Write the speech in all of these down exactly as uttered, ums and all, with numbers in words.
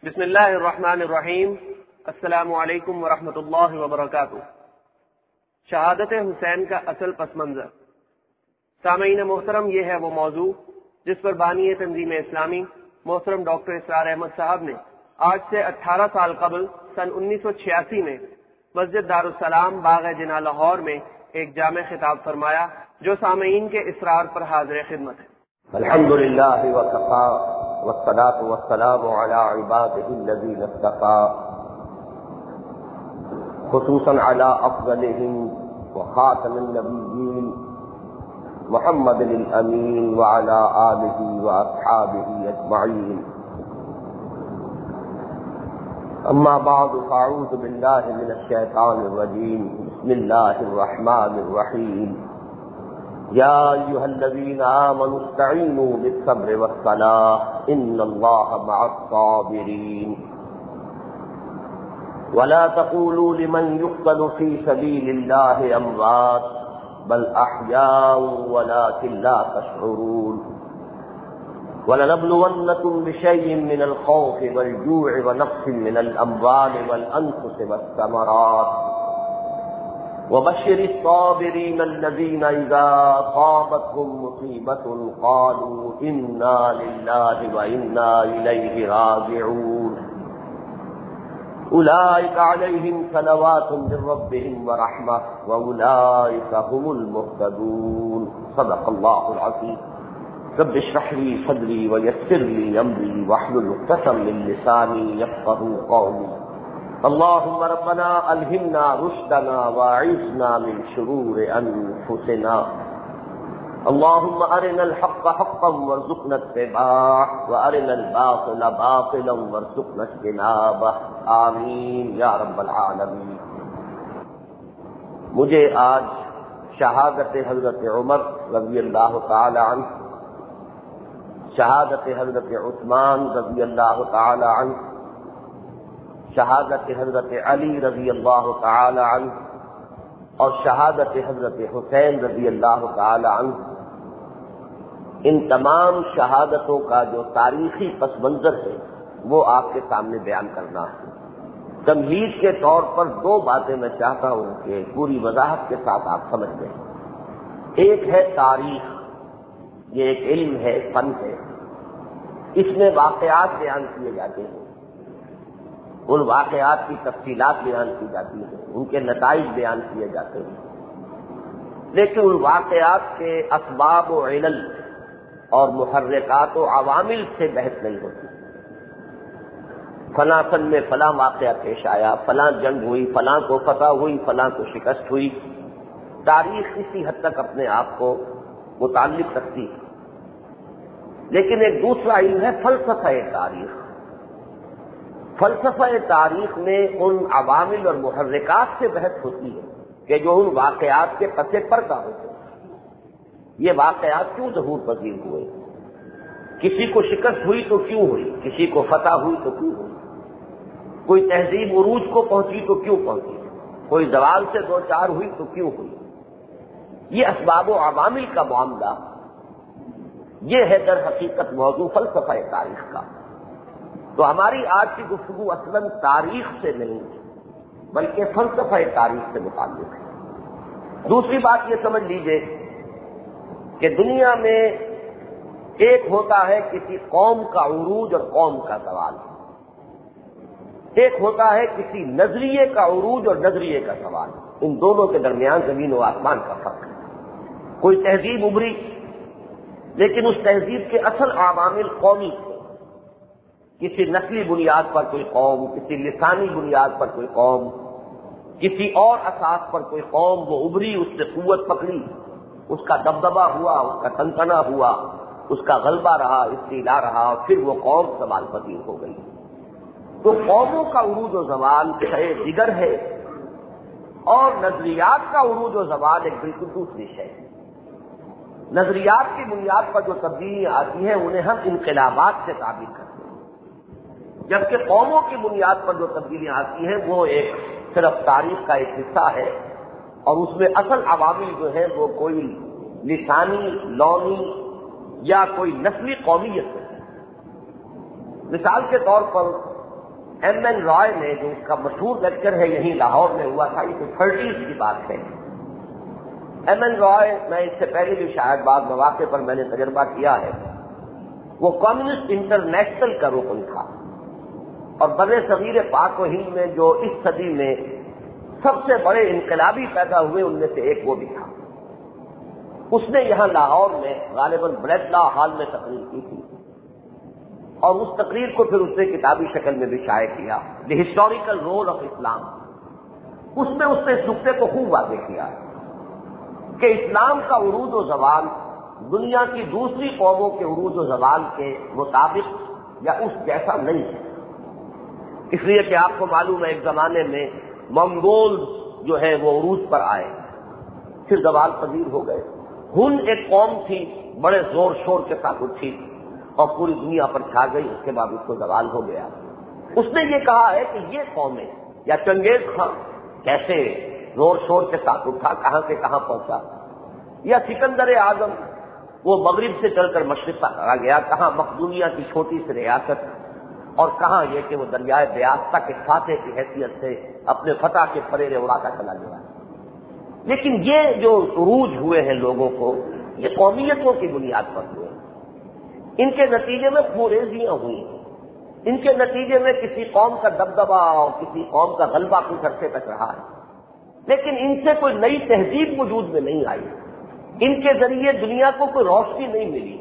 بسم اللہ الرحمن الرحیم۔ السلام علیکم ورحمۃ اللہ وبرکاتہ۔ شہادت حسین کا اصل پس منظر۔ سامعین محترم، یہ ہے وہ موضوع جس پر بانی تنظیم اسلامی محترم ڈاکٹر اسرار احمد صاحب نے آج سے اٹھارہ سال قبل سن انیس سو چھیاسی میں مسجد دارالسلام باغ جناح لاہور میں ایک جامع خطاب فرمایا، جو سامعین کے اصرار پر حاضر خدمت ہے۔ الحمدللہ وکفی والصلاة والسلام علی عباده الذین اصطفی، خصوصا علی افضلهم وخاتم النبیین محمد الامین وعلی آلہ واصحابہ اجمعین۔ اما بعد فاعوذ باللہ من الشیطان الرجیم، بسم اللہ الرحمن الرحیم۔ یا ایھا الذین آمنوا استعینوا بالصبر والصلاۃ ان اللہ مع الصابرین ولا تقولوا لمن يقتل في سبيل الله اموات بل احیاء ولكن لا تشعرون ولنبلونكم بشيء من الخوف والجوع ونقص من الاموال والانفس والثمرات وبشر الصابرين الذين إذا أصابتهم مصيبة قالوا إنا لله وإنا إليه راجعون أولئك عليهم صلوات من ربهم ورحمة وأولئك هم المهتدون۔ صدق الله العظيم۔ رب اشرح لي صدري ويسر لي أمري واحلل عقدة من لساني يفقهوا قولي۔ اللهم ربنا الہمنا رشدنا واعذنا من شرور انفسنا، اللهم ارنا الحق حقا وارزقنا اتباعه وارنا الباطل باطلا وارزقنا اجتنابه، آمین یا رب العالمین۔ مجھے آج شہادت حضرت عمر رضی اللہ تعالی عنہ، شہادت حضرت عثمان رضی اللہ تعالی عنہ، شہادت حضرت علی رضی اللہ تعالی عنہ اور شہادت حضرت حسین رضی اللہ تعالی عنہ، ان تمام شہادتوں کا جو تاریخی پس منظر ہے وہ آپ کے سامنے بیان کرنا ہے۔ تمہید کے طور پر دو باتیں میں چاہتا ہوں کہ پوری وضاحت کے ساتھ آپ سمجھ لیں۔ ایک ہے تاریخ، یہ ایک علم ہے، فن ہے، اس میں واقعات بیان کیے جاتے ہیں، ان واقعات کی تفصیلات بیان کی جاتی ہیں، ان کے نتائج بیان کیے جاتے ہیں، لیکن ان واقعات کے اسباب و علل اور محرکات و عوامل سے بحث نہیں ہوتی۔ فلاں سن میں فلاں واقعہ پیش آیا، فلاں جنگ ہوئی، فلاں کو فتح ہوئی، فلاں کو شکست ہوئی۔ تاریخ اسی حد تک اپنے آپ کو متعلق رکھتی ہے، لیکن ایک دوسرا علم ہے فلسفہ تاریخ۔ فلسفہ تاریخ میں ان عوامل اور محرکات سے بحث ہوتی ہے کہ جو ان واقعات کے پس پردہ ہوتے ہیں۔ یہ واقعات کیوں ظہور پذیر ہوئے؟ کسی کو شکست ہوئی تو کیوں ہوئی؟ کسی کو فتح ہوئی تو کیوں ہوئی؟ کوئی تہذیب عروج کو پہنچی تو کیوں پہنچی؟ کوئی زوال سے دو چار ہوئی تو کیوں ہوئی؟ یہ اسباب و عوامل کا معاملہ، یہ ہے در حقیقت موضوع فلسفہ تاریخ کا۔ تو ہماری آج کی گفتگو اصلاً تاریخ سے نہیں بلکہ فلسفہ تاریخ سے متعلق ہے۔ دوسری بات یہ سمجھ لیجئے کہ دنیا میں ایک ہوتا ہے کسی قوم کا عروج اور قوم کا زوال، ایک ہوتا ہے کسی نظریے کا عروج اور نظریے کا زوال۔ ان دونوں کے درمیان زمین و آسمان کا فرق ہے۔ کوئی تہذیب ابھری لیکن اس تہذیب کے اصل عوامل قومی تھے، کسی نسلی بنیاد پر کوئی قوم، کسی لسانی بنیاد پر کوئی قوم، کسی اور اساس پر کوئی قوم، وہ ابھری، اس نے قوت پکڑی، اس کا دبدبہ ہوا، اس کا تنتنا ہوا، اس کا غلبہ رہا، استیلا رہا، پھر وہ قوم زوال پذیر ہو گئی۔ تو قوموں کا عروج و زوال شے دیگر ہے اور نظریات کا عروج و زوال ایک بالکل دوسری شے ہے۔ نظریات کی بنیاد پر جو تبدیلیاں آتی ہیں انہیں ہم انقلابات سے تعبیر کرتے ہیں، جبکہ قوموں کی بنیاد پر جو تبدیلیاں آتی ہیں وہ ایک صرف تاریخ کا ایک حصہ ہے، اور اس میں اصل عوامل جو ہے وہ کوئی لسانی، لونی یا کوئی نسلی قومیت ہے۔ مثال کے طور پر ایم این رائے نے، جو اس کا مشہور لیکچر ہے یہیں لاہور میں ہوا تھا، یہ تو تھرٹیز کی بات ہے. ایم این رائے، میں اس سے پہلے بھی شاید بعض مواقع پر میں نے تجربہ کیا ہے، وہ کمیونسٹ انٹرنیشنل کا رکن تھا اور بر صغیر پاک و ہند میں جو اس صدی میں سب سے بڑے انقلابی پیدا ہوئے ان میں سے ایک وہ بھی تھا. اس نے یہاں لاہور میں غالباً بریڈ لا ہال میں تقریر کی تھی اور اس تقریر کو پھر اس نے کتابی شکل میں بھی شائع کیا، the historical role of Islam. اس میں اس نے اس نقطے کو خوب واضح کیا کہ اسلام کا عروج و زوال دنیا کی دوسری قوموں کے عروج و زوال کے مطابق یا اس جیسا نہیں ہے. اس لیے کہ آپ کو معلوم ہے ایک زمانے میں منگول جو ہے وہ عروج پر آئے، پھر زوال پذیر ہو گئے. ہند ایک قوم تھی، بڑے زور شور کے ساتھ اٹھی اور پوری دنیا پر چھا گئی، اس کے بعد اس کو زوال ہو گیا. اس نے یہ کہا ہے کہ یہ قومیں یا چنگیز خان کیسے زور شور کے ساتھ اٹھا، کہاں سے کہاں پہنچا، یا سکندر اعظم وہ مغرب سے چل کر مشرق تک آ گیا، کہاں مقدونیہ کی چھوٹی سی ریاست، اور کہاں یہ کہ وہ دریائے بیاس کے فاتح کی حیثیت سے اپنے فتح کے پریرے اڑاتا چلا گیا. لیکن یہ جو عروج ہوئے ہیں لوگوں کو، یہ قومیتوں کی بنیاد پر ہوئے. ان کے نتیجے میں خوریزیاں ہوئی، ان کے نتیجے میں کسی قوم کا دبدبا اور کسی قوم کا غلبہ کچھ عرصے تک رہا ہے، لیکن ان سے کوئی نئی تہذیب وجود میں نہیں آئی. ان کے ذریعے دنیا کو کوئی روشنی نہیں ملی،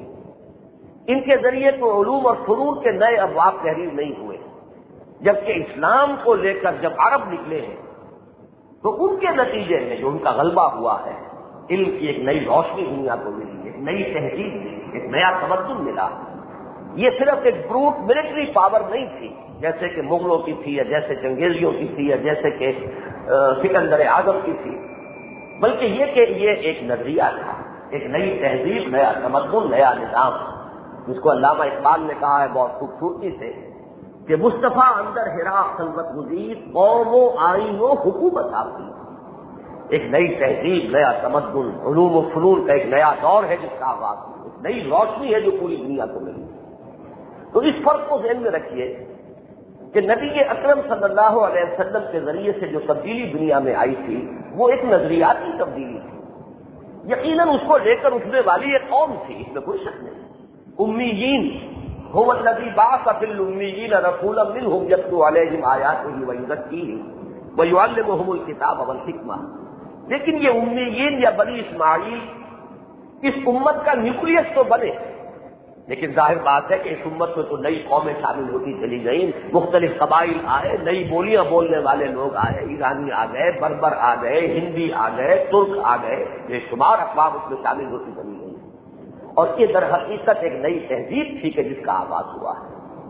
ان کے ذریعے کوئی علوم اور فنون کے نئے ابواب تحریر نہیں ہوئے. جبکہ اسلام کو لے کر جب عرب نکلے ہیں تو ان کے نتیجے میں جو ان کا غلبہ ہوا ہے، علم کی ایک نئی روشنی دنیا کو ملی، ایک نئی تہذیب ملی، ایک نیا تمدن ملا. یہ صرف ایک بروٹ ملٹری پاور نہیں تھی جیسے کہ مغلوں کی تھی یا جیسے چنگیزیوں کی تھی یا جیسے کہ سکندر اعظم کی تھی، بلکہ یہ کہ یہ ایک نظریہ تھا، ایک نئی تہذیب، نیا تمدن، نیا نظام، جس کو علامہ اقبال نے کہا ہے بہت خوبصورتی سے کہ مصطفیٰ اندر ہرا خلوت گزید قوم و آئین و حکومت آتی. ایک نئی تہذیب، نیا تمدن، علوم و فنون کا ایک نیا دور ہے جس کا آغاز، ایک نئی روشنی ہے جو پوری دنیا کو ملی. تو اس فرق کو ذہن میں رکھیے کہ نبی اکرم صلی اللہ علیہ وسلم کے ذریعے سے جو تبدیلی دنیا میں آئی تھی وہ ایک نظریاتی تبدیلی تھی. یقیناً اس کو لے کر اٹھنے والی ایک قوم تھی، اس میں کوئی شک نہیں. امیین هو الذی بعث فی الامیین رسولا منهم یتلو علیہم آیاتہ ویزکیہم ویعلمہم الکتاب والحکمہ. لیکن یہ امیین یا بنی اسماعیل اس امت کا نیوکلیس تو بنے، لیکن ظاہر بات ہے کہ اس امت میں تو نئی قومیں شامل ہوتی چلی گئیں، مختلف قبائل آئے، نئی بولیاں بولنے والے لوگ آئے، ایرانی آ گئے، بربر آ گئے، ہندی آ گئے، ترک آ گئے، بے شمار اقوام اس میں شامل ہوتی چلی گئی. اور یہ در حقیقت ایک نئی تہذیب تھی کہ جس کا آغاز ہوا ہے.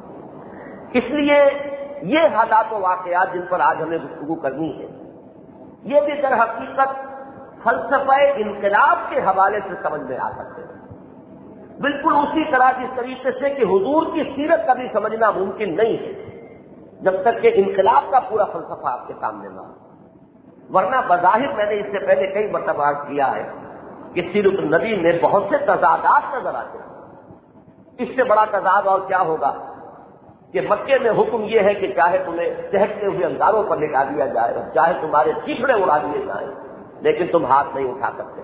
اس لیے یہ حالات و واقعات جن پر آج ہمیں گفتگو کرنی ہے، یہ بھی در حقیقت فلسفہ انقلاب کے حوالے سے سمجھ میں آ سکتے ہیں. بالکل اسی طرح جس طریقے سے کہ حضور کی سیرت کا بھی سمجھنا ممکن نہیں ہے جب تک کہ انقلاب کا پورا فلسفہ آپ کے سامنے نہ ہو. ورنہ بظاہر میں نے اس سے پہلے کئی مرتبہ عرض کیا ہے کہ سیرت النبی میں بہت سے تضادات نظر آتے ہیں. اس سے بڑا تضاد اور کیا ہوگا کہ مکے میں حکم یہ ہے کہ چاہے تمہیں چہکتے ہوئے انگاروں پر لٹا دیا جائے اور چاہے تمہارے چیخڑے اڑا دیے جائیں، لیکن تم ہاتھ نہیں اٹھا سکتے.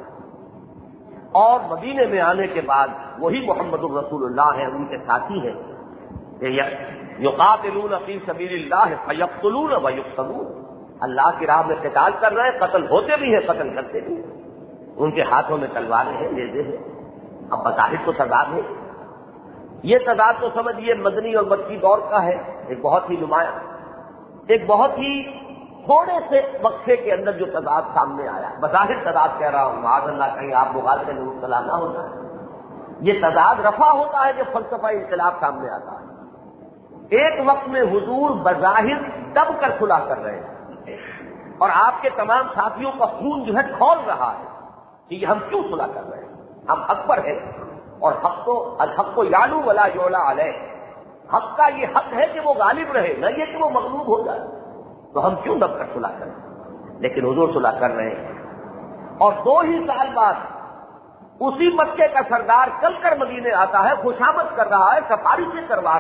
اور مدینے میں آنے کے بعد وہی محمد الرسول اللہ ہیں، ان کے ساتھی ہیں کہ یقاتلون فی سبیل اللہ فیقتلون ویقتلون. اللہ کی راہ میں قتال کر رہے ہیں، قتل ہوتے بھی ہیں، قتل کرتے بھی ہیں. ان کے ہاتھوں میں تلواریں ہیں، نیزے ہیں. اب بظاہر تو تضاد ہے. یہ تضاد تو سمجھیے مدنی اور مکی دور کا ہے، ایک بہت ہی نمایاں، ایک بہت ہی تھوڑے سے وقفے کے اندر جو تضاد سامنے آیا. بظاہر تضاد کہہ رہا ہوں، معاذ اللہ کہیں آپ مغالطے میں مبتلا نہ ہونا. یہ تضاد رفع ہوتا ہے جب فلسفہ انقلاب سامنے آتا ہے. ایک وقت میں حضور بظاہر دب کر کھلا کر رہے ہیں اور آپ کے تمام ساتھیوں کا خون جو ہے کھول رہا ہے کہ یہ ہم کیوں صلح کر رہے ہیں، ہم حق پر ہیں اور حق کو الحق کو یعلو ولا یعلی علیہ. حق کا یہ حق ہے کہ وہ غالب رہے، نہ یہ کہ وہ مغلوب ہو جائے. تو ہم کیوں دب کر صلح کریں؟ لیکن حضور صلح کر رہے ہیں. اور دو ہی سال بعد اسی مکے کا سردار چل کر مدینے آتا ہے، خوشامد کر رہا ہے، سفارشیں کروا رہا ہے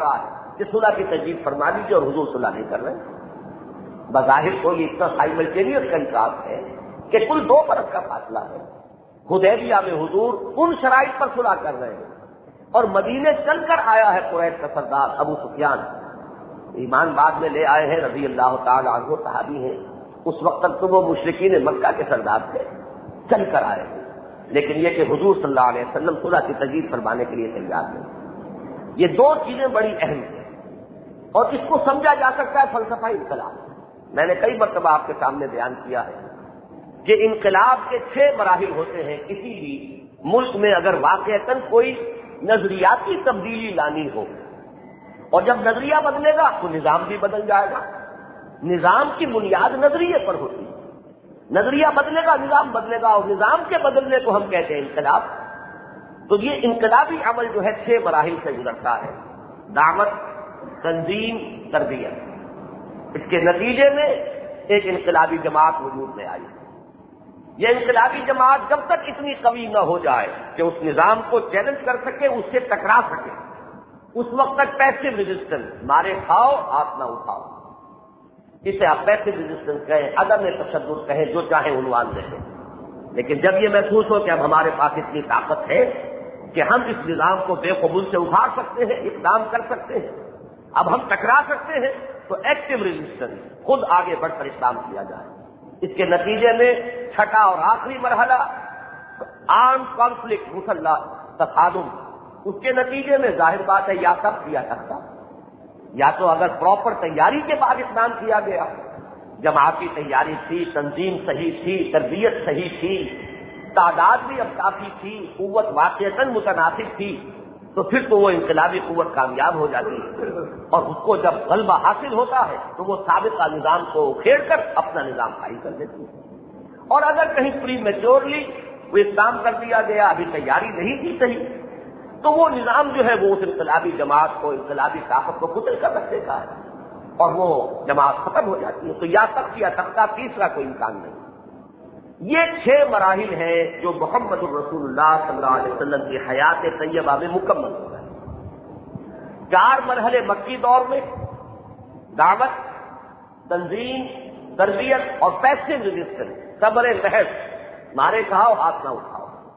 کہ صلح کی تجدید فرما لیجیے اور حضور صلح نہیں کر رہے۔ بظاہر تو یہ اتنا سائملٹینیس کا انصاف ہے کہ کل دو برس کا فاصلہ ہے۔ حدیبیہ میں حضور ان شرائط پر صلح کر رہے ہیں اور مدینے چل کر آیا ہے قریش کا سردار ابو سفیان، ایمان بعد میں لے آئے ہیں، رضی اللہ تعالی عنہ صحابی ہیں، اس وقت تک تو وہ مشرکین مکہ کے سردار تھے، چل کر آئے ہیں، لیکن یہ کہ حضور صلی اللہ علیہ وسلم صلح کی تجدید فرمانے کے لیے تیار نہیں۔ یہ دو چیزیں بڑی اہم ہیں اور اس کو سمجھا جا سکتا ہے فلسفہ انقلاب۔ میں نے کئی مرتبہ آپ کے سامنے بیان کیا ہے کہ انقلاب کے چھ مراحل ہوتے ہیں۔ کسی بھی ملک میں اگر واقعتاً کوئی نظریاتی تبدیلی لانی ہو، اور جب نظریہ بدلے گا تو نظام بھی بدل جائے گا۔ نظام کی بنیاد نظریے پر ہوتی ہے، نظریہ بدلے گا نظام بدلے گا، اور نظام کے بدلنے کو ہم کہتے ہیں انقلاب۔ تو یہ انقلابی عمل جو ہے چھ مراحل سے گزرتا ہے: دعوت، تنظیم، تربیت۔ اس کے نتیجے میں ایک انقلابی جماعت وجود میں آئی۔ یہ انقلابی جماعت جب تک اتنی قوی نہ ہو جائے کہ اس نظام کو چیلنج کر سکے، اس سے ٹکرا سکے، اس وقت تک پیسو ریزسٹنس، مارے کھاؤ ہاتھ نہ اٹھاؤ، اسے آپ پیسو ریزسٹنس کہیں، عدم تشدد کہیں، جو چاہیں عنوان دیں۔ لیکن جب یہ محسوس ہو کہ اب ہمارے پاس اتنی طاقت ہے کہ ہم اس نظام کو بے قبول سے اٹھا سکتے ہیں، اقدام کر سکتے ہیں، اب ہم ٹکرا سکتے ہیں، تو ایکٹیو ریزسٹنس، خود آگے بڑھ کر اقدام کیا جائے۔ اس کے نتیجے میں چھٹا اور آخری مرحلہ آرم کانفلکٹ، مسلح تصادم۔ اس کے نتیجے میں ظاہر بات ہے یا سب یا سکتا، یا تو اگر پراپر تیاری کے بعد اقدام کیا گیا، جماعتی تیاری تھی، تنظیم صحیح تھی، تربیت صحیح تھی، تعداد بھی اب کافی تھی، قوت واقعتاً متناسب تھی، تو پھر تو وہ انقلابی قوت کامیاب ہو جاتی ہے، اور اس کو جب غلبہ حاصل ہوتا ہے تو وہ سابقہ نظام کو اکھیڑ کر اپنا نظام قائم کر دیتی ہے۔ اور اگر کہیں پری میچورلی وہ اقدام کر دیا گیا، ابھی تیاری نہیں تھی صحیح، تو وہ نظام جو ہے وہ اس انقلابی جماعت کو، انقلابی طاقت کو کچل کر رکھ دیتا ہے اور وہ جماعت ختم ہو جاتی ہے۔ تو یا تک یا تک کا تیسرا کوئی امکان نہیں۔ یہ چھ مراحل ہیں جو محمد الرسول اللہ صلی اللہ علیہ وسلم کی حیات طیبہ میں مکمل ہو گئے۔ چار مرحلے مکی دور میں: دعوت، تنظیم، تربیت اور پیسو ریزسٹنس، صبر محض، مارے کھاؤ ہاتھ نہ اٹھاؤ۔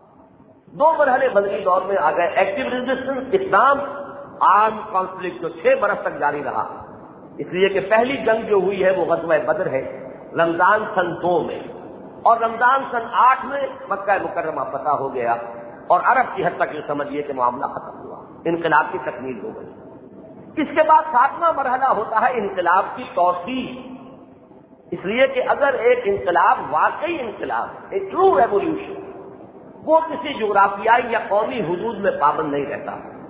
دو مرحلے مدنی دور میں آ گئے: ایکٹیو ریزسٹنس، اقدام، آرم کانفلکٹ جو چھ برس تک جاری رہا، اس لیے کہ پہلی جنگ جو ہوئی ہے وہ غزوہ بدر ہے، رمضان سن دو میں، اور رمضان سن آٹھ میں مکہ مکرمہ فتح ہو گیا، اور عرب کی حد تک یہ سمجھیے کہ معاملہ ختم ہوا، انقلاب کی تکمیل ہو گئی۔ اس کے بعد ساتواں مرحلہ ہوتا ہے انقلاب کی توسیع، اس لیے کہ اگر ایک انقلاب واقعی انقلاب، ایک ٹرو ریولیوشن، وہ کسی جغرافیائی یا قومی حدود میں پابند نہیں رہتا۔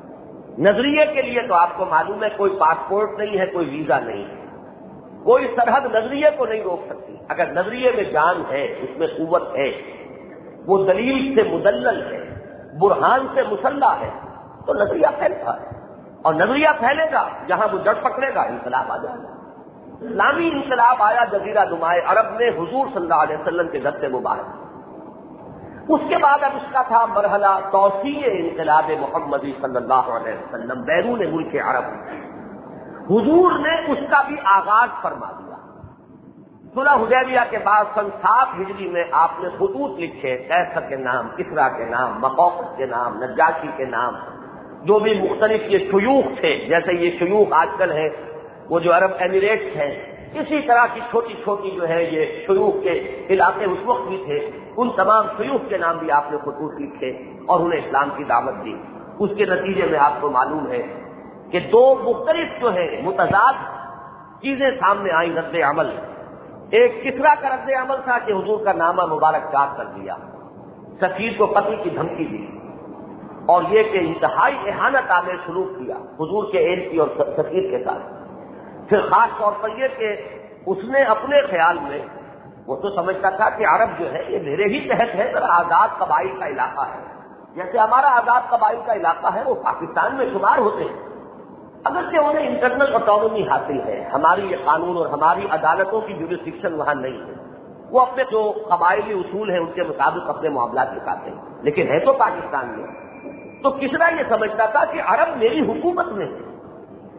نظریے کے لیے تو آپ کو معلوم ہے کوئی پاسپورٹ نہیں ہے، کوئی ویزا نہیں ہے، کوئی سرحد نظریے کو نہیں روک سکتی۔ اگر نظریے میں جان ہے، اس میں قوت ہے، وہ دلیل سے مدلل ہے، برہان سے مسلح ہے، تو نظریہ پھیلتا ہے، اور نظریہ پھیلے گا جہاں وہ جڑ پکڑے گا، انقلاب آ جائے گا۔ اسلامی انقلاب آیا جزیرہ نمائے عرب میں حضور صلی اللہ علیہ وسلم کے گھر سے مبارک۔ اس کے بعد اب اس کا تھا مرحلہ توسیع انقلاب محمدی صلی اللہ علیہ وسلم بیرون ملک عرب۔ حضور نے اس کا بھی آغاز فرما دیا۔ صلح حدیبیہ کے بعد سن سات ہجری میں آپ نے خطوط لکھے، قیصر کے نام، کسریٰ کے نام، مقوقس کے نام، نجاشی کے نام، جو بھی مختلف یہ شیوخ تھے، جیسے یہ شیوخ آج کل ہیں وہ جو عرب ایمریٹس ہیں، اسی طرح کی چھوٹی چھوٹی جو ہے یہ شیوخ کے علاقے اس وقت بھی تھے، ان تمام شیوخ کے نام بھی آپ نے خطوط لکھے اور انہیں اسلام کی دعوت دی۔ اس کے نتیجے میں آپ کو معلوم ہے کہ دو مختلف جو ہے متضاد چیزیں سامنے آئیں رد عمل۔ ایک کسریٰ کا رد عمل تھا کہ حضور کا نامہ مبارک چاک کر دیا، سفیر کو قتل کی دھمکی دی، اور یہ کہ انتہائی اہانت آمیز سلوک کیا حضور کے ایلچی اور سفیر کے ساتھ۔ پھر خاص طور پر یہ کہ اس نے اپنے خیال میں، وہ تو سمجھتا تھا کہ عرب جو ہے یہ میرے ہی تحت ہے، ذرا آزاد قبائل کا علاقہ ہے، جیسے ہمارا آزاد قبائل کا علاقہ ہے وہ پاکستان میں شمار ہوتے ہیں، اگرچہ انہیں انٹرنل آٹونومی حاصل ہے، ہماری یہ قانون اور ہماری عدالتوں کی جوریسڈکشن وہاں نہیں ہے، وہ اپنے جو قبائلی اصول ہیں ان کے مطابق اپنے معاملات نکالتے ہیں، لیکن ہے تو پاکستان میں۔ تو کسریٰ یہ سمجھتا تھا کہ عرب میری حکومت میں ہے،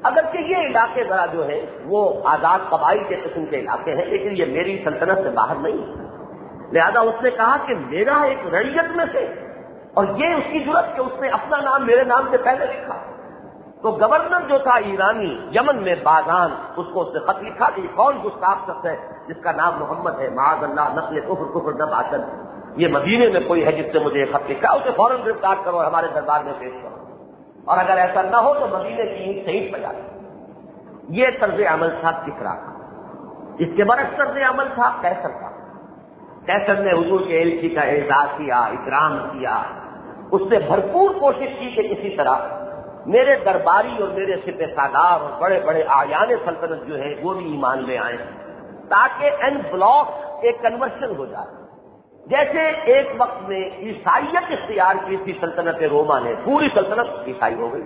اگرچہ یہ علاقے ذرا جو ہے وہ آزاد قبائل کے قسم کے علاقے ہیں، لیکن یہ میری سلطنت سے باہر نہیں ہے، لہذا اس نے کہا کہ میرا ایک رعیت میں سے، اور یہ اس کی ضرورت کہ اس نے اپنا نام میرے نام سے پہلے لکھا۔ تو گورنر جو تھا ایرانی یمن میں بازان، اس کو اس نے خط لکھا کہ یہ کون گستاخ شخص ہے جس کا نام محمد ہے، معاذ اللہ نقل کفر کفر نہ باطن، یہ مدینے میں کوئی ہے جس سے مجھے یہ خط لکھا، اسے فوراً گرفتار کرو اور ہمارے دربار میں پیش کرو، اور اگر ایسا نہ ہو تو مدینے کی اینٹ شہید بجا دو۔ یہ طرز عمل تھا کسریٰ کا۔ اس کے برعکس طرز عمل تھا قیصر کا۔ قیصر نے حضور کے ایلچی کا اعزاز کیا، اکرام کیا، اس نے بھرپور کوشش کی کہ کسی طرح میرے درباری اور میرے سپہ سالار اور بڑے بڑے اعیان سلطنت جو ہیں وہ بھی ایمان لے آئیں، تاکہ این بلاک ایک کنورشن ہو جائے۔ جیسے ایک وقت میں عیسائیت اختیار کی تھی سلطنت روما نے، پوری سلطنت عیسائی ہو گئی،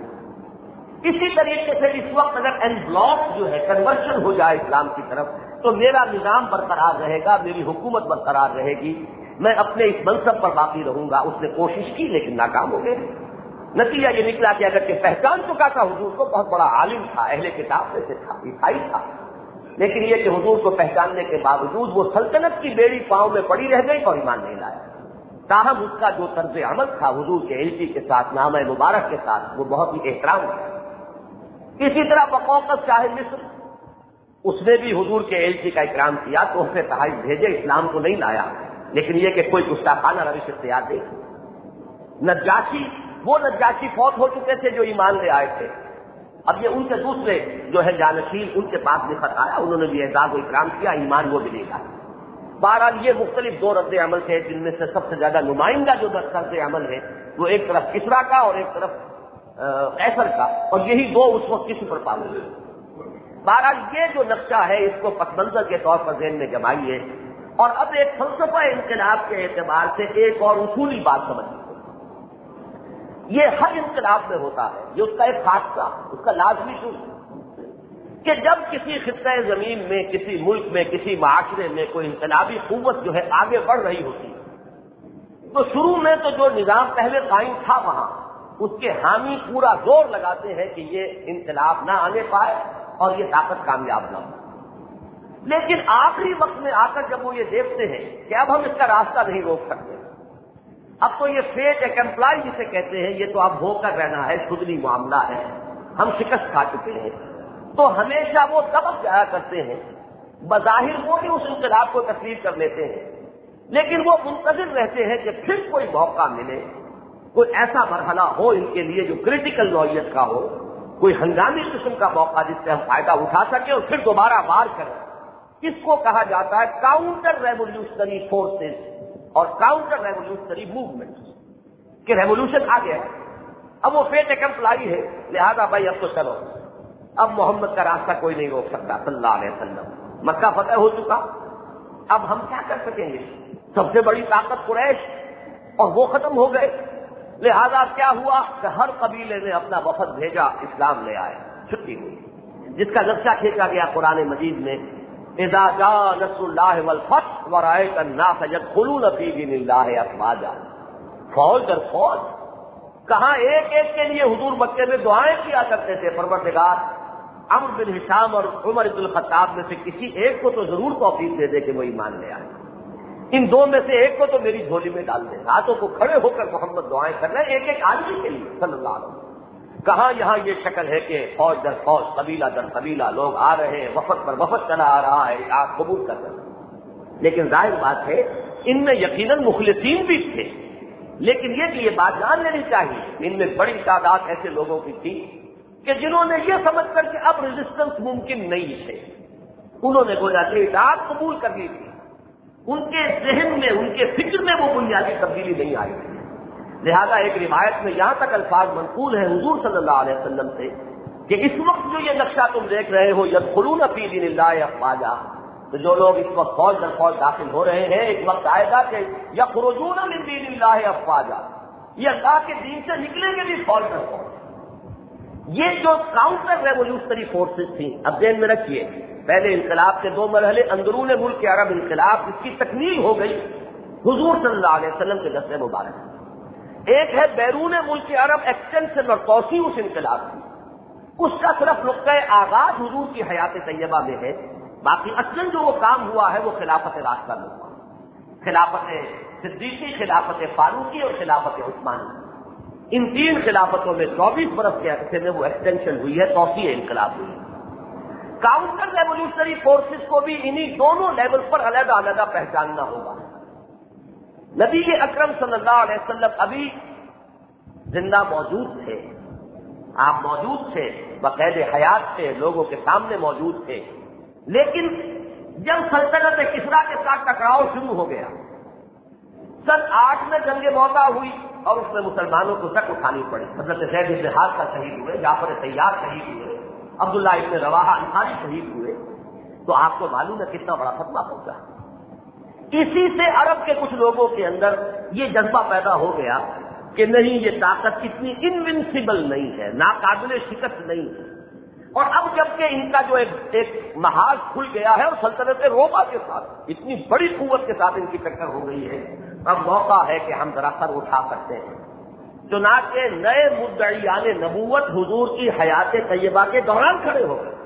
اسی طریقے سے اس وقت اگر این بلاک جو ہے کنورشن ہو جائے اسلام کی طرف تو میرا نظام برقرار رہے گا، میری حکومت برقرار رہے گی، میں اپنے اس منصب پر باقی رہوں گا۔ اس نے کوشش کی لیکن ناکام ہو گئے۔ نتیجہ یہ نکلا کہ اگر کہ پہچان چکا تھا حضور کو، بہت بڑا عالم تھا، اہل کتاب میں سے تھا، عیسائی تھا، لیکن یہ کہ حضور کو پہچاننے کے باوجود وہ سلطنت کی بیڑی پاؤں میں پڑی رہ گئی اور ایمان نہیں لایا۔ تاہم اس کا جو طرز عمل تھا حضور کے ایلچی کے ساتھ، نامہ مبارک کے ساتھ، وہ بہت ہی احترام ہے۔ اسی طرح بقوقت شاہ مصر، اس نے بھی حضور کے ایلچی کا اکرام کیا، تو اسے تحائف بھیجے، اسلام کو نہیں لایا، لیکن یہ کہ کوئی گستاخانہ روش اختیار نہیں۔ نجاشی، وہ نجاشی فوت ہو چکے تھے جو ایمان لے آئے تھے، اب یہ ان کے دوسرے جو ہے جانشین، ان کے پاس بھی خط آیا، انہوں نے بھی اعزاز و اکرام کیا، ایمان وہ بھی نہیں لایا۔ بہرحال یہ مختلف دو رد عمل تھے، جن میں سے سب سے زیادہ نمائندہ جو رد عمل ہے وہ ایک طرف کسریٰ کا اور ایک طرف قیصر کا، اور یہی دو اس وقت کسی پر پابند ہوئے۔ بہرحال یہ جو نقشہ ہے اس کو پس منظر کے طور پر ذہن میں جمائیے، اور اب ایک فلسفہ انقلاب کے اعتبار سے ایک اور اصولی بات سمجھیے۔ یہ ہر انقلاب میں ہوتا ہے، یہ اس کا ایک خاصہ، اس کا لازمی شروع، کہ جب کسی خطہ زمین میں، کسی ملک میں، کسی معاشرے میں کوئی انقلابی قوت جو ہے آگے بڑھ رہی ہوتی ہے، تو شروع میں تو جو نظام پہلے قائم تھا وہاں، اس کے حامی پورا زور لگاتے ہیں کہ یہ انقلاب نہ آنے پائے اور یہ طاقت کامیاب نہ ہو۔ لیکن آخری وقت میں آ کر جب وہ یہ دیکھتے ہیں کہ اب ہم اس کا راستہ نہیں روک سکتے، اب تو یہ فیٹ ایک امپلائی جسے کہتے ہیں، یہ تو اب ہو کر رہنا ہے، خودلی معاملہ ہے، ہم شکست کھا چکے ہیں، تو ہمیشہ وہ دبک جایا کرتے ہیں۔ بظاہر وہ بھی اس انقلاب کو تسلیم کر لیتے ہیں، لیکن وہ منتظر رہتے ہیں کہ پھر کوئی موقع ملے، کوئی ایسا مرحلہ ہو ان کے لیے جو کریٹیکل نوعیت کا ہو، کوئی ہنگامی قسم کا موقع جس سے ہم فائدہ اٹھا سکیں اور پھر دوبارہ وار کریں۔ اس کو کہا جاتا ہے کاؤنٹر ریولیوشنری فورسز اور کاؤنٹر ریولیوشنری موومنٹ، کہ ریولیوشن آ گیا ہے، اب وہ فیٹ ایک امپلائی ہے، لہذا بھائی اب تو چلو، اب محمد کا راستہ کوئی نہیں روک سکتا صلی اللہ علیہ وسلم، مکہ فتح ہو چکا، اب ہم کیا کر سکیں گے؟ سب سے بڑی طاقت قریش اور وہ ختم ہو گئے، لہذا کیا ہوا کہ ہر قبیلے نے اپنا وفد بھیجا، اسلام لے آئے، چھٹی ہوئی، جس کا نقشہ کھینچا گیا قرآن مجید میں، اذا جاء نصر اللہ والفتح ورأیت الناس یدخلون فی دین اللہ افواجا، فوج در فوج، کہاں ایک ایک کے لیے حضور مکے میں دعائیں کیا کرتے تھے، پروردگار عمرو بن ہشام اور عمر بن الخطاب میں سے کسی ایک کو تو ضرور توفیق دے دے کہ وہ ایمان لے آئے، ان دو میں سے ایک کو تو میری جھولی میں ڈال دیں۔ ہاتھوں کو کھڑے ہو کر محمد دعائیں کر رہے ہیں ایک ایک آدمی کے لیے صلی اللہ علیہ وسلم۔ کہاں یہاں یہ شکل ہے کہ فوج در فوج، قبیلہ در قبیلہ لوگ آ رہے ہیں، وفد پر وفد چلا آ رہا ہے، آپ قبول کر رہے ہیں، لیکن ظاہر بات ہے ان میں یقیناً مخلصین بھی تھے، لیکن یہ کہ یہ بات جان لینی چاہیے، ان میں بڑی تعداد ایسے لوگوں کی تھی کہ جنہوں نے یہ سمجھ کر کہ اب ریزسٹنس ممکن نہیں ہے، انہوں نے گویا کہ اطاعت قبول کر لی تھی، ان کے ذہن میں، ان کے فکر میں وہ بنیادی تبدیلی نہیں آئی تھی۔ لہذا ایک روایت میں یہاں تک الفاظ منقول ہیں حضور صلی اللہ علیہ وسلم سے کہ اس وقت جو یہ نقشہ تم دیکھ رہے ہو، یدخلون فی دین اللہ افواجا، تو جو لوگ اس وقت فوج در فوج داخل ہو رہے ہیں، ایک وقت آئے گا کہ یخرجون من دین اللہ افواجا، یہ اللہ کے دین سے نکلیں گے بھی فوج در فوج۔ یہ جو کاؤنٹر ریولیوشنری فورسز تھیں، اب ذہن میں رکھیے، پہلے انقلاب کے دو مرحلے، اندرون ملک عرب انقلاب، اس کی تکمیل ہو گئی حضور صلی اللہ علیہ وسلم کے دست مبارک سے۔ ایک ہے بیرون ملک عرب ایکسٹینشن اور توسیع اس انقلاب کی، اس کا صرف نقطۂ آغاز حضور کی حیات طیبہ میں ہے، باقی اصلاً جو وہ کام ہوا ہے وہ خلافت راشدہ میں ہوا، خلافت صدیقی، خلافت فاروقی اور خلافت عثمانی۔ ان تین خلافتوں میں چوبیس برس کے عرصے میں وہ ایکسٹینشن ہوئی ہے، توسیع انقلاب ہوئی ہے۔ کاؤنٹر ریولیوشنری فورسز کو بھی انہی دونوں لیول پر علیحدہ علیحدہ پہچاننا ہوگا۔ نبی اکرم صلی اللہ علیہ وسلم ابھی زندہ موجود تھے، آپ موجود تھے، بقید حیات تھے، لوگوں کے سامنے موجود تھے، لیکن جب سلطنت کسریٰ کے ساتھ ٹکراؤ شروع ہو گیا، سن آٹھ میں جنگ موتا ہوئی اور اس میں مسلمانوں کو تک اٹھانی پڑی، حضرت زید بن حارثہ شہید ہوئے، جعفر طیار شہید ہوئے، عبداللہ ابن رواحہ انصاری شہید ہوئے، تو آپ کو معلوم ہے کتنا بڑا فتنہ پہنچا۔ اسی سے عرب کے کچھ لوگوں کے اندر یہ جذبہ پیدا ہو گیا کہ نہیں، یہ طاقت اتنی انوینسیبل نہیں ہے، ناقابل شکست نہیں ہے، اور اب جبکہ ان کا جو ایک ایک محاذ کھل گیا ہے اور سلطنت روما کے ساتھ اتنی بڑی قوت کے ساتھ ان کی ٹکر ہو گئی ہے، اب موقع ہے کہ ہم ذرا سر اٹھا سکتے ہیں۔ چنانچہ نئے مدعیان نبوت حضور کی حیات طیبہ کے دوران کھڑے ہو گئے۔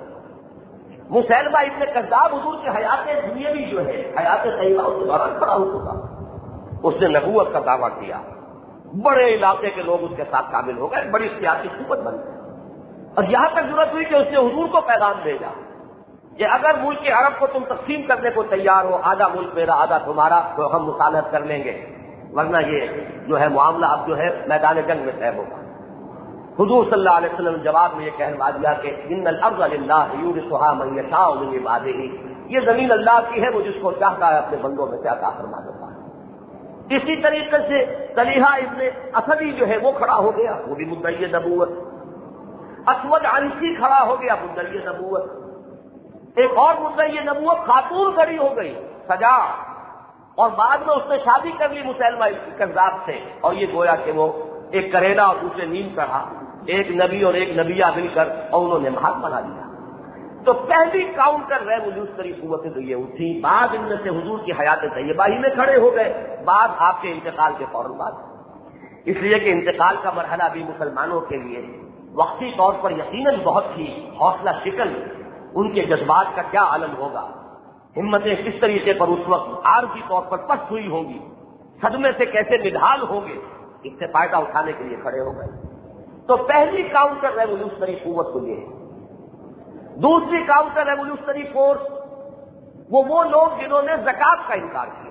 مسیلمہ ابن کذاب حضور کی حیات دنیاوی جو ہے، حیات طیبہ اس کے دوران کھڑا ہو چکا، اس نے نبوت کا دعویٰ کیا، بڑے علاقے کے لوگ اس کے ساتھ شامل ہو گئے، بڑی سیاسی قوت بن گئی، اور یہاں تک ضرورت ہوئی کہ اس نے حضور کو پیغام بھیجا کہ اگر ملک عرب کو تم تقسیم کرنے کو تیار ہو، آدھا ملک میرا آدھا تمہارا، تو ہم مصالحت کر لیں گے، ورنہ یہ جو ہے معاملہ اب جو ہے میدان جنگ میں طے ہوگا۔ حضور صلی اللہ علیہ وسلم جواب میں یہ کہلوا دیا کہ ان الارض للہ یورثھا من یشاء من عبادہ، یہ زمین اللہ کی ہے، وہ جس کو چاہتا ہے اپنے بندوں میں سے عطا فرما دیتا ہے۔ اسی طریقے سے طلحہ ابن اسدی جو ہے وہ کھڑا ہو گیا، وہ بھی مدعی نبوت۔ اسود عنسی کھڑا ہو گیا، مدعی نبوت۔ ایک اور مدعی نبوت خاتون کھڑی ہو گئی، سجا، اور بعد میں اس نے شادی کر لی مسیلمہ کذاب سے، اور یہ گویا کہ وہ ایک کریلا اور دوسرے نیم چڑھا، ایک نبی اور ایک نبیہ مل کر، اور انہوں نے محل بنا لیا۔ تو پہلی کاؤنٹر ریولیوشنری قوتیں تو یہ اٹھی، بعد ان میں سے حضور کی حیات طیبہ ہی میں کھڑے ہو گئے، بعد آپ کے انتقال کے فوراً بعد، اس لیے کہ انتقال کا مرحلہ بھی مسلمانوں کے لیے وقتی طور پر یقیناً بہت ہی حوصلہ شکن، ان کے جذبات کا کیا عالم ہوگا، ہمتیں کس طریقے پر اس وقت عارضی طور پر پست ہوئی ہوں گی، صدمے سے کیسے نڈھال ہوں گے، اس سے فائدہ اٹھانے کے لیے کھڑے ہو گئے۔ تو پہلی کاؤنٹر ریولیوشنری قوت تو یہ ہے۔ دوسری کاؤنٹر ریولیوشنری فورس وہ وہ لوگ جنہوں نے زکات کا انکار کیا،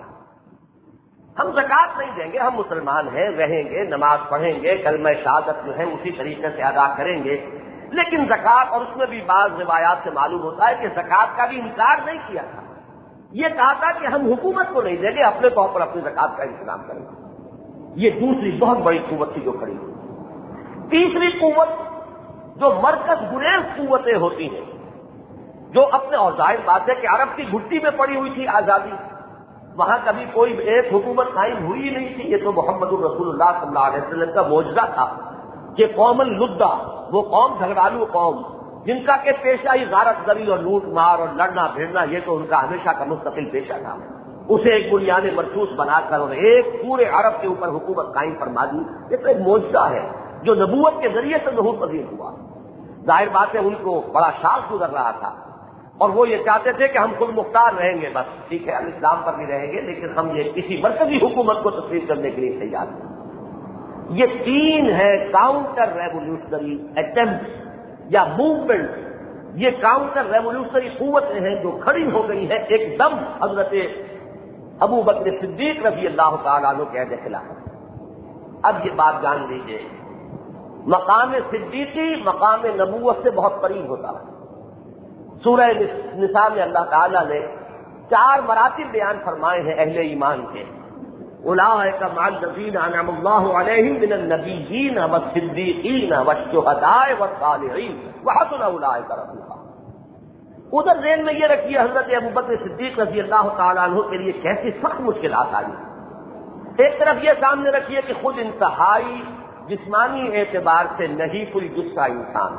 ہم زکات نہیں دیں گے، ہم مسلمان ہیں، رہیں گے، نماز پڑھیں گے، کلمہ شہادت جو ہے اسی طریقے سے ادا کریں گے، لیکن زکات، اور اس میں بھی بعض روایات سے معلوم ہوتا ہے کہ زکات کا بھی انکار نہیں کیا تھا، یہ کہا تھا کہ ہم حکومت کو نہیں دیں گے، اپنے طور پر اپنی زکات کا انتظام کریں گے۔ یہ دوسری بہت بڑی قوت تھی جو کھڑی ہوئی۔ تیسری قوت جو مرکز گریز قوتیں ہوتی ہیں، جو اپنے، اور ظاہر بات ہے کہ عرب کی گھٹی میں پڑی ہوئی تھی آزادی، وہاں کبھی کوئی ایک حکومت قائم ہوئی نہیں تھی، یہ تو محمد الرسول اللہ صلی اللہ علیہ وسلم کا معجزہ تھا کہ قوم اللدہ، وہ قوم جھگڑالو قوم جن کا کہ پیشہ ہی غارت زری اور لوٹ مار اور لڑنا بھیڑنا، یہ تو ان کا ہمیشہ کا مستقل پیشہ تھا، اسے ایک بنیاد مرسوس بنا کر اور ایک پورے عرب کے اوپر حکومت قائم فرما دی، یہ تو ایک معجزہ ہے جو نبوت کے ذریعے سے ظہور پذیر ہوا۔ ظاہر بات ہے ان کو بڑا شاخ گزر رہا تھا، اور وہ یہ چاہتے تھے کہ ہم خود مختار رہیں گے، بس ٹھیک ہے ہم اسلام پر بھی رہیں گے، لیکن ہم یہ کسی مرکزی حکومت کو تسلیم کرنے کے لیے تیار ہیں۔ یہ تین ہے کاؤنٹر ریولیوشنری اٹیمپٹ یا موومنٹ، یہ کاؤنٹر ریولیوشنری قوتیں ہیں جو کھڑی ہو گئی ہیں ایک دم حضرت ابو بکر صدیق رضی اللہ تعالیٰ عنہ کے عہد خلافت۔ اب یہ بات جان لیجیے، مقام صدیقی مقام نبوت سے بہت قریب ہوتا ہے۔ سورہ نساء میں اللہ تعالیٰ نے چار مراتب بیان فرمائے ہیں اہل ایمان کے، اولئک مع الذین انعم اللہ علیہم من النبیین والصدیقین والشہداء والصالحین وحسن اولئک رفیقا۔ ادھر ذہن میں یہ رکھیے حضرت ابوبکر صدیق رضی اللہ تعالیٰ عنہ کے لیے کیسی سخت مشکلات آئی۔ ایک طرف یہ سامنے رکھیے کہ خود انتہائی جسمانی اعتبار سے نحیف الجثہ انسان،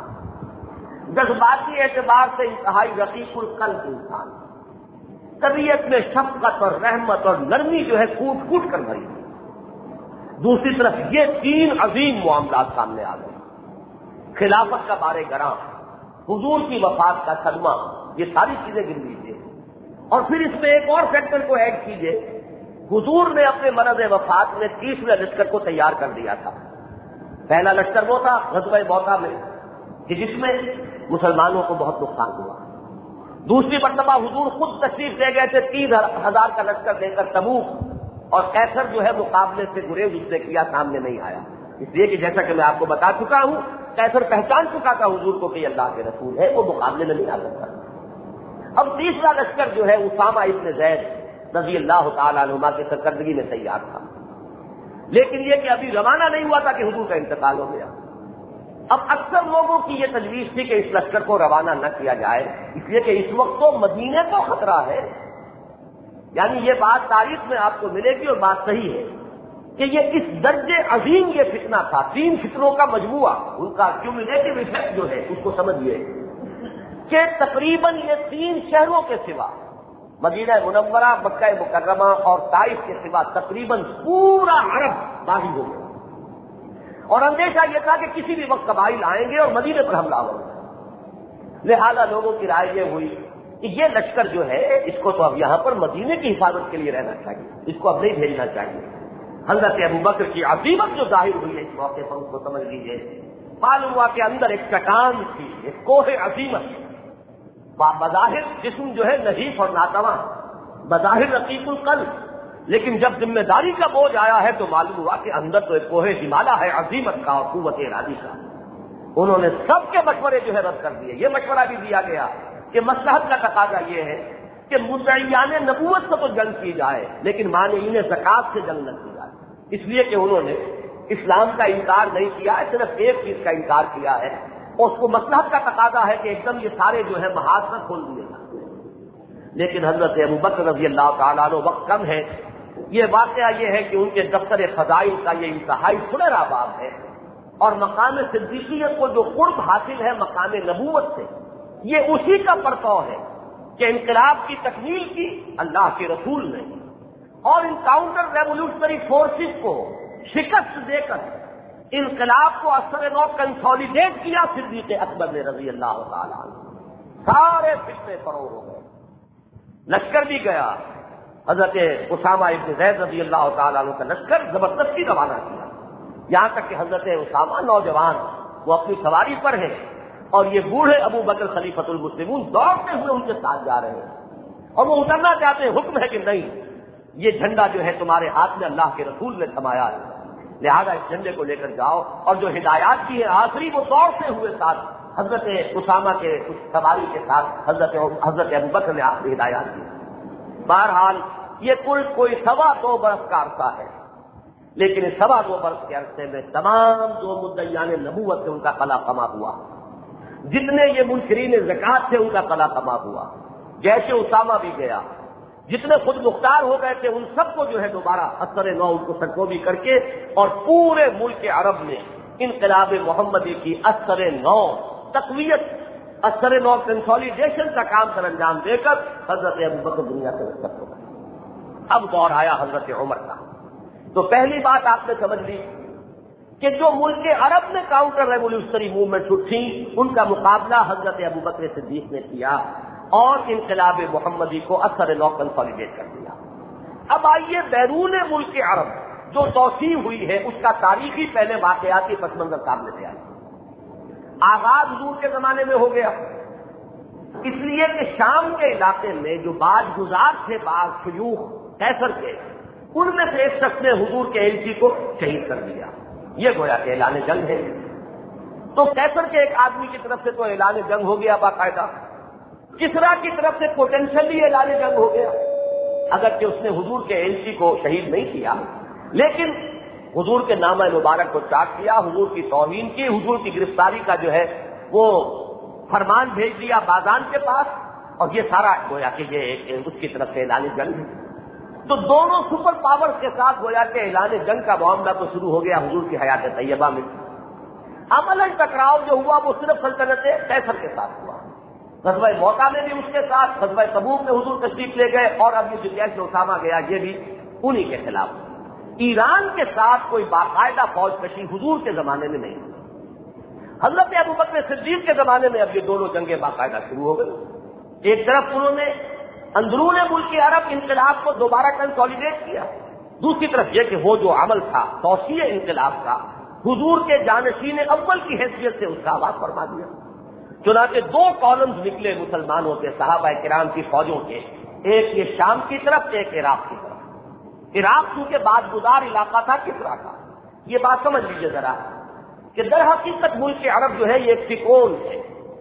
جذباتی اعتبار سے انتہائی رقیق القلب انسان، طبیعت میں شفقت اور رحمت اور نرمی جو ہے کوٹ کوٹ کر بھری۔ دوسری طرف یہ تین عظیم معاملات سامنے آ گئے، خلافت کا بارے گراں، حضور کی وفات کا صدمہ، یہ ساری چیزیں گن لیجیے، اور پھر اس میں ایک اور فیکٹر کو ایڈ کیجیے، حضور نے اپنے مرض وفات میں تیسرے لشکر کو تیار کر دیا تھا۔ پہلا لشکر وہ تھا غزوہ موتا میں کہ جس میں مسلمانوں کو بہت نقصان ہوا۔ دوسری مرتبہ حضور خود تشریف لے گئے تھے تین ہزار کا لشکر لے کر تبوک، اور قیصر جو ہے مقابلے سے گریز اس سے کیا، سامنے نہیں آیا، اس لیے کہ جیسا کہ میں آپ کو بتا چکا ہوں قیصر پہچان چکا تھا حضور کو کہ یہ اللہ کے رسول ہے، وہ مقابلے میں نہیں آ سکتا۔ اب تیسرا لشکر جو ہے اسامہ ابن زید رضی اللہ تعالیٰ عنہما کی سرکردگی میں تیار تھا، لیکن یہ کہ ابھی روانہ نہیں ہوا تھا کہ حضور کا انتقال ہو گیا۔ اب اکثر لوگوں کی یہ تجویز تھی کہ اس لشکر کو روانہ نہ کیا جائے، اس لیے کہ اس وقت تو مدینے کو خطرہ ہے، یعنی یہ بات تاریخ میں آپ کو ملے گی اور بات صحیح ہے کہ یہ اس درجے عظیم یہ فتنہ تھا، تین فتنوں کا مجموعہ، ان کا کیومولیٹو ایفیکٹ جو ہے اس کو سمجھیے کہ تقریباً یہ تین شہروں کے سوا، مدینہ منورہ، مکہ مکرمہ اور طائف کے سوا تقریباً پورا عرب باغی ہو گیا، اور اندیشہ یہ تھا کہ کسی بھی وقت قبائل آئیں گے اور مدینے پر حملہ ہوگا۔ لہذا لوگوں کی رائے یہ ہوئی کہ یہ لشکر جو ہے اس کو تو اب یہاں پر مدینے کی حفاظت کے لیے رہنا چاہیے، اس کو اب نہیں بھیجنا چاہیے۔ حضرت ابوبکر کی عظیمت جو ظاہر ہوئی ہے اس موقع پر اس کو سمجھ لیجیے، معلوم ہوا کہ اندر ایک چٹان تھی، ایک کوہ عظیمت، بظاہر جسم جو ہے نحیف اور ناتواں، بظاہر رقیق القلب، لیکن جب ذمہ داری کا بوجھ آیا ہے تو معلوم ہوا کہ اندر تو ایک کوہ ہمالہ ہے عظیمت کا اور قوت ارادی کا۔ انہوں نے سب کے مشورے جو ہے رد کر دیے۔ یہ مشورہ بھی دیا گیا کہ مصلحت کا تقاضا یہ ہے کہ مدعیان نبوت سے تو جنگ کی جائے لیکن مانعین زکات سے جنگ نہ کی جائے، اس لیے کہ انہوں نے اسلام کا انکار نہیں کیا ہے، صرف ایک چیز کا انکار کیا ہے، اور اس کو مصلحت کا تقاضا ہے کہ ایک دم یہ سارے جو ہے محاذ نہ کھول دیے جائیں۔ لیکن حضرت ابوبکر رضی اللہ تعالیٰ عنہ، وقت کم ہے، یہ واقعہ یہ ہے کہ ان کے دفتر فضائل کا یہ انتہائی سنہرا باب ہے، اور مقام صدیقیت کو جو قرب حاصل ہے مقام نبوت سے، یہ اسی کا پرتو ہے کہ انقلاب کی تکمیل کی اللہ کے رسول نے، اور ان کاؤنٹر ریولیوشنری فورسز کو شکست دے کر انقلاب کو اثر نو کنسالیڈیٹ کیا صدیق اکبر نے رضی اللہ تعالیٰ عنہ۔ سارے فتنے فروغ ہو گئے، لشکر بھی گیا، حضرت اسامہ ابن زید رضی اللہ تعالیٰ عنہ کا لشکر زبردستی روانہ کیا، یہاں تک کہ حضرت اسامہ نوجوان وہ اپنی سواری پر ہیں اور یہ بوڑھے ابو بکر خلیفۃ المسلمون دوڑتے ہوئے ان کے ساتھ جا رہے ہیں، اور وہ اترنا چاہتے ہیں، حکم ہے کہ نہیں، یہ جھنڈا جو ہے تمہارے ہاتھ میں اللہ کے رسول نے تھمایا ہے، لہذا اس جھنڈے کو لے کر جاؤ، اور جو ہدایات کی ہے آخری وہ دوڑتے ہوئے ساتھ حضرت اسامہ کے اس سواری کے ساتھ حضرت حضرت ابوبکر نے آخری ہدایات کی۔ بہرحال یہ کل کوئی سوا دو برس کا عرصہ ہے، لیکن اس سوا دو برس کے عرصے میں تمام جو مدعیان نبوت سے ان کا قلع قما ہوا، جتنے یہ منکرین زکات تھے ان کا قلع قما ہوا، جیسے اسامہ بھی گیا، جتنے خود مختار ہو گئے تھے ان سب کو جو ہے دوبارہ اثر نو ان کو سرکوبی کر کے اور پورے ملک عرب میں انقلاب محمدی کی اثر نو تقویت، اثر نو کنسالیڈیشن کا کام سر انجام دے کر حضرت ابوبکر دنیا سے رخصت ہو گئے۔ اب دور آیا حضرت عمر کا۔ تو پہلی بات آپ نے سمجھ لی کہ جو ملک عرب میں کاؤنٹر ریولیوشنری موومنٹ تھیں ان کا مقابلہ حضرت ابوبکر صدیق نے کیا اور انقلاب محمدی کو اثر نو کنسالیڈیٹ کر دیا۔ اب آئیے بیرون ملک عرب جو توسیع ہوئی ہے اس کا تاریخی پہلے واقعاتی پس منظر سامنے سے آیا۔ آغاز حضور کے زمانے میں ہو گیا، اس لیے کہ شام کے علاقے میں جو باج گزار تھے بعض شیوخ قیصر کے، ان میں سے ایک شخص نے حضور کے ایلچی کو شہید کر دیا، یہ گویا کہ اعلان جنگ ہے۔ تو قیصر کے ایک آدمی کی طرف سے تو اعلان جنگ ہو گیا باقاعدہ، کسرا کی طرف سے پوٹینشلی اعلان جنگ ہو گیا، اگرچہ اس نے حضور کے ایلچی کو شہید نہیں کیا لیکن حضور کے نامہ مبارک کو چاک کیا، حضور کی توہین کی، حضور کی گرفتاری کا جو ہے وہ فرمان بھیج دیا بازان کے پاس، اور یہ سارا گویا کہ یہ ایک اس کی طرف سے اعلان جنگ ہے۔ تو دونوں سپر پاور کے ساتھ گویا کہ اعلان جنگ کا معاملہ تو شروع ہو گیا حضور کی حیات طیبہ میں۔ عملاً ٹکراؤ جو ہوا وہ صرف سلطنت قیصر کے ساتھ ہوا، غزوہ موتا میں بھی اس کے ساتھ، غزوہ تبوک میں حضور تشریف لے گئے، اور اب یہ جیش اسامہ گیا یہ بھی انہی کے خلاف۔ ایران کے ساتھ کوئی باقاعدہ فوج کشی حضور کے زمانے میں نہیں ہوئی۔ حضرت ابو بکر صدیق کے زمانے میں اب یہ دونوں جنگیں باقاعدہ شروع ہو گئی۔ ایک طرف انہوں نے اندرون ملک عرب انقلاب کو دوبارہ کنسالیڈیٹ کیا، دوسری طرف یہ کہ وہ جو عمل تھا توسیع انقلاب کا، حضور کے جانشین اول کی حیثیت سے اس کا آغاز فرما دیا۔ چنانچہ دو کالمز نکلے مسلمانوں کے، صحابہ کرام کی فوجوں کے، ایک یہ شام کی طرف، ایک عراق کی طرف۔ عراق چونکہ بعد گزار علاقہ تھا کسرا کا، یہ بات سمجھ لیجیے ذرا کہ در حقیقت ملک عرب جو ہے یہ ایک تکون ہے،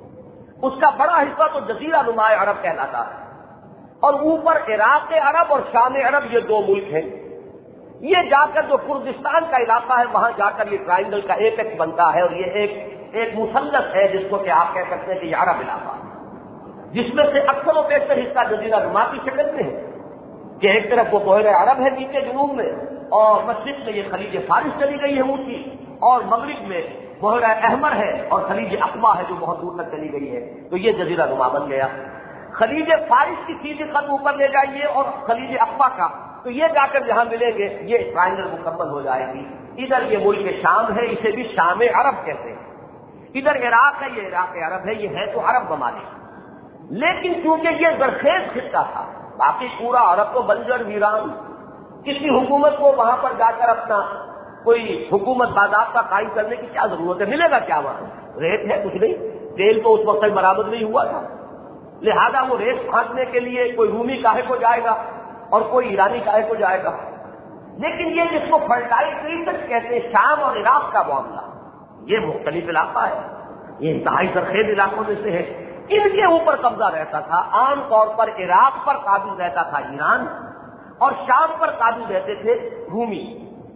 اس کا بڑا حصہ تو جزیرہ نما عرب کہلاتا ہے، اور اوپر عراق عرب اور شام عرب یہ دو ملک ہیں۔ یہ جا کر جو کردستان کا علاقہ ہے وہاں جا کر یہ ٹرائنگل کا ایک ایک بنتا ہے، اور یہ ایک ایک مثلث ہے جس کو کہ آپ کہہ سکتے ہیں کہ یہ عرب علاقہ، جس میں سے اکثر و بیشتر حصہ جزیرہ نما کی شکل میں ہے کہ ایک طرف وہ بحیرہ عرب ہے نیچے جنوب میں، اور مشرق میں یہ خلیج فارس چلی گئی ہے اونچی، اور مغرب میں بحیرہ احمر ہے اور خلیج اقوا ہے جو بہت دور تک چلی گئی ہے، تو یہ جزیرہ نما بن گیا۔ خلیج فارس کی سیدھی خط اوپر لے جائیے اور خلیج اقوا کا، تو یہ جا کر جہاں ملیں گے یہ ٹرائنگل مکمل ہو جائے گی۔ ادھر یہ ملک شام ہے، اسے بھی شام عرب کہتے ہیں، ادھر عراق ہے، یہ عراق عرب ہے، یہ ہے تو عرب ممالک، لیکن چونکہ یہ زرخیز خطہ تھا، باقی پورا عرب تو بنجر ویران، کسی حکومت کو وہاں پر جا کر اپنا کوئی حکومت باضابطہ قائم کرنے کی کیا ضرورت ہے؟ ملے گا کیا وہاں؟ ریت ہے کچھ نہیں، تیل تو اس وقت برآمد نہیں ہوا تھا، لہذا وہ ریت پھانکنے کے لیے کوئی رومی کاہے کو جائے گا اور کوئی ایرانی کاہے کو جائے گا؟ لیکن یہ جس کو فرٹائل ریسرچ کہتے ہیں، شام اور عراق کا معاملہ، یہ مختلف علاقہ ہے، یہ انتہائی زرخیز علاقوں میں سے ہے۔ ان کے اوپر قبضہ رہتا تھا، عام طور پر عراق پر قابض رہتا تھا ایران، اور شام پر قابض رہتے تھے رومی،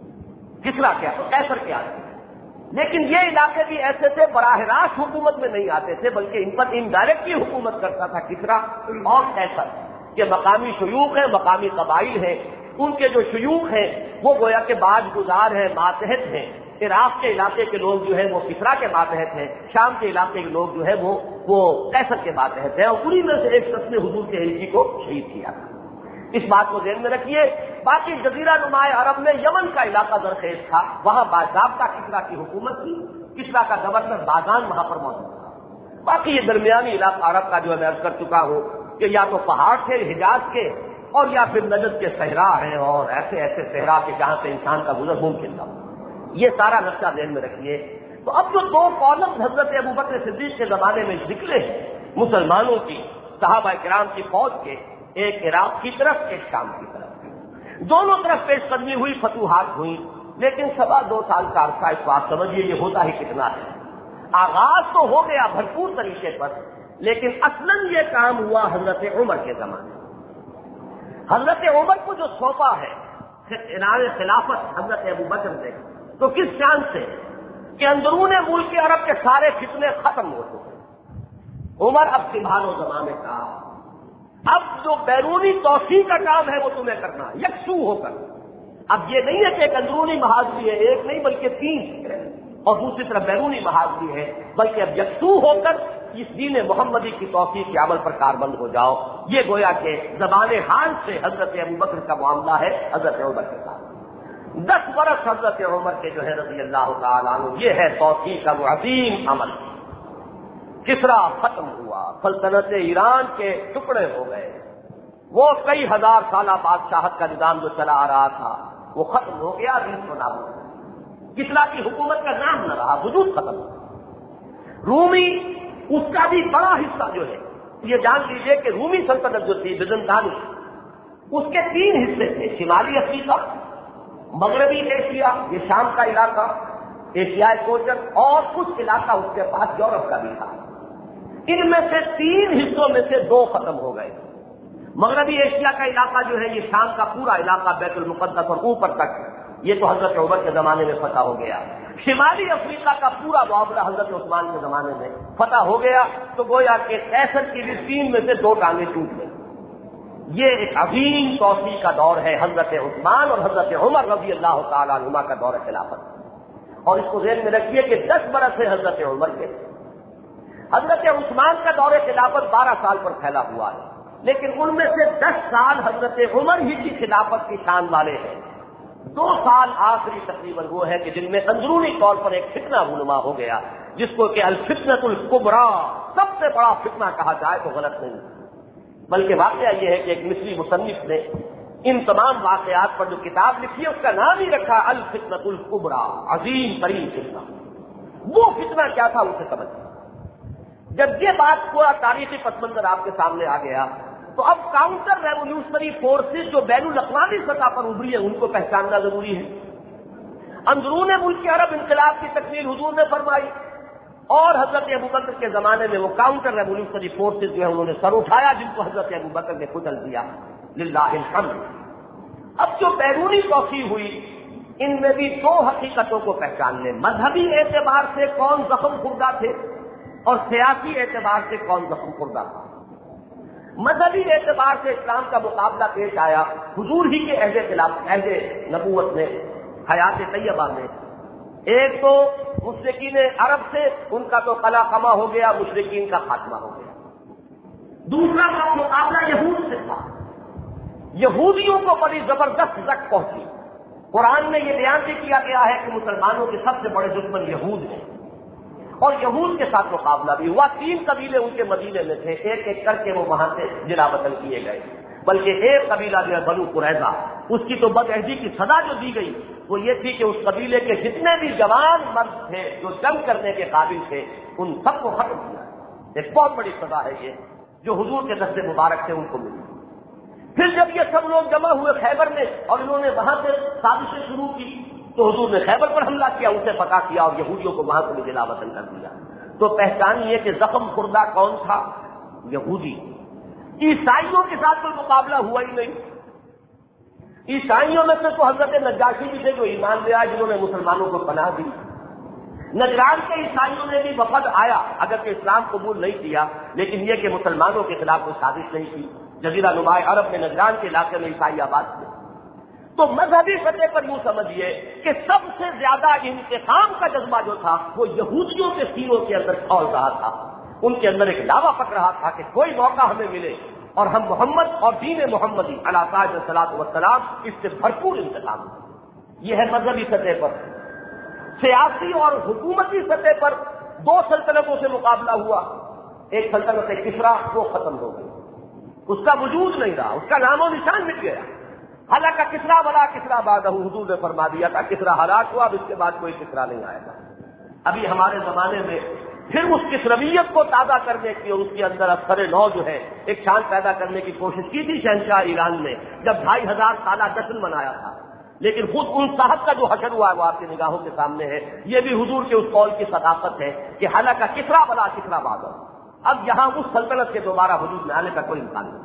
کسرا کیا تو قیصر کے آتے تھے۔ لیکن یہ علاقے بھی ایسے تھے براہ راست حکومت میں نہیں آتے تھے، بلکہ ان پر انڈائریکٹلی حکومت کرتا تھا کسرا اور قیصر، کہ مقامی شیوخ ہیں، مقامی قبائل ہیں، ان کے جو شیوخ ہیں وہ گویا کہ باج گزار ہیں، ماتحت ہیں۔ عراق کے علاقے کے لوگ جو ہیں وہ کسرا کے ماتحت ہیں، شام کے علاقے کے لوگ جو ہے وہ وہ قیصر کے ماتحت ہیں، اور انہی میں سے ایک شخص نے حضور کے ہجری کو شہید کیا تھا۔ اس بات کو ذہن میں رکھیے۔ باقی جزیرہ نما عرب میں یمن کا علاقہ زرخیز تھا، وہاں باضابطہ کسرا کی حکومت تھی، کسرا کا گورنر بازان وہاں پر موجود تھا۔ باقی یہ درمیانی علاقہ عرب کا جو میں عرض کر چکا ہوں کہ یا تو پہاڑ تھے حجاز کے، اور یا پھر نجد کے صحرا ہیں، اور ایسے ایسے صحرا کے جہاں سے انسان کا گزر ممکن تھا۔ یہ سارا نقشہ ذہن میں رکھیے۔ تو اب جو دو کالم حضرت ابوبکر صدیق کے زمانے میں نکلے ہیں مسلمانوں کی، صحابہ کرام کی فوج کے، ایک عراق کی طرف ایک شام کی طرف، دونوں طرف پیش قدمی ہوئی، فتوحات ہوئی، لیکن سوا دو سال کا عرصہ، اس کو آپ سمجھیے یہ ہوتا ہی کتنا ہے۔ آغاز تو ہو گیا بھرپور طریقے پر، لیکن اصلاً یہ کام ہوا حضرت عمر کے زمانے میں۔ حضرت عمر کو جو سونپا ہے عنان خلافت حضرت ابوبکر نے، تو کس شان سے کہ اندرون ملک عرب کے سارے فتنے ختم ہو چکے، عمر اب سنبھالو زمانے کا، اب جو بیرونی توسیع کا کام ہے وہ تمہیں کرنا ہے یکسو ہو کر۔ اب یہ نہیں ہے کہ ایک اندرونی محاذ بھی ہے، ایک نہیں بلکہ تین ہے، اور دوسری طرف بیرونی محاذ بھی ہے، بلکہ اب یکسو ہو کر اس دین محمدی کی توسیع کے عمل پر کاربند ہو جاؤ۔ یہ گویا کہ زبان حال سے حضرت ابوبکر کا معاملہ ہے حضرت عمر کے ساتھ۔ دس برس حضرت عمر کے جو ہے رضی اللہ تعالیٰ عنہ، یہ ہے توسیع کا وہ عظیم عمل۔ کسرا ختم ہوا، سلطنت ایران کے ٹکڑے ہو گئے، وہ کئی ہزار سالہ بادشاہت کا نظام جو چلا آ رہا تھا وہ ختم ہو گیا، دین کو نابود۔ کسرا کی حکومت کا نام نہ رہا، وجود ختم ہوا۔ رومی اس کا بھی بڑا حصہ جو ہے، یہ جان لیجیے کہ رومی سلطنت جو تھی بیزنطانی، اس کے تین حصے تھے، شمالی افریقہ، مغربی ایشیا یہ شام کا علاقہ، ایشیائی کوچر، اور کچھ علاقہ اس کے پاس یورپ کا بھی تھا۔ ان میں سے تین حصوں میں سے دو ختم ہو گئے۔ مغربی ایشیا کا علاقہ جو ہے یہ شام کا پورا علاقہ، بیت المقدس اور اوپر تک، یہ تو حضرت عمر کے زمانے میں فتح ہو گیا۔ شمالی افریقہ کا پورا معاملہ حضرت عثمان کے زمانے میں فتح ہو گیا، تو گویا کہ قیصر کی بھی تین میں سے دو ٹانگیں ٹوٹ گئی۔ یہ ایک عظیم توسیع کا دور ہے حضرت عثمان اور حضرت عمر رضی اللہ تعالیٰ عنہما کا دور خلافت۔ اور اس کو ذہن میں رکھیے کہ دس برس ہے حضرت عمر کے، حضرت عثمان کا دور خلافت بارہ سال پر پھیلا ہوا ہے، لیکن ان میں سے دس سال حضرت عمر ہی کی خلافت کی شان والے ہیں۔ دو سال آخری تقریباً وہ ہے کہ جن میں اندرونی طور پر ایک فتنہ رونما ہو گیا، جس کو کہ الفتنۃ الکبریٰ سب سے بڑا فتنہ کہا جائے تو غلط نہیں، بلکہ واقعہ یہ ہے کہ ایک مصری مصنف نے ان تمام واقعات پر جو کتاب لکھی ہے اس کا نام ہی رکھا الفتنۃ الکبریٰ، عظیم ترین فتنہ۔ وہ فتنہ کیا تھا اسے سمجھ۔ جب یہ بات پورا تاریخی پس منظر آپ کے سامنے آ گیا تو اب کاؤنٹر ریولیوشنری فورسز جو بین الاقوامی سطح پر ابھری ہیں ان کو پہچاننا ضروری ہے۔ اندرون ملک عرب انقلاب کی تکمیل حضور نے فرمائی، اور حضرت ابوبکر کے زمانے میں وہ کاؤنٹر ریولیوشنری فورسز جو ہے انہوں نے سر اٹھایا، جن کو حضرت ابوبکر نے کچل دیا، للہ الحمد۔ اب جو بیرونی توسیع ہوئی ان میں بھی دو حقیقتوں کو پہچان لیں، مذہبی اعتبار سے کون زخم خوردہ تھے اور سیاسی اعتبار سے کون زخم خوردہ تھا۔ مذہبی اعتبار سے اسلام کا مقابلہ پیش آیا حضور ہی کے عہد خلاف عہد نبوت میں، حیات طیبہ میں۔ ایک تو مشرکین عرب سے، ان کا تو قلع قمع ہو گیا، مشرکین کا خاتمہ ہو گیا۔ دوسرا کا مقابلہ یہود سے تھا۔ یہودیوں کو بڑی زبردست زک پہنچی۔ قرآن میں یہ بیان بھی کیا گیا ہے کہ مسلمانوں کے سب سے بڑے دشمن یہود ہیں، اور یہود کے ساتھ مقابلہ بھی ہوا۔ تین قبیلے ان کے مدینے میں تھے، ایک ایک کر کے وہ وہاں سے جلا وطن کیے گئے، بلکہ ایک قبیلہ جو ہے بنو قریظہ، اس کی تو بدعہدی کی سزا جو دی گئی وہ یہ تھی کہ اس قبیلے کے جتنے بھی جوان مرد تھے جو جنگ کرنے کے قابل تھے ان سب کو ختم کیا۔ ایک بہت بڑی سزا ہے یہ جو حضور کے دست مبارک سے ان کو ملی۔ پھر جب یہ سب لوگ جمع ہوئے خیبر میں اور انہوں نے وہاں سے سازشیں شروع کی تو حضور نے خیبر پر حملہ کیا، اسے فتح کیا اور یہودیوں کو وہاں سے بھی جلا وطن کر دیا۔ تو پہچانیے کہ زخم خوردہ کون تھا؟ یہودی۔ عیسائیوں کے ساتھ کوئی مقابلہ ہوا ہی نہیں۔ عیسائیوں میں سے تو حضرت نجاشی بھی تھے جو ایمان لے آئے، جنہوں نے مسلمانوں کو پناہ دی۔ نجران کے عیسائیوں نے بھی وفد آیا، اگرچہ اسلام قبول نہیں کیا، لیکن یہ کہ مسلمانوں کے خلاف کوئی سازش نہیں کی۔ جزیرہ نماء عرب میں نجران کے علاقے میں عیسائی آباد تھے۔ تو مذہبی سطح پر یوں سمجھیے کہ سب سے زیادہ انتقام کا جذبہ جو تھا وہ یہودیوں کے سینوں کے اندر کھول رہا تھا۔ ان کے اندر ایک لاوا پک رہا تھا کہ کوئی موقع ہمیں ملے اور ہم محمد اور دین محمدی علیہ الصلوۃ والسلام اس سے بھرپور انتقام دیں۔ یہ ہے مذہبی سطح پر۔ سیاسی اور حکومتی سطح پر دو سلطنتوں سے مقابلہ ہوا۔ ایک سلطنت کسریٰ وہ ختم ہو گئی، اس کا وجود نہیں رہا، اس کا نام و نشان مٹ گیا۔ حالانکہ کسریٰ ولا کسریٰ بعدہ، حضور نے فرما دیا تھا کسریٰ ہلاک ہوا، اب اس کے بعد کوئی کسریٰ نہیں آئے گا۔ ابھی ہمارے زمانے میں پھر اس کسرویت کو تازہ کرنے کی اور اس کے اندر اثر نو جو ہے ایک شان پیدا کرنے کی کوشش کی تھی شہنشاہ ایران نے، جب ڈھائی ہزار سالہ جشن منایا تھا۔ لیکن خود ان صاحب کا جو حشر ہوا ہے وہ آپ کی نگاہوں کے سامنے ہے۔ یہ بھی حضور کے اس قول کی صداقت ہے کہ حالانکہ کسریٰ ولا کسریٰ بعدہ، اب یہاں اس سلطنت کے دوبارہ وجود میں آنے کا کوئی امکان نہیں۔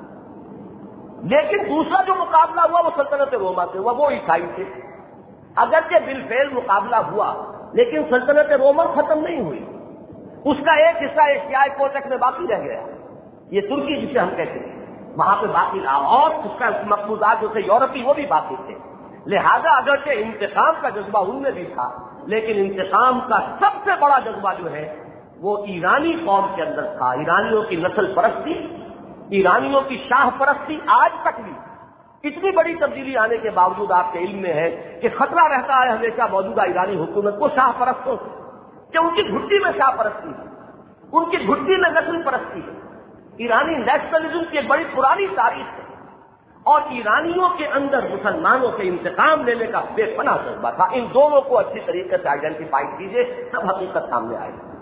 لیکن دوسرا جو مقابلہ ہوا وہ سلطنت روما سے ہوا، وہ عیسائی تھے۔ اگرچہ بالفعل مقابلہ ہوا لیکن سلطنت روما ختم نہیں ہوئی، اس کا ایک حصہ ایشیائی کوٹک میں باقی رہ گیا، یہ ترکی جسے ہم کہتے ہیں، وہاں پہ باقی رہا، اور اس کا مقبوضات جو تھے یورپی وہ بھی باقی تھے۔ لہذا اگرچہ انتقام کا جذبہ ان میں بھی تھا، لیکن انتقام کا سب سے بڑا جذبہ جو ہے وہ ایرانی قوم کے اندر تھا۔ ایرانیوں کی نسل پرستی، ایرانیوں کی شاہ پرستی آج تک بھی اتنی بڑی تبدیلی آنے کے باوجود آپ کے علم میں ہے کہ خطرہ رہتا ہے ہمیشہ موجودہ ایرانی حکومت کو شاہ پرستوں سے، کہ ان کی گھٹی میں شاہ پرستی ہے، ان کی گھٹی میں نسل پرستی ہے۔ ایرانی نیشنلزم کی ایک بڑی پرانی تاریخ ہے، اور ایرانیوں کے اندر مسلمانوں سے انتقام لینے کا بے پناہ جذبہ تھا۔ ان دونوں کو اچھی طریقے سے آئیڈینٹیفائی کیجیے، سب حقیقت سامنے آئے گی۔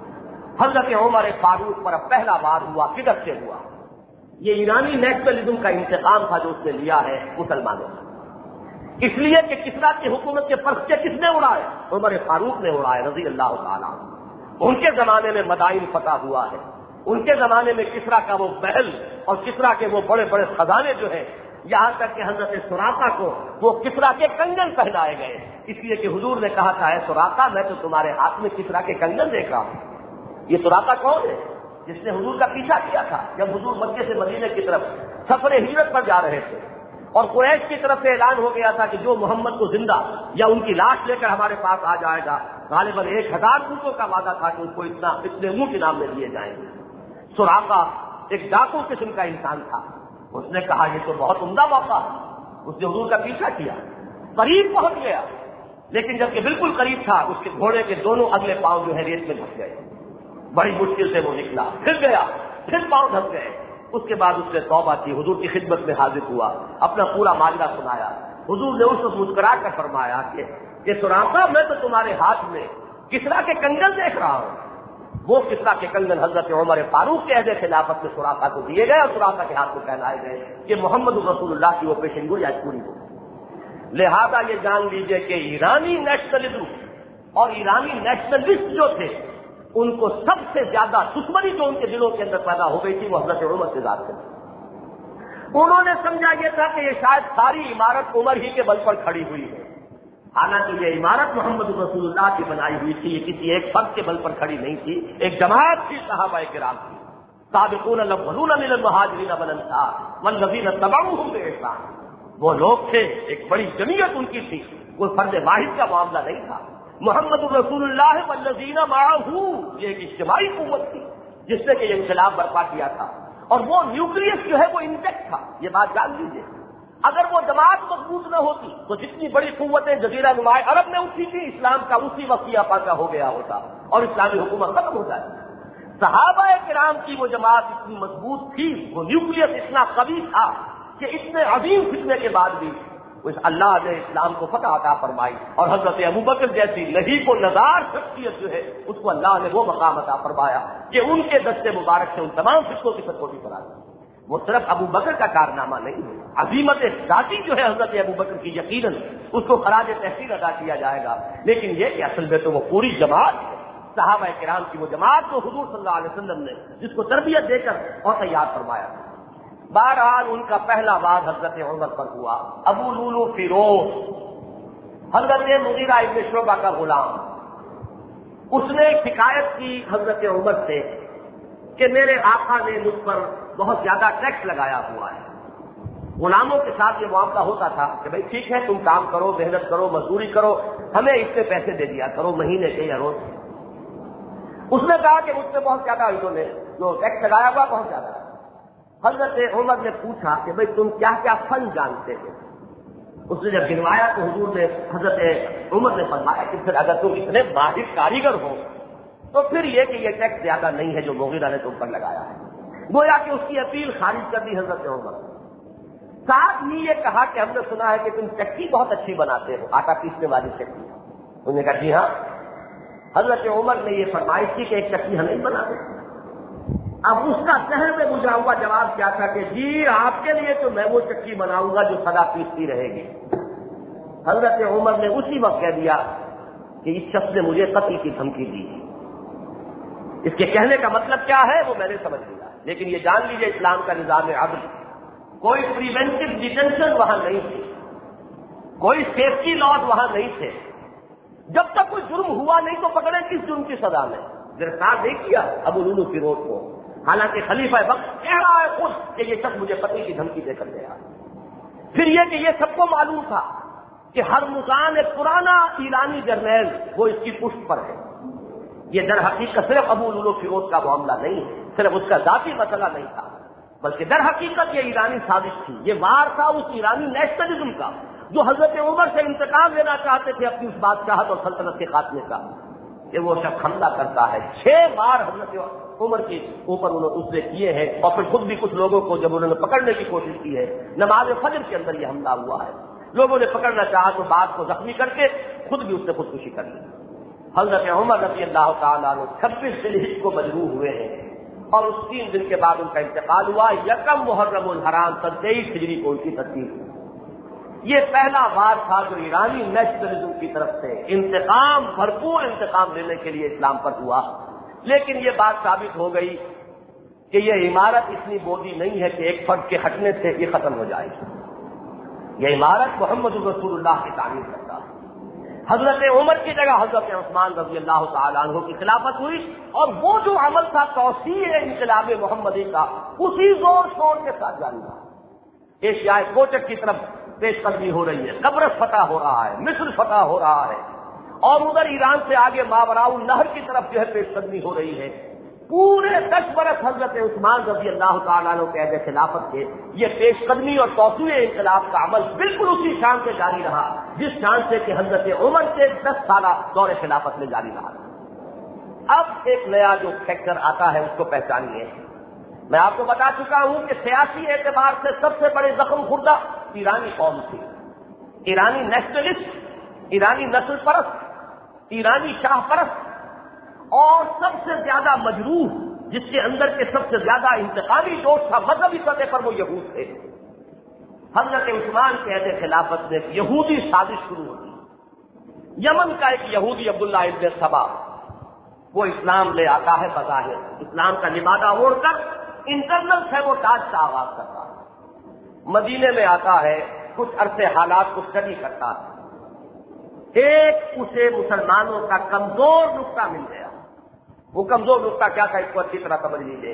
حضرت عمر فاروق پر اب پہلا وار ہوا، کدھر سے ہوا؟ یہ ایرانی نیشنلزم کا انتقام تھا جو اس نے لیا ہے مسلمانوں سے، اس لیے کہ کسریٰ کی حکومت کے پرچے کس نے اڑائے؟ عمر فاروق نے اڑائے رضی اللہ تعالیٰ۔ ان کے زمانے میں مدائن فتح ہوا ہے، ان کے زمانے میں کسریٰ کا وہ محل اور کسریٰ کے وہ بڑے بڑے خزانے جو ہیں، یہاں تک کہ حضرت سراقہ کو وہ کسریٰ کے کنگن پہنائے گئے، اس لیے کہ حضور نے کہا تھا اے سراقہ میں تو تمہارے ہاتھ میں کسریٰ کے کنگن دیکھ رہا ہوں۔ یہ سراقہ کون ہے؟ جس نے حضور کا پیچھا کیا تھا جب حضور مکے سے مدینے کی طرف سفر ہجرت پر جا رہے تھے، اور قریش کی طرف سے اعلان ہو گیا تھا کہ جو محمد کو زندہ یا ان کی لاش لے کر ہمارے پاس آ جائے گا، غالباً ایک ہزار اونٹوں کا وعدہ تھا کہ اس کو اتنا اتنے اونٹ انعام میں دیے جائیں گے۔ سراقہ ایک ڈاکو قسم کا انسان تھا، اس نے کہا یہ تو بہت عمدہ موقع ہے، اس نے حضور کا پیچھا کیا، قریب پہنچ گیا، لیکن جب کہ بالکل قریب تھا اس کے گھوڑے کے دونوں اگلے پاؤں جو ہے ریت میں دھس گئے. بڑی مشکل سے وہ نکلا, پھر گیا, پھر پاؤں دھس گئے. اس کے بعد اس نے توبہ کی, حضور کی خدمت میں حاضر ہوا, اپنا پورا ماجرا سنایا. حضور نے اس وقت مسکرا کر فرمایا کہ کہ سراقہ میں تو تمہارے ہاتھ میں کسرا کے کنگن دیکھ رہا ہوں. وہ کسرا کے کنگن حضرت عمر فاروق کے عہد خلافت میں سراقہ کو دیے گئے اور سراقہ کے ہاتھ کو پہنائے گئے کہ محمد رسول اللہ کی وہ پیشن گوئی آج پوری ہو. لہذا یہ جان لیجئے کہ ایرانی نیشنلزم اور ایرانی نیشنلسٹ جو تھے ان کو سب سے زیادہ دشمنی جو ان کے دلوں کے اندر پیدا ہو گئی تھی وہ حضرت عمر سے ذات تھی. انہوں نے سمجھا یہ تھا کہ یہ شاید ساری عمارت عمر ہی کے بل پر کھڑی ہوئی ہے, حالانکہ یہ عمارت محمد رسول اللہ کی بنائی ہوئی تھی, یہ کسی ایک فرد کے بل پر کھڑی نہیں تھی, ایک جماعت تھی صحابہ کرام کی. سابقون الاولون من المہاجرین والانصار والذین اتبعوہم بإحسان, وہ لوگ تھے, ایک بڑی جمعیت ان کی تھی, کوئی فرد واحد کا معاملہ نہیں تھا. محمد رسول اللہ والذین معہ, یہ ایک اجتماعی قوت تھی جس نے کہ یہ انقلاب برپا کیا تھا, اور وہ نیوکلیس جو ہے وہ انٹیکٹ تھا. یہ بات جان لیجیے, اگر وہ جماعت مضبوط نہ ہوتی تو جتنی بڑی قوتیں جزیرہ نمائے عرب میں اٹھی تھی, اسلام کا اسی وقت یا پاکا ہو گیا ہوتا اور اسلامی حکومت ختم ہو جائے. صحابہ کرام کی وہ جماعت اتنی مضبوط تھی, وہ نیوکلیس اتنا قوی تھا کہ اتنے عظیم فتنے کے بعد بھی اس اللہ نے اسلام کو فتح عطا فرمائی, اور حضرت ابوبکر جیسی لہیب و نزار شخصیت جو ہے اس کو اللہ نے وہ مقام عطا فرمایا کہ ان کے دست مبارک سے ان تمام فتنوں کی سرکوٹی کرا دی. وہ صرف ابو بکر کا کارنامہ نہیں ہے, عظیمت ذاتی جو ہے حضرت ابو بکر کی یقیناً اس کو خراج تحسین ادا کیا جائے گا, لیکن یہ کہ اصل میں تو وہ پوری جماعت ہے, صحابہ کرام کی وہ جماعت جو حضور صلی اللہ علیہ وسلم نے جس کو تربیت دے کر اور تیار فرمایا. بہرحال ان کا پہلا وار حضرت عمر پر ہوا. ابو لولو فیروز حضرت مغیرہ ابن شعبہ کا غلام, اس نے شکایت کی حضرت عمر سے کہ میرے آقا نے مجھ پر بہت زیادہ ٹیکس لگایا ہوا ہے. غلاموں کے ساتھ یہ معاملہ ہوتا تھا کہ بھائی ٹھیک ہے تم کام کرو, محنت کرو, مزدوری کرو, ہمیں اس سے پیسے دے دیا کرو مہینے کے یا روز. اس نے کہا کہ مجھ سے بہت زیادہ انہوں نے جو ٹیکس لگایا ہوا بہت زیادہ. حضرت عمر نے پوچھا کہ بھائی تم کیا کیا فن جانتے ہو؟ اس نے جب گنوایا تو حضور نے حضرت عمر نے فرمایا کہ پھر اگر تم اتنے ماہر کاریگر ہو تو پھر یہ کہ یہ ٹیکس زیادہ نہیں ہے جو مغیرہ نے تم پر لگایا ہے. گویا کہ اس کی اپیل خارج کر دی حضرت عمر. ساتھ ہی یہ کہا کہ ہم نے سنا ہے کہ تم چکی بہت اچھی بناتے ہو, آٹا پیسنے والی چکی. انہوں نے کہا جی ہاں. حضرت عمر نے یہ فرمائش کی کہ ایک چکی ہم نہیں بناتے. اب اس کا ذہن میں بجھا ہوا جواب کیا تھا کہ جی آپ کے لیے تو میں وہ چکی بناؤں گا جو سدا پیستی رہے گی. حضرت عمر نے اسی وقت کہہ دیا کہ اس شخص نے مجھے قتل کی دھمکی دی. اس کے کہنے کا مطلب کیا ہے وہ میں نے سمجھ لیا, لیکن یہ جان لیجیے اسلام کا نظام عدل, کوئی پریونٹو ڈیٹینشن وہاں نہیں تھی, کوئی سیفٹی لاز وہاں نہیں تھے. جب تک کوئی جرم ہوا نہیں تو پکڑے کس جرم کی سزا میں گرفتار نہیں کیا ابو لولو فیروز کو, حالانکہ خلیفہ وقت کہہ رہا ہے خود کہ یہ شخص مجھے قتل کی دھمکی دے کر گیا. پھر یہ کہ یہ سب کو معلوم تھا کہ ہر مکان ایک پرانا ایرانی جرنیل وہ اس کی پشت پر ہے. یہ در حقیقت صرف ابو لولو فیروز کا معاملہ نہیں ہے, صرف اس کا ذاتی مسئلہ نہیں تھا, بلکہ در حقیقت یہ ایرانی سازش تھی. یہ وار تھا اس ایرانی نیشنلزم کا جو حضرت عمر سے انتقام لینا چاہتے تھے اپنی اس بادشاہت اور سلطنت کے خاتمے کا, کہ وہ شخص حملہ کرتا ہے. چھ بار حضرت عمر کے اوپر انہوں اس نے کیے ہیں, اور پھر خود بھی کچھ لوگوں کو جب انہوں نے پکڑنے کی کوشش کی ہے, نماز فجر کے اندر یہ حملہ ہوا ہے. لوگوں نے پکڑنا چاہا تو بعد کو زخمی کر کے خود بھی اس سے خودکشی کر لی. حضرت عمر رضی اللہ تعالیٰ عنہ چھبیس ذی الحجہ کو مجروح ہوئے ہیں, اور اس تین دن کے بعد ان کا انتقال ہوا. یکم محرم الحرام سن تیئیس ہجری کو ان کی تدبیر. یہ پہلا وار تھا جو ایرانی نیشنلزم کی طرف سے انتقام, بھرپور انتقام لینے کے لیے اسلام پر ہوا. لیکن یہ بات ثابت ہو گئی کہ یہ عمارت اتنی بودی نہیں ہے کہ ایک فرد کے ہٹنے سے یہ ختم ہو جائے گی. یہ عمارت محمد رسول اللہ کی تعمیر کرتا ہے. حضرت عمر کی جگہ حضرت عثمان رضی اللہ تعالیٰ عنہ کی خلافت ہوئی, اور وہ جو عمل تھا توسیع انقلاب محمدی کا اسی زور شور کے ساتھ جاری رہا. ایشیائے کوچک کی طرف پیش قدمی ہو رہی ہے, قبرص فتح ہو رہا ہے, مصر فتح ہو رہا ہے, اور ادھر ایران سے آگے ماوراء النہر کی طرف جو ہے پیش قدمی ہو رہی ہے. پورے دس برس حضرت عثمان رضی اللہ تعالیٰ عنہ کے عہد خلافت کے یہ پیش قدمی اور توسیع انقلاب کا عمل بالکل اسی شان سے جاری رہا جس شان سے کہ حضرت عمر کے دس سالہ دور خلافت میں جاری رہا. اب ایک نیا جو فیکٹر آتا ہے اس کو پہچانیے. میں آپ کو بتا چکا ہوں کہ سیاسی اعتبار سے سب سے بڑے زخم خوردہ ایرانی قوم تھی. ایرانی نیشنلسٹ, ایرانی نسل پرست, ایرانی شاہ پرست اور سب سے زیادہ مجروح, جس کے اندر کے سب سے زیادہ انتقامی جوش تھا مذہبی سطح پر, وہ یہود تھے. حضرت عثمان کے عہد خلافت میں یہودی سازش شروع ہوئی. یمن کا ایک یہودی عبداللہ ابن سبا, وہ اسلام لے آتا ہے بظاہر, اسلام کا لبادہ اوڑھ کر انٹرنل سیبوٹاج کا آغاز کرتا ہے. مدینے میں آتا ہے, کچھ عرصے حالات کو اسٹڈی کرتا ہے. ایک اسے مسلمانوں کا کمزور نقطہ مل گیا. وہ کمزور نقطہ کیا تھا, اس کو اچھی طرح سمجھ لیجیے.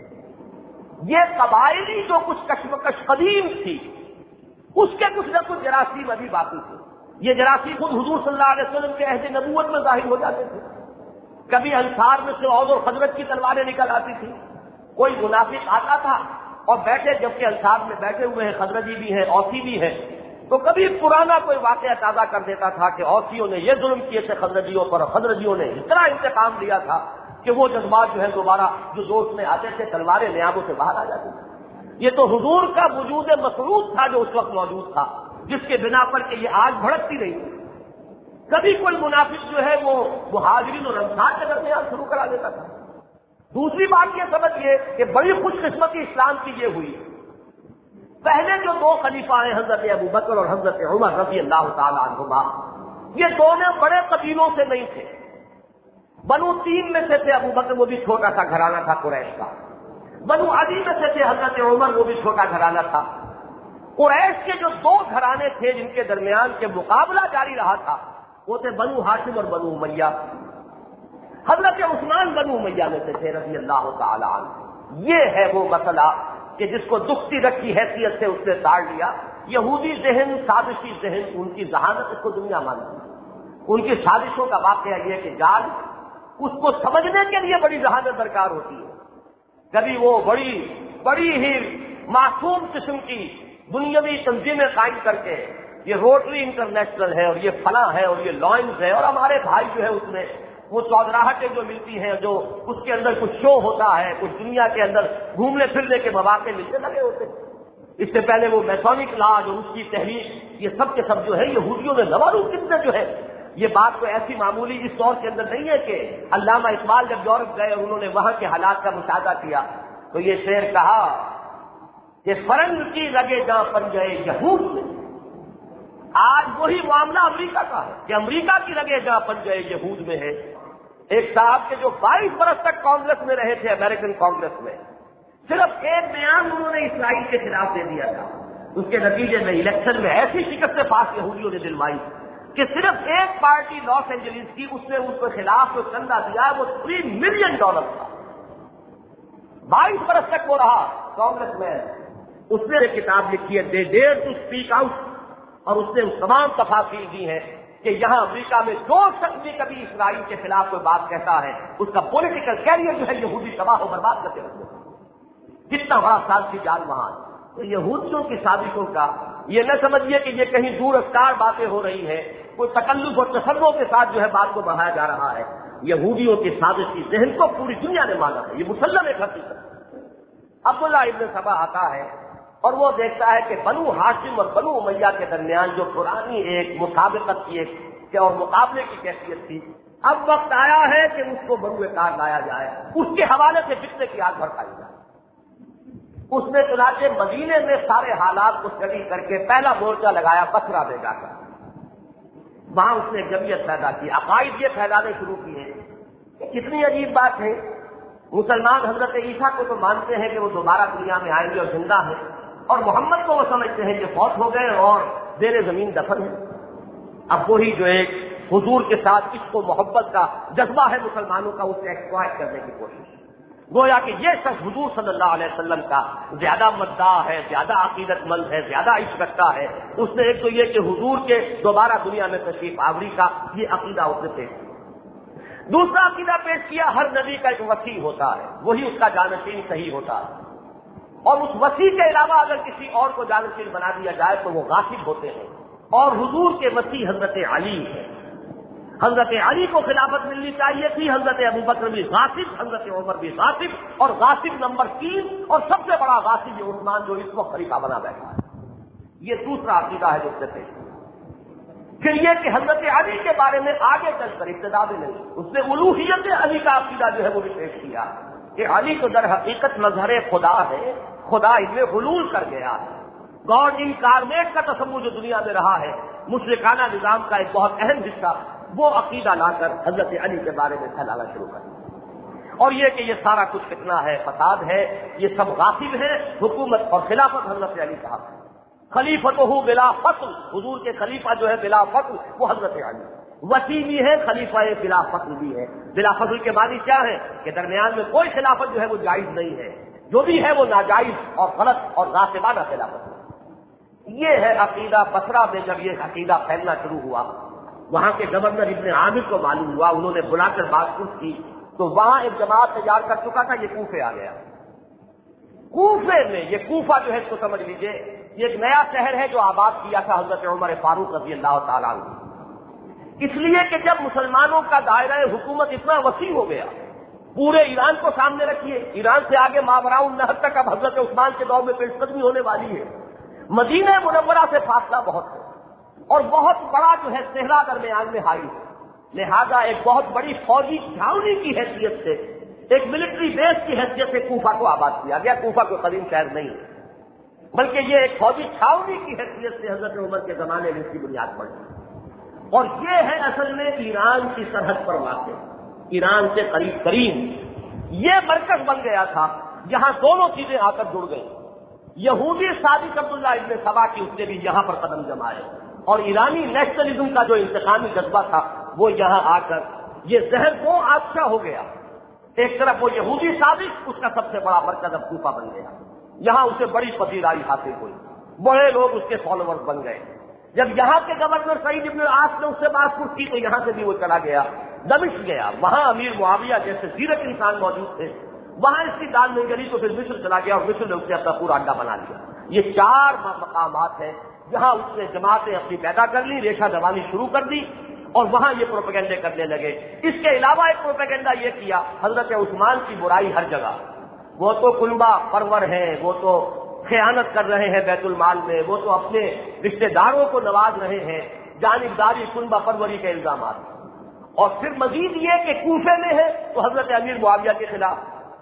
یہ قبائلی جو کچھ کشمکش قدیم تھی, اس کے کچھ نہ کچھ جراثیم ابھی باقی تھے. یہ جراثیم خود حضور صلی اللہ علیہ وسلم کے عہد نبوت میں ظاہر ہو جاتے تھے. کبھی انصار میں سے اوس اور خزرج کی تلواریں نکل آتی تھی. کوئی منافق آتا تھا اور بیٹھے, جبکہ انصار میں بیٹھے ہوئے ہیں, خزرجی بھی ہیں, اوسی بھی ہیں, تو کبھی پرانا کوئی واقعہ تازہ کر دیتا تھا کہ اوسیوں نے یہ ظلم کیے تھے خزرجیوں پر, اور خزرجیوں نے اس طرح انتقام لیا تھا کہ وہ جذبات جو ہے دوبارہ جو جوش میں آتے تھے تلواریں نیابوں سے باہر آ جاتی تھی. یہ تو حضور کا وجود مصروف تھا جو اس وقت موجود تھا, جس کے بنا پر کہ یہ آگ بھڑکتی رہی. کبھی کوئی منافق جو ہے وہ مہاجرین اور انصار کے درمیان شروع کرا دیتا تھا. دوسری بات یہ سمجھیے کہ بڑی خوش قسمتی اسلام کی یہ ہوئی, پہلے جو دو خلیفہ ہیں حضرت ابو بکر اور حضرت عمر رضی اللہ تعالیٰ عنہما, یہ دونوں بڑے قبیلوں سے نہیں تھے. بنو تین میں سے تھے ابو بکر, وہ بھی چھوٹا سا گھرانہ تھا قریش کا. بنو عدی میں سے تھے حضرت عمر, وہ بھی چھوٹا گھرانہ تھا. قریش کے جو دو گھرانے تھے جن کے درمیان کے مقابلہ جاری رہا تھا, وہ تھے بنو ہاشم اور بنو امیہ. حضرت عثمان بنو امیہ میں سے تھے رضی اللہ تعالیٰ عنہ. یہ ہے وہ مسئلہ کہ جس کو دکھتی رکھی حیثیت سے اس نے تاڑ لیا. یہودی ذہن, سازشی ذہن, ان کی ذہانت اس کو دنیا مانتی. ان کی سازشوں کا واقعہ یہ کہ جال, اس کو سمجھنے کے لیے بڑی ذہانت درکار ہوتی ہے. کبھی وہ بڑی بڑی ہی معصوم قسم کی دنیاوی تنظیمیں قائم کر کے, یہ روٹری انٹرنیشنل ہے اور یہ فلاں ہے اور یہ لائنز ہے, اور ہمارے بھائی جو ہے اس میں وہ چودراہٹیں جو ملتی ہیں, جو اس کے اندر کچھ شو ہوتا ہے, کچھ دنیا کے اندر گھومنے پھرنے کے مواقع ملتے لگے ہوتے. اس سے پہلے وہ میسونک لاج اور اس کی تحریک, یہ سب کے سب جو ہے یہودیوں نے نوارو کتنے جو ہے. یہ بات تو ایسی معمولی اس دور کے اندر نہیں ہے کہ علامہ اقبال جب یورپ گئے اور انہوں نے وہاں کے حالات کا مشاہدہ کیا تو یہ شعر کہا کہ فرنگ کی رگے جہاں پن گئے یہود میں. آج وہی معاملہ امریکہ کا ہے کہ امریکہ کی رگے جہاں پن گئے یہود میں ہے. ایک صاحب کے جو بائیس برس تک کانگریس میں رہے تھے, امریکن کانگریس میں, صرف ایک بیان انہوں نے اسرائیل کے خلاف دے دیا تھا. اس کے نتیجے میں الیکشن میں ایسی شکست پاس یہودیوں نے دلوائی کہ صرف ایک پارٹی لاس اینجلس کی, اس نے اس کے خلاف جو چندہ دیا وہ تھری ملین ڈالر تھا. بائیس برس تک وہ رہا کانگریس میں. اس نے ایک کتاب لکھی ہے they dare to speak out, اور اس نے اس تمام تفاصیل دی ہیں کہ یہاں امریکہ میں جو شخص بھی کبھی اسرائیل کے خلاف کوئی بات کہتا ہے اس کا پولیٹیکل کیریئر جو ہے یہودی تباہ و برباد کرتے رہتے ہیں. کتنا بڑا سازشی جال وہاں. تو یہودیوں کی سازشوں کا یہ نہ سمجھیے کہ یہ کہیں دور اسکار باتیں ہو رہی ہیں, کوئی تکلف اور تصور کے ساتھ جو ہے بات کو بڑھایا جا رہا ہے. یہودیوں کی سازشی ذہن کو پوری دنیا نے مانا ہے, یہ مسلم ایک حقیقت. عبداللہ ابن سبا آتا ہے اور وہ دیکھتا ہے کہ بنو ہاشم اور بنو امیہ کے درمیان جو پرانی ایک مسابقت کی ایک اور مقابلے کی کیفیت تھی, اب وقت آیا ہے کہ اس کو بروئے کار لایا جائے, اس کے حوالے سے فتنے کی آگ بھڑکائی جائے. اس نے چنانچہ مدینے میں سارے حالات کو اسٹڈی کر کے پہلا مورچہ لگایا بصرہ میں جا کر. وہاں اس نے جمعیت پیدا کی, عقائد یہ پھیلانے شروع کیے. کتنی عجیب بات ہے, مسلمان حضرت عیسیٰ کو تو مانتے ہیں کہ وہ دوبارہ دنیا میں آئیں گے اور زندہ ہیں, اور محمد کو وہ سمجھتے ہیں کہ فوت ہو گئے اور زیر زمین دفن ہے. اب وہی جو ایک حضور کے ساتھ عشق و محبت کا جذبہ ہے مسلمانوں کا, اسے ایکسپلائٹ کرنے کی کوشش. گویا کہ یہ شخص حضور صلی اللہ علیہ وسلم کا زیادہ مداح ہے, زیادہ عقیدت مند ہے, زیادہ عشق رکھتا ہے. اس نے ایک تو یہ کہ حضور کے دوبارہ دنیا میں تشریف آوری کا یہ عقیدہ اس نے پیش. دوسرا عقیدہ پیش کیا ہر نبی کا ایک وسیع ہوتا ہے، وہی اس کا جانشین صحیح ہوتا ہے، اور اس وسیع کے علاوہ اگر کسی اور کو جانشین بنا دیا جائے تو وہ غاصب ہوتے ہیں، اور حضور کے وسیع حضرت علی ہے۔ حضرت علی کو خلافت ملنی چاہیے تھی، حضرت ابوبکر بھی غاصب، حضرت عمر بھی غاصب، اور غاصب نمبر تین اور سب سے بڑا غاصب یہ عثمان جو اس وقت خلیفہ بنا بیٹھا ہے۔ یہ دوسرا عقیدہ ہے جو اس سے پیش کیا۔ پھر یہ کہ حضرت علی کے بارے میں آگے چل کر ابتدا میں نہیں، اس نے الوہیت علی کا عقیدہ جو ہے وہ بھی پیش کیا کہ علی تو در حقیقت مظہر خدا ہے، خدا ان میں حلول کر گیا ہے۔ گاڈ انکارنیٹ کا تصور جو دنیا میں رہا ہے، مشرکانہ نظام کا ایک بہت اہم حصہ، وہ عقیدہ لا کر حضرت علی کے بارے میں پھیلانا شروع کر دیا، اور یہ کہ یہ سارا کچھ فتنہ ہے، فساد ہے، یہ سب غاصب ہے، حکومت اور خلافت حضرت علی کا حق ہے۔ خلیفت ہو بلا فصل، حضور کے خلیفہ جو ہے بلا فصل وہ حضرت علی، وسیع بھی ہے، خلیفہ بلا فصل بھی ہے۔ بلا فصل کے معنی کیا ہے کہ درمیان میں کوئی خلافت جو ہے وہ جائز نہیں ہے، جو بھی ہے وہ ناجائز اور غلط اور غاصبانہ خلافت ہے۔ یہ ہے عقیدہ بصرہ میں جب یہ عقیدہ پھیلنا شروع ہوا، وہاں کے گورنر ابن عامر کو معلوم ہوا، انہوں نے بلا کر بات پوچھ کی تو وہاں ایک جماعت تیار کر چکا تھا، یہ کوفے آ گیا۔ کوفے میں یہ کوفہ جو ہے اس کو سمجھ لیجئے یہ ایک نیا شہر ہے جو آباد کیا تھا حضرت عمر فاروق رضی اللہ تعالیٰ عنہ، اس لیے کہ جب مسلمانوں کا دائرہ حکومت اتنا وسیع ہو گیا، پورے ایران کو سامنے رکھیے، ایران سے آگے ماوراء النہر تک اب حضرت عثمان کے دور میں پیش قدمی ہونے والی ہے، مدینہ منورہ سے فاصلہ بہت ہے، اور بہت بڑا جو ہے صحرا درمیان میں حائل ہے، لہذا ایک بہت بڑی فوجی چھاؤنی کی حیثیت سے، ایک ملٹری بیس کی حیثیت سے کوفہ کو آباد کیا گیا۔ کوفہ کوئی قدیم شہر نہیں ہے، بلکہ یہ ایک فوجی چھاؤنی کی حیثیت سے حضرت عمر کے زمانے میں اس کی بنیاد پڑی، اور یہ ہے اصل میں ایران کی سرحد پر واقع، ایران سے قریب قریب یہ مرکز بن گیا تھا جہاں دونوں چیزیں آ کر جڑ گئی۔ یہودی صادق عبداللہ ابن سبا کی اس نے بھی یہاں پر قدم جمائے، اور ایرانی نیشنلزم کا جو انتقامی جذبہ تھا وہ یہاں آ کر یہ زہر کو آبشہ ہو گیا۔ ایک طرف وہ یہودی صادق، اس کا سب سے بڑا مرکز اب کوفہ بن گیا، یہاں اسے بڑی پذیرائی حاصل ہوئی، بڑے لوگ اس کے فالوورز بن گئے۔ جب یہاں کے گورنر سعید ابن العاص نے اس سے بات پوچھ کی تو یہاں سے بھی وہ چلا گیا، دمشق گیا، وہاں امیر معاویہ جیسے زیرک انسان موجود تھے، وہاں اس کی دال نہیں گلی تو پھر مصر چلا گیا، اور مصر نے اسے اپنا پورا اڈا بنا لیا۔ یہ چار مقامات ہیں جہاں اس نے جماعتیں اپنی پیدا کر لی، ریشہ دوانی شروع کر دی، اور وہاں یہ پروپیگنڈے کرنے لگے۔ اس کے علاوہ ایک پروپیگنڈا یہ کیا، حضرت عثمان کی برائی ہر جگہ، وہ تو کنبہ پرور ہیں، وہ تو خیانت کر رہے ہیں بیت المال میں، وہ تو اپنے رشتہ داروں کو نواز رہے ہیں، جانبداری کنبہ پروری کے الزامات، اور پھر مزید یہ کہ کوفے میں ہے تو حضرت امیر معاویہ کے خلاف،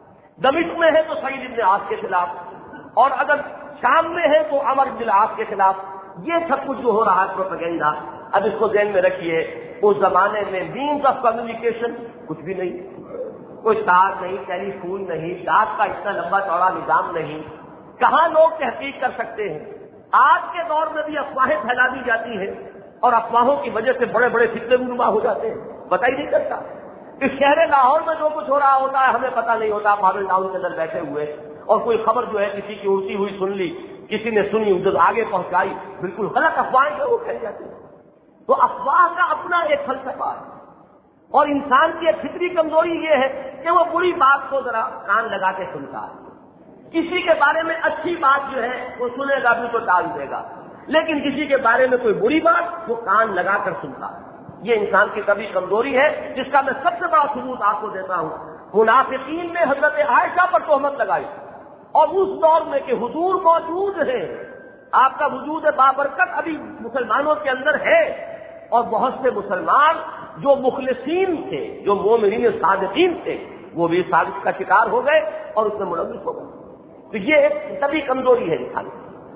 دمشق میں ہے تو سعید ابن عاص کے خلاف، اور اگر شام میں ہے تو عمر بن العاص کے خلاف۔ یہ سب کچھ جو ہو رہا ہے پروپیگنڈا، اب اس کو ذہن میں رکھیے، اس زمانے میں مینز آف کمیونیکیشن کچھ بھی نہیں، کوئی تار نہیں، ٹیلی فون نہیں، ڈاک کا اتنا لمبا چوڑا نظام نہیں، کہاں لوگ تحقیق کر سکتے ہیں۔ آج کے دور میں بھی افواہیں پھیلا دی جاتی ہیں، اور افواہوں کی وجہ سے بڑے بڑے فتنے رونما ہو جاتے ہیں، پتہ ہی نہیں چلتا۔ اس شہر لاہور میں جو کچھ ہو رہا ہوتا ہے ہمیں پتہ نہیں ہوتا، پاگل ٹاؤن کے اندر بیٹھے ہوئے، اور کوئی خبر جو ہے کسی کی اڑتی ہوئی سن لی، کسی نے سنی ادھر آگے پہنچائی، بالکل غلط افواہیں جو وہ پھیل جاتی ہیں۔ تو افواہ کا اپنا ایک فلسفہ ہے، اور انسان کی ایک فطری کمزوری یہ ہے کہ وہ بری بات کو ذرا کان لگا کے سنتا ہے، کسی کے بارے میں اچھی بات جو ہے وہ سنے گا بھی تو ٹال دے گا، لیکن کسی کے بارے میں کوئی بری بات وہ کان لگا کر سنتا ہے۔ یہ انسان کی طبی کمزوری ہے، جس کا میں سب سے بڑا ثبوت آپ کو دیتا ہوں۔ منافقین نے حضرت عائشہ پر تہمت لگائی، اور اس دور میں کہ حضور موجود ہیں، آپ کا وجود بابرکت ابھی مسلمانوں کے اندر ہے، اور بہت سے مسلمان جو مخلصین تھے، جو مومنین صادقین تھے، وہ بھی سازش کا شکار ہو گئے اور اس میں ملوث ہو گئے۔ تو یہ ایک طبی کمزوری ہے انسان،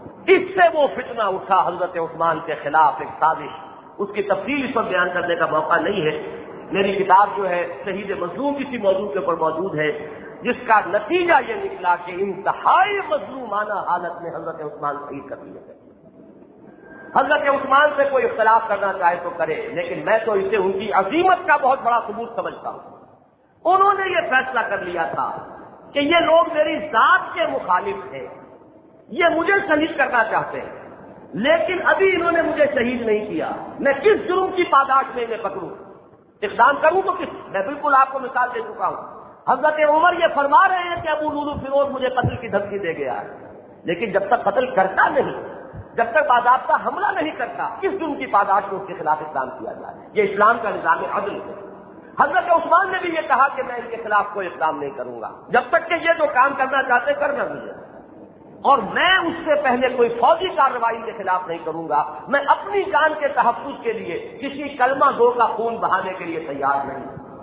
اس سے وہ فتنہ اٹھا حضرت عثمان کے خلاف ایک سازش، اس کی تفصیل اس پر بیان کرنے کا موقع نہیں ہے۔ میری کتاب جو ہے شہید مظلوم اسی موضوع کے اوپر موجود ہے، جس کا نتیجہ یہ نکلا کہ انتہائی مظلومانہ حالت میں حضرت عثمان شہید کر دیے گئے۔ حضرت عثمان سے کوئی اختلاف کرنا چاہے تو کرے، لیکن میں تو اسے ان کی عظیمت کا بہت بڑا ثبوت سمجھتا ہوں۔ انہوں نے یہ فیصلہ کر لیا تھا کہ یہ لوگ میری ذات کے مخالف ہیں، یہ مجھے شہید کرنا چاہتے ہیں، لیکن ابھی انہوں نے مجھے شہید نہیں کیا، میں کس جرم کی پاداش میں انہیں پکڑوں؟ اقدام کروں تو کس؟ میں بالکل آپ کو مثال دے چکا ہوں. حضرت عمر یہ فرما رہے ہیں کہ ابو لولو فیروز مجھے قتل کی دھمکی دے گیا ہے، لیکن جب تک قتل کرتا نہیں، جب تک باضابطہ حملہ نہیں کرتا، کس جرم کی پاداش میں اس کے خلاف اقدام کیا جائے؟ یہ اسلام کا نظام عدل ہے. حضرت عثمان نے بھی یہ کہا کہ میں ان کے خلاف کوئی اقدام نہیں کروں گا جب تک کہ یہ جو کام کرنا چاہتے کرنا مجھے، اور میں اس سے پہلے کوئی فوجی کارروائی کے خلاف نہیں کروں گا. میں اپنی جان کے تحفظ کے لیے کسی کلمہ گو کا خون بہانے کے لیے تیار نہیں.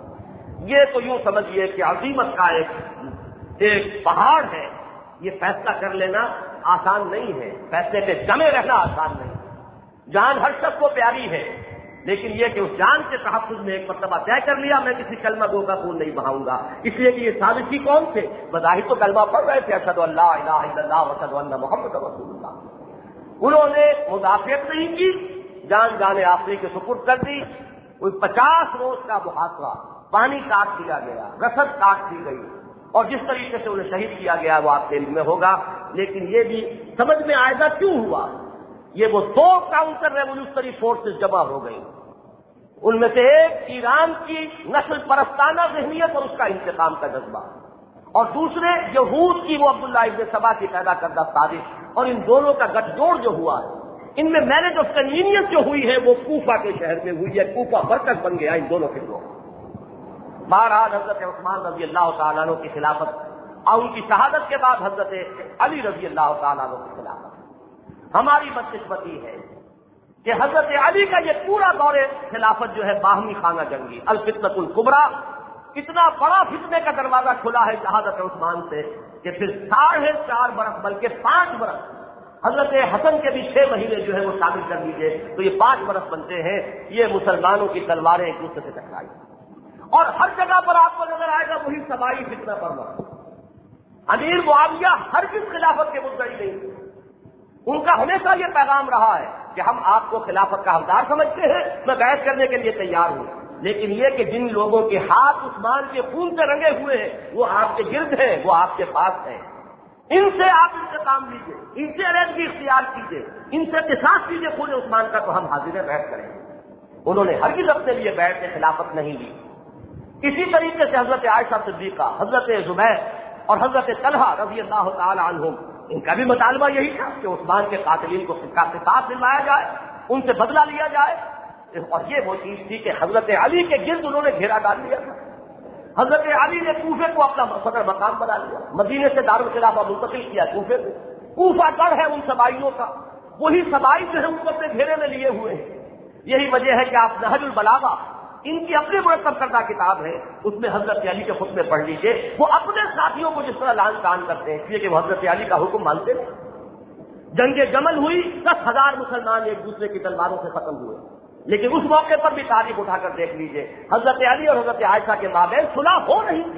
یہ تو یوں سمجھیے کہ عظیمت کا ایک ایک پہاڑ ہے. یہ فیصلہ کر لینا آسان نہیں ہے، فیصلے پہ جمے رہنا آسان نہیں. جان ہر شخص کو پیاری ہے، لیکن یہ کہ اس جان کے تحفظ میں ایک مرتبہ طے کر لیا میں کسی کلمہ گو کا خون نہیں بہاؤں گا. اس لیے کہ یہ سازشی کون تھے؟ بظاہر تو کلمہ پڑھ رہے تھے، اشہد ان لا الہ الا اللہ و اشہد ان محمد رسول اللہ. انہوں نے مدافعت نہیں کی، جان جان آخری کے سپرد کر دی. کوئی پچاس روز کا محاصرہ، پانی کاٹ دیا گیا، رسد کاٹ دی گئی، اور جس طریقے سے انہیں شہید کیا گیا وہ آپ کے علم میں ہوگا. لیکن یہ بھی سمجھ میں آئے گا کیوں ہوا. یہ وہ دو کاؤنٹر ریولیوشنری فورسز جمع ہو گئی، ان میں سے ایک ایران کی نسل پرستانہ ذہنیت اور اس کا انتقام کا جذبہ، اور دوسرے یہود کی وہ عبداللہ ابن سبا کی پیدا کردہ سازش. اور ان دونوں کا گٹھ جوڑ جو ہوا ہے، ان میں میرج آف کنوینئنس جو ہوئی ہے وہ کوفہ کے شہر میں ہوئی ہے. کوفہ مرکز بن گیا ان دونوں کے لوگ. بہرحال حضرت عثمان رضی اللہ تعالیٰ عنہ کی خلافت اور ان کی شہادت کے بعد حضرت علی رضی اللہ تعالیٰ عنہ کی خلافت. ہماری بدقسمتی ہے کہ حضرت علی کا یہ پورا دور خلافت جو ہے باہمی خانہ جنگی، الفتنۃ الکبریٰ، اتنا بڑا فتنے کا دروازہ کھلا ہے شہادت عثمان سے کہ پھر ساڑھے چار برس بلکہ پانچ برس، حضرت حسن کے بھی چھ مہینے جو ہے وہ شامل کر لیجیے تو یہ پانچ برس بنتے ہیں. یہ مسلمانوں کی تلواریں ایک دوسرے سے ٹکرائی، اور ہر جگہ پر آپ کو نظر آئے گا وہی سبائی فتنہ پڑنا. امیر معاویہ ہرگز خلافت کے مدعی نہیں تھے. ان کا ہمیشہ یہ پیغام رہا ہے کہ ہم آپ کو خلافت کا حقدار سمجھتے ہیں، میں بیعت کرنے کے لیے تیار ہوں، لیکن یہ کہ جن لوگوں کے ہاتھ عثمان کے خون سے رنگے ہوئے ہیں وہ آپ کے گرد ہیں، وہ آپ کے پاس ہیں، ان سے آپ انتقام لیجیے، ان سے علیحدگی اختیار کیجیے، ان سے قصاص کیجیے خون عثمان کا تو ہم حاضر بیعت کریں گے. انہوں نے ہرگز اپنے لیے بیعت خلافت نہیں لی. اسی طریقے سے حضرت عائشہ صدیقہ، حضرت زبیر اور حضرت طلحہ رضی اللہ تعالی عنہم، ان کا بھی مطالبہ یہی تھا کہ عثمان کے قاتلین کو قصاص دلوایا جائے، ان سے بدلہ لیا جائے. اور یہ وہ چیز تھی کہ حضرت علی کے گرد انہوں نے گھیرا ڈال لیا تھا. حضرت علی نے کوفے کو اپنا صدر مقام بنا لیا، مدینے سے دارالخلافہ منتقل کیا کوفے کو. کوفہ گڑھ ہے ان سبائیوں کا، وہی سبائی جو ہے ان کو اپنے گھیرے میں لیے ہوئے ہیں. یہی وجہ ہے کہ آپ نہج البلاغہ، ان کی اپنی مرتب کردہ کتاب ہے، اس میں حضرت علی کے خطبے پڑھ لیجیے. وہ اپنے ساتھیوں کو جس طرح لان تان کرتے ہیں، اس لیے کہ وہ حضرت علی کا حکم مانتے ہیں. جنگ جمل ہوئی، دس ہزار مسلمان ایک دوسرے کی تلواروں سے ختم ہوئے، لیکن اس موقع پر بھی تاریخ اٹھا کر دیکھ لیجیے، حضرت علی اور حضرت عائشہ کے مابین صلح ہو نہیں تھی.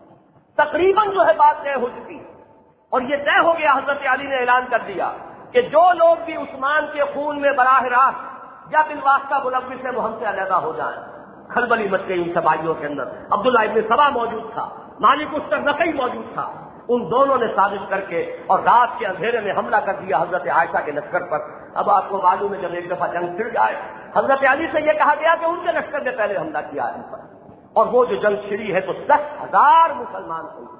تقریباً جو ہے بات طے ہو چکی، اور یہ طے ہو گیا. حضرت علی نے اعلان کر دیا کہ جو لوگ بھی عثمان کے خون میں براہ راست یا بالواسطہ ملوث ہیں وہ ہم سے علیحدہ ہو جائیں. کھلبلی مچ گئی ان سبائیوں کے اندر. عبداللہ ابن سبا موجود تھا، مالک النقی موجود تھا. ان دونوں نے سازش کر کے اور رات کے اندھیرے میں حملہ کر دیا حضرت عائشہ کے لشکر پر. اب آپ کو معلوم ہے جب ایک دفعہ جنگ چھڑ جائے، حضرت علی سے یہ کہا گیا کہ ان کے لشکر نے پہلے حملہ کیا ان پر، اور وہ جو جنگ چھڑی ہے تو دس ہزار مسلمان ہوئے.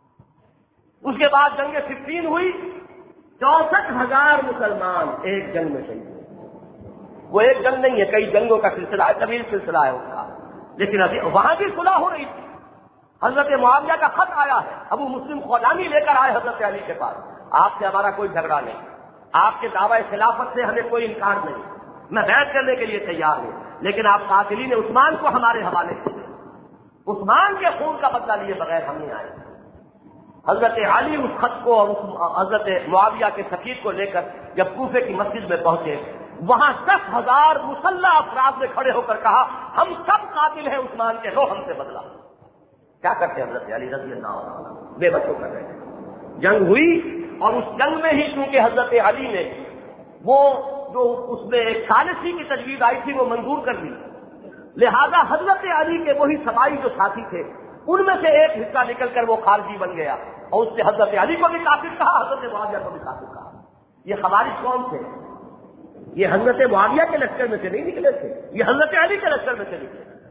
اس کے بعد جنگ صفین ہوئی، چونسٹھ ہزار مسلمان ایک جنگ میں شہید ہوئے. وہ ایک جنگ نہیں ہے، کئی جنگوں کا سلسلہ ہے، طویل سلسلہ ہے اس کا. لیکن ابھی وہاں بھی صلح ہو رہی تھی. حضرت معاویہ کا خط آیا ہے، ابو مسلم خولانی لے کر آئے حضرت علی کے پاس، آپ سے ہمارا کوئی جھگڑا نہیں، آپ کے دعوی خلافت سے ہمیں کوئی انکار نہیں، میں بیعت کرنے کے لیے تیار ہوں، لیکن آپ قاتلین عثمان کو ہمارے حوالے کیجیے. عثمان کے خون کا بدلہ لیے بغیر ہم نہیں آئے. حضرت علی اس خط کو اور حضرت معاویہ کے سفیر کو لے کر جب کوفے کی مسجد میں پہنچے، وہاں دس ہزار مسلح افراد نے کھڑے ہو کر کہا ہم سب قاتل ہیں عثمان کے، لو ہم سے بدلا. کیا کرتے حضرت علی رضی اللہ عنہ؟ بے بسو کر رہے تھے. جنگ ہوئی، اور اس جنگ میں ہی چونکہ حضرت علی نے وہ جو اس میں ایک ثالثی کی تجویز آئی تھی وہ منظور کر لی، لہذا حضرت علی کے وہی سبائی جو ساتھی تھے ان میں سے ایک حصہ نکل کر وہ خارجی بن گیا، اور اس نے حضرت علی کو بھی کافر کہا، حضرت معاویہ کو بھی کافر کہا. یہ خوارج کون تھے؟ یہ حضرت معاویہ کے لشکر میں سے نہیں نکلے تھے، یہ حضرت علی کے لشکر میں سے نکلے.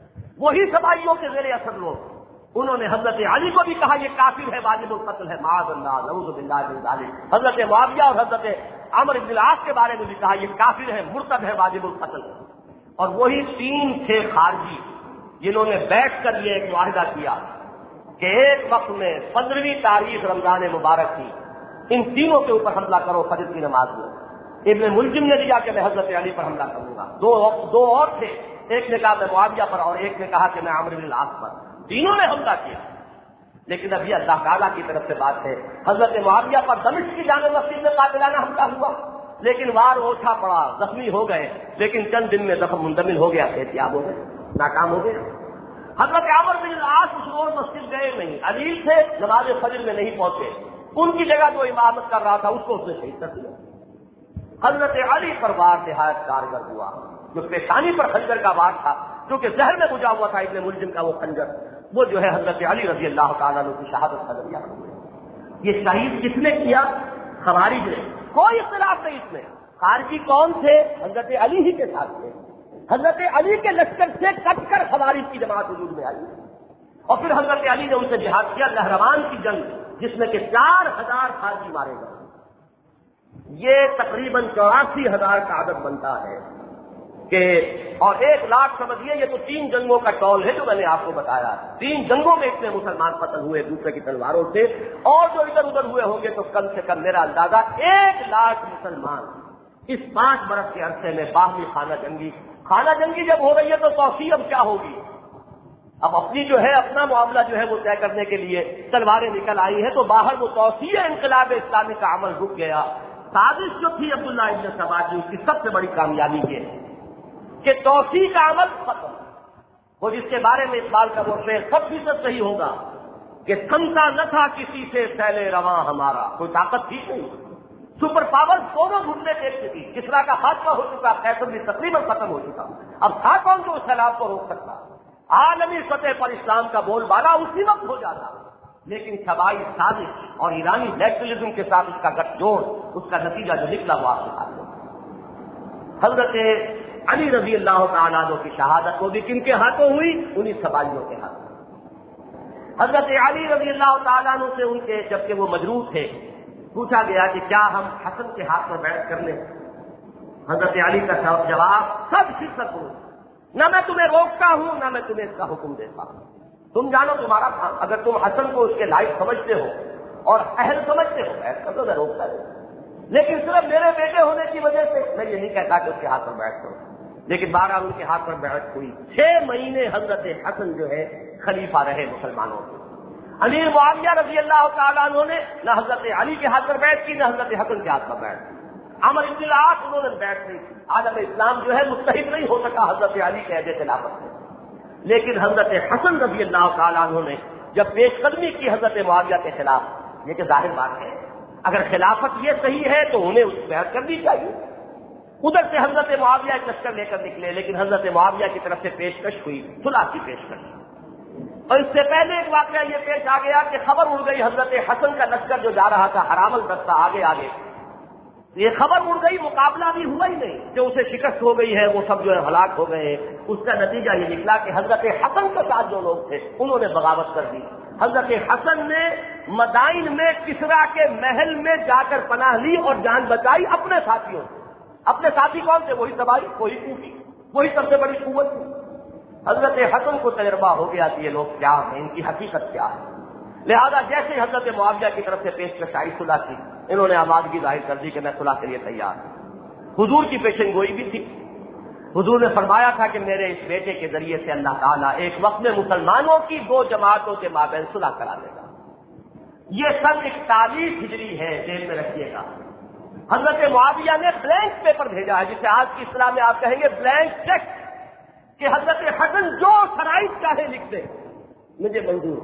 وہی سبائیوں کے زیر اثر لوگ، انہوں نے حضرت علی کو بھی کہا یہ کافر ہے، واجب القتل ہے، معاذ اللہ، نعوذ باللہ من ذالک۔ حضرت معاویہ اور حضرت عمرو بن العاص کے بارے میں بھی کہا یہ کافر ہے، مرتد ہے، واجب القتل۔ اور وہی تین تھے خارجی جنہوں نے بیٹھ کر یہ ایک معاہدہ کیا کہ ایک وقت میں پندرہویں تاریخ رمضان مبارک تھی، ان تینوں کے اوپر حملہ کرو فجر کی نماز میں۔ ابن ملجم نے لیا کہ میں حضرت علی پر حملہ کروں گا، دو دو اور تھے، ایک نے کہا میں معاویہ پر اور ایک نے کہا کہ میں عمرو بن العاص پر، تینوں نے حملہ کیا۔ لیکن ابھی اللہ تعالیٰ کی طرف سے بات ہے، حضرت معاویہ پر دمشق کی جامع مسجد میں قاتلانہ حملہ ہوا، لیکن وار اوچھا پڑا، زخمی ہو گئے، لیکن چند دن میں زخم منتمل ہو گیا، احتیاط ہو گئے، ناکام ہو گئے۔ حضرت عمرو بن العاص اس روز مسجد گئے نہیں، علیل تھے، نماز فجر میں نہیں پہنچے، ان کی جگہ جو امامت کر رہا تھا اس کو اس نے شہید کر دیا۔ حضرت علی پر وار نہایت کارگر ہوا، جو پیشانی پر خنجر کا وار تھا، جو کہ زہر میں بجھا ہوا تھا ابن ملجم کا وہ خنجر، وہ جو ہے حضرت علی رضی اللہ تعالیٰ عنہ کی شہادت کا ذریعہ ہوئی۔ یہ شہید کس نے کیا؟ خوارج نے، کوئی اختلاف نہیں اس میں۔ خارجی کون تھے؟ حضرت علی ہی کے ساتھ تھے، حضرت علی کے لشکر سے کٹ کر خوارج کی جماعت وجود میں آئی، اور پھر حضرت علی نے ان سے جہاد کیا، نہروان کی جنگ، جس میں کہ چار ہزار خارجی مارے گئے۔ یہ تقریباً چوراسی ہزار کا عدد بنتا ہے کہ، اور ایک لاکھ سمجھیے، یہ تو تین جنگوں کا ٹول ہے جو میں نے آپ کو بتایا، تین جنگوں میں اتنے مسلمان قتل ہوئے دوسرے کی تلواروں سے، اور جو ادھر ادھر ہوئے ہوں گے تو کم سے کم میرا اندازہ ایک لاکھ مسلمان اس پانچ برس کے عرصے میں باہمی خانہ جنگی خانہ جنگی جب ہو رہی ہے تو توسیع اب کیا ہوگی؟ اب اپنی جو ہے اپنا معاملہ جو ہے وہ طے کرنے کے لیے تلواریں نکل آئی ہیں، تو باہر وہ توسیع انقلاب اسلامی کا عمل رک گیا۔ سازش جو تھی عبداللہ ابن سبا کی، اس کی سب سے بڑی کامیابی یہ ہے کہ توسیع کا عمل ختم، وہ جس کے بارے میں اقبال کا وہ شعر سب فیصد صحیح ہوگا کہ تھمتا نہ تھا کسی سے پھیلے رواں ہمارا، کوئی طاقت تھی نہیں، سپر پاور دونوں گھٹنے دیکھ چکی، کسرا کا خاتمہ ہو چکا، قیصر بھی تقریباً ختم ہو چکا، اب تھا کون جو اس سیلاب کو روک سکتا؟ عالمی سطح پر اسلام کا بول بالا اسی وقت ہو جاتا، لیکن سبائی سازش اور ایرانی نیشنلزم کے ساتھ اس کا گٹھ جوڑ، اس کا نتیجہ جو نکلا وہ آپ کے ساتھ ہے۔ حضرت علی رضی اللہ تعالیٰ عنہ کی شہادت وہ بھی کن کے ہاتھوں ہوئی؟ انہی سبائیوں کے ہاتھوں۔ حضرت علی رضی اللہ تعالیٰ عنہ سے ان کے جبکہ وہ مجروح تھے پوچھا گیا کہ کیا ہم حسن کے ہاتھ پر بیعت کر لیں؟ حضرت علی کا جواب سب شرکت ہوں، نہ میں تمہیں روکتا ہوں نہ میں تمہیں اس کا حکم دیتا ہوں، تم جانو تمہارا کام، اگر تم حسن کو اس کے لائق سمجھتے ہو اور اہل سمجھتے ہو بیعت کر دو، میں روکتا نہیں، لیکن صرف میرے بیٹے ہونے کی وجہ سے میں یہ نہیں کہتا کہ اس کے ہاتھ پر بیعت کرو۔ لیکن بہرحال ان کے ہاتھ پر بیعت ہوئی، چھ مہینے حضرت حسن جو ہے خلیفہ رہے مسلمانوں کے۔ امیر معاویہ رضی اللہ تعالیٰ عنہ نے نہ حضرت علی کے ہاتھ پر بیعت کی نہ حضرت حسن کے ہاتھ پر بیعت کی۔ عمرو بن العاص انہوں نے بیعت نہیں کی، عالم اسلام جو ہے متحد نہیں ہو سکا حضرت علی کے عہد خلافت میں، لیکن حضرت حسن رضی اللہ تعالیٰ عنہ نے جب پیش قدمی کی حضرت معاویہ کے خلاف، یہ کہ ظاہر بات ہے اگر خلافت یہ صحیح ہے تو انہیں اس بیعت کرنی چاہیے۔ ادھر سے حضرت معاویہ ایک لشکر لے کر نکلے، لیکن حضرت معاویہ کی طرف سے پیشکش ہوئی صلح کی پیشکش، اور اس سے پہلے ایک واقعہ یہ پیش آ گیا کہ خبر اڑ گئی حضرت حسن کا لشکر جو جا رہا تھا حرام الدستہ آگے آگے، یہ خبر اڑ گئی، مقابلہ بھی ہوا ہی نہیں، جو اسے شکست ہو گئی ہے وہ سب جو ہے ہلاک ہو گئے ہیں۔ اس کا نتیجہ یہ نکلا کہ حضرت حسن کے ساتھ جو لوگ تھے انہوں نے بغاوت کر دی۔ حضرت حسن نے مدائن میں کسرا کے محل میں جا کر پناہ لی اور جان بچائی اپنے ساتھیوں سے۔ اپنے ساتھی کون تھے؟ وہی سبائی، وہی کوفی، وہی سب سے بڑی قوت تھی۔ حضرت حسن کو تجربہ ہو گیا کہ یہ لوگ کیا ہیں، ان کی حقیقت کیا ہے، لہذا جیسے حضرت معاویہ کی طرف سے پیشکش آئی صلح کی، انہوں نے آمادگی ظاہر کر دی کہ میں صلح کے لیے تیار ہوں۔ حضور کی پیشن گوئی بھی تھی، حضور نے فرمایا تھا کہ میرے اس بیٹے کے ذریعے سے اللہ تعالیٰ ایک وقت میں مسلمانوں کی دو جماعتوں کے مابین صلح کرا دے گا۔ یہ سن اکتالیس ہجری ہے، ذہن میں رکھیے گا۔ حضرت معاویہ نے بلینک پیپر بھیجا ہے، جسے آج کی اصطلاح میں آپ کہیں گے بلینک چیک، کہ حضرت حسن جو شرائط چاہے لکھ دے مجھے منظور۔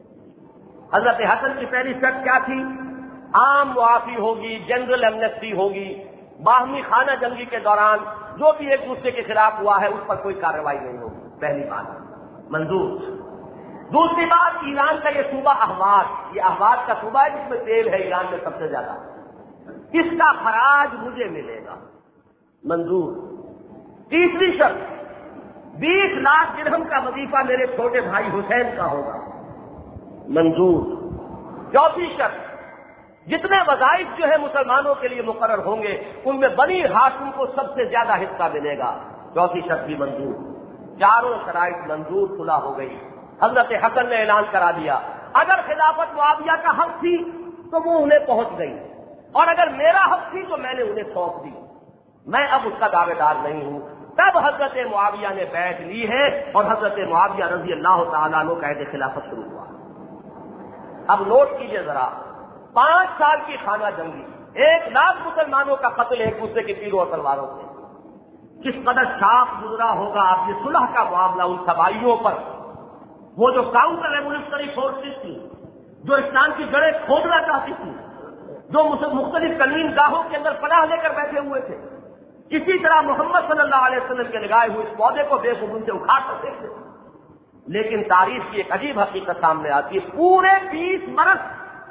حضرت حسن کی پہلی شرط کیا تھی؟ عام معافی ہوگی، جنرل ایمنسٹی ہوگی، باہمی خانہ جنگی کے دوران جو بھی ایک دوسرے کے خلاف ہوا ہے اس پر کوئی کارروائی نہیں ہوگی، پہلی بات منظور۔ دوسری بات، ایران کا یہ صوبہ احواز، یہ احواز کا صوبہ ہے جس میں تیل ہے ایران میں سب سے زیادہ، اس کا خراج مجھے ملے گا، منظور۔ تیسری شرط بیس لاکھ درہم کا وظیفہ میرے چھوٹے بھائی حسین کا ہوگا، منظور۔ چوتھی شرط، جتنے وظائف جو ہے مسلمانوں کے لیے مقرر ہوں گے ان میں بنی ہاشم کو سب سے زیادہ حصہ ملے گا، چوتھی شرط بھی منظور۔ چاروں شرائط منظور، صلح ہو گئی۔ حضرت حسن نے اعلان کرا دیا اگر خلافت معاویہ کا حق تھی تو وہ انہیں پہنچ گئی، اور اگر میرا حق تھی تو میں نے انہیں سونپ دی، میں اب اس کا دعوے دار نہیں ہوں۔ تب حضرت معاویہ نے بیعت لی ہے اور حضرت معاویہ رضی اللہ تعالیٰ عنہ کا عہد خلافت شروع ہوا۔ اب نوٹ کیجئے ذرا، پانچ سال کی خانہ جنگی، ایک لاکھ مسلمانوں کا قتل ایک دوسرے کے تیروں اور تلواروں سے، کس قدر شاخ گزرا ہوگا آپ یہ صلح کا معاملہ ان تباہیوں پر۔ وہ جو کاؤنٹر ریولیوشنری فورسز تھی، جو اسلام کی جڑیں کھودنا چاہتی تھی، جو مختلف تنظیم گاہوں کے اندر پناہ لے کر بیٹھے ہوئے تھے، اسی طرح محمد صلی اللہ علیہ وسلم کے لگائے ہوئے اس پودے کو بے خبر سے اکھاڑ سکتے تھے۔ لیکن تاریخ کی ایک عجیب حقیقت سامنے آتی ہے، پورے بیس برس،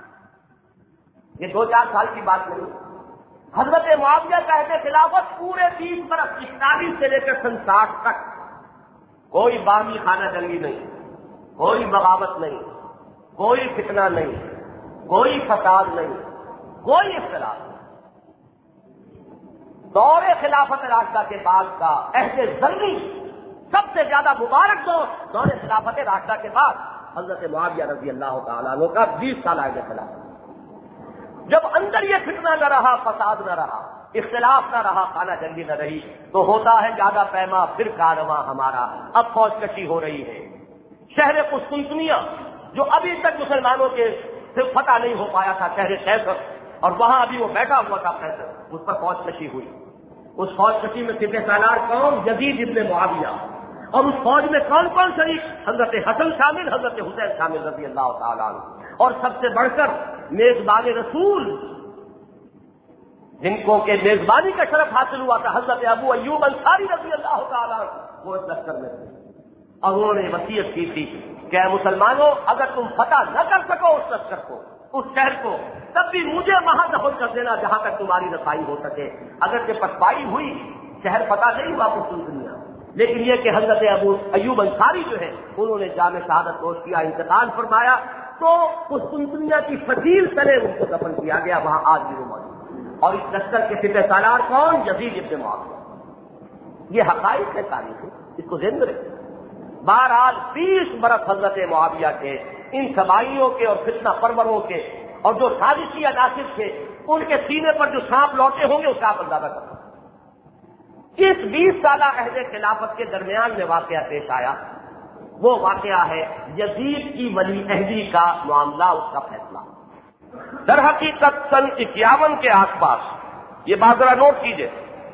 یہ دو چار سال کی بات نہیں، حضرت معاویہ کا عہد خلافت پورے بیس برس، اکتالیس سے لے کر سن ساٹھ تک کوئی باہمی خانہ جنگی نہیں، کوئی بغاوت نہیں، کوئی فتنہ نہیں، کوئی فساد نہیں، کوئی اختلاف نہیں۔ دور خلافت راشدہ کے بعد کا عہد زرعی سب سے زیادہ مبارک دور دور خلافت راشدہ کے بعد حضرت معاویہ رضی اللہ تعالیٰ عنہ کا بیس سال عہد خلافت۔ جب اندر یہ فتنہ نہ رہا، فساد نہ رہا، اختلاف نہ رہا، خانہ جنگی نہ رہی، تو ہوتا ہے زیادہ پیما پھر کارواں ہمارا۔ اب فوج کشی ہو رہی ہے، شہر قسطنطنیہ جو ابھی تک مسلمانوں کے سے فتح نہیں ہو پایا تھا، شہر قیصر، اور وہاں ابھی وہ بیٹھا ہوا تھا قیصر، اس پر فوج کشی ہوئی۔ اس فوج کشی میں سپہ سالار کون؟ یزید ابن معاویہ، اور اس فوج میں کون کون شریک؟ حضرت حسن شامل، حضرت حسین شامل رضی اللہ تعالیٰ عنہ، اور سب سے بڑھ کر میزبان رسول جن کو کہ میزبانی کا شرف حاصل ہوا تھا، حضرت ابو ایوب انصاری رضی اللہ تعالیٰ عنہ، وہ اس لشکر میں تھے۔ اور انہوں نے وصیت کی تھی کہ اے مسلمانوں، اگر تم فتح نہ کر سکو اس لشکر کو، اس شہر کو، تب بھی مجھے وہاں دخل کر دینا جہاں تک تمہاری رسائی ہو سکے۔ اگر کہ پسپائی ہوئی، شہر فتح نہیں ہوا قسطنطنیہ، لیکن یہ کہ حضرت ابو ایوب انصاری جو ہے انہوں نے جام شہادت نوش کیا، انتقال فرمایا، تو قسطنطنیہ کی فضیل تلے ان کو دفن کیا گیا، وہاں آج بھی وہ موجود۔ اور اس لشکر کے سپہ سالار کون؟ یزید ابن معاویہ۔ یہ حقائق ہے تاریخ، اس کو ذہن میں رکھیں۔ بہرحال بیس برس حضرت معاویہ کے ان تباہیوں کے اور فتنہ پروروں کے اور جو سازشی عناصر تھے ان کے سینے پر جو سانپ لوٹے ہوں گے اس کا آپ اندازہ کر سکتے۔ اس بیس سالہ عہد خلافت کے درمیان میں واقعہ پیش آیا، وہ واقعہ ہے یزید کی ولی عہدی کا معاملہ، اس کا فیصلہ۔ در حقیقت سن اکیاون کے آس پاس، یہ بات ذرا نوٹ کیجئے،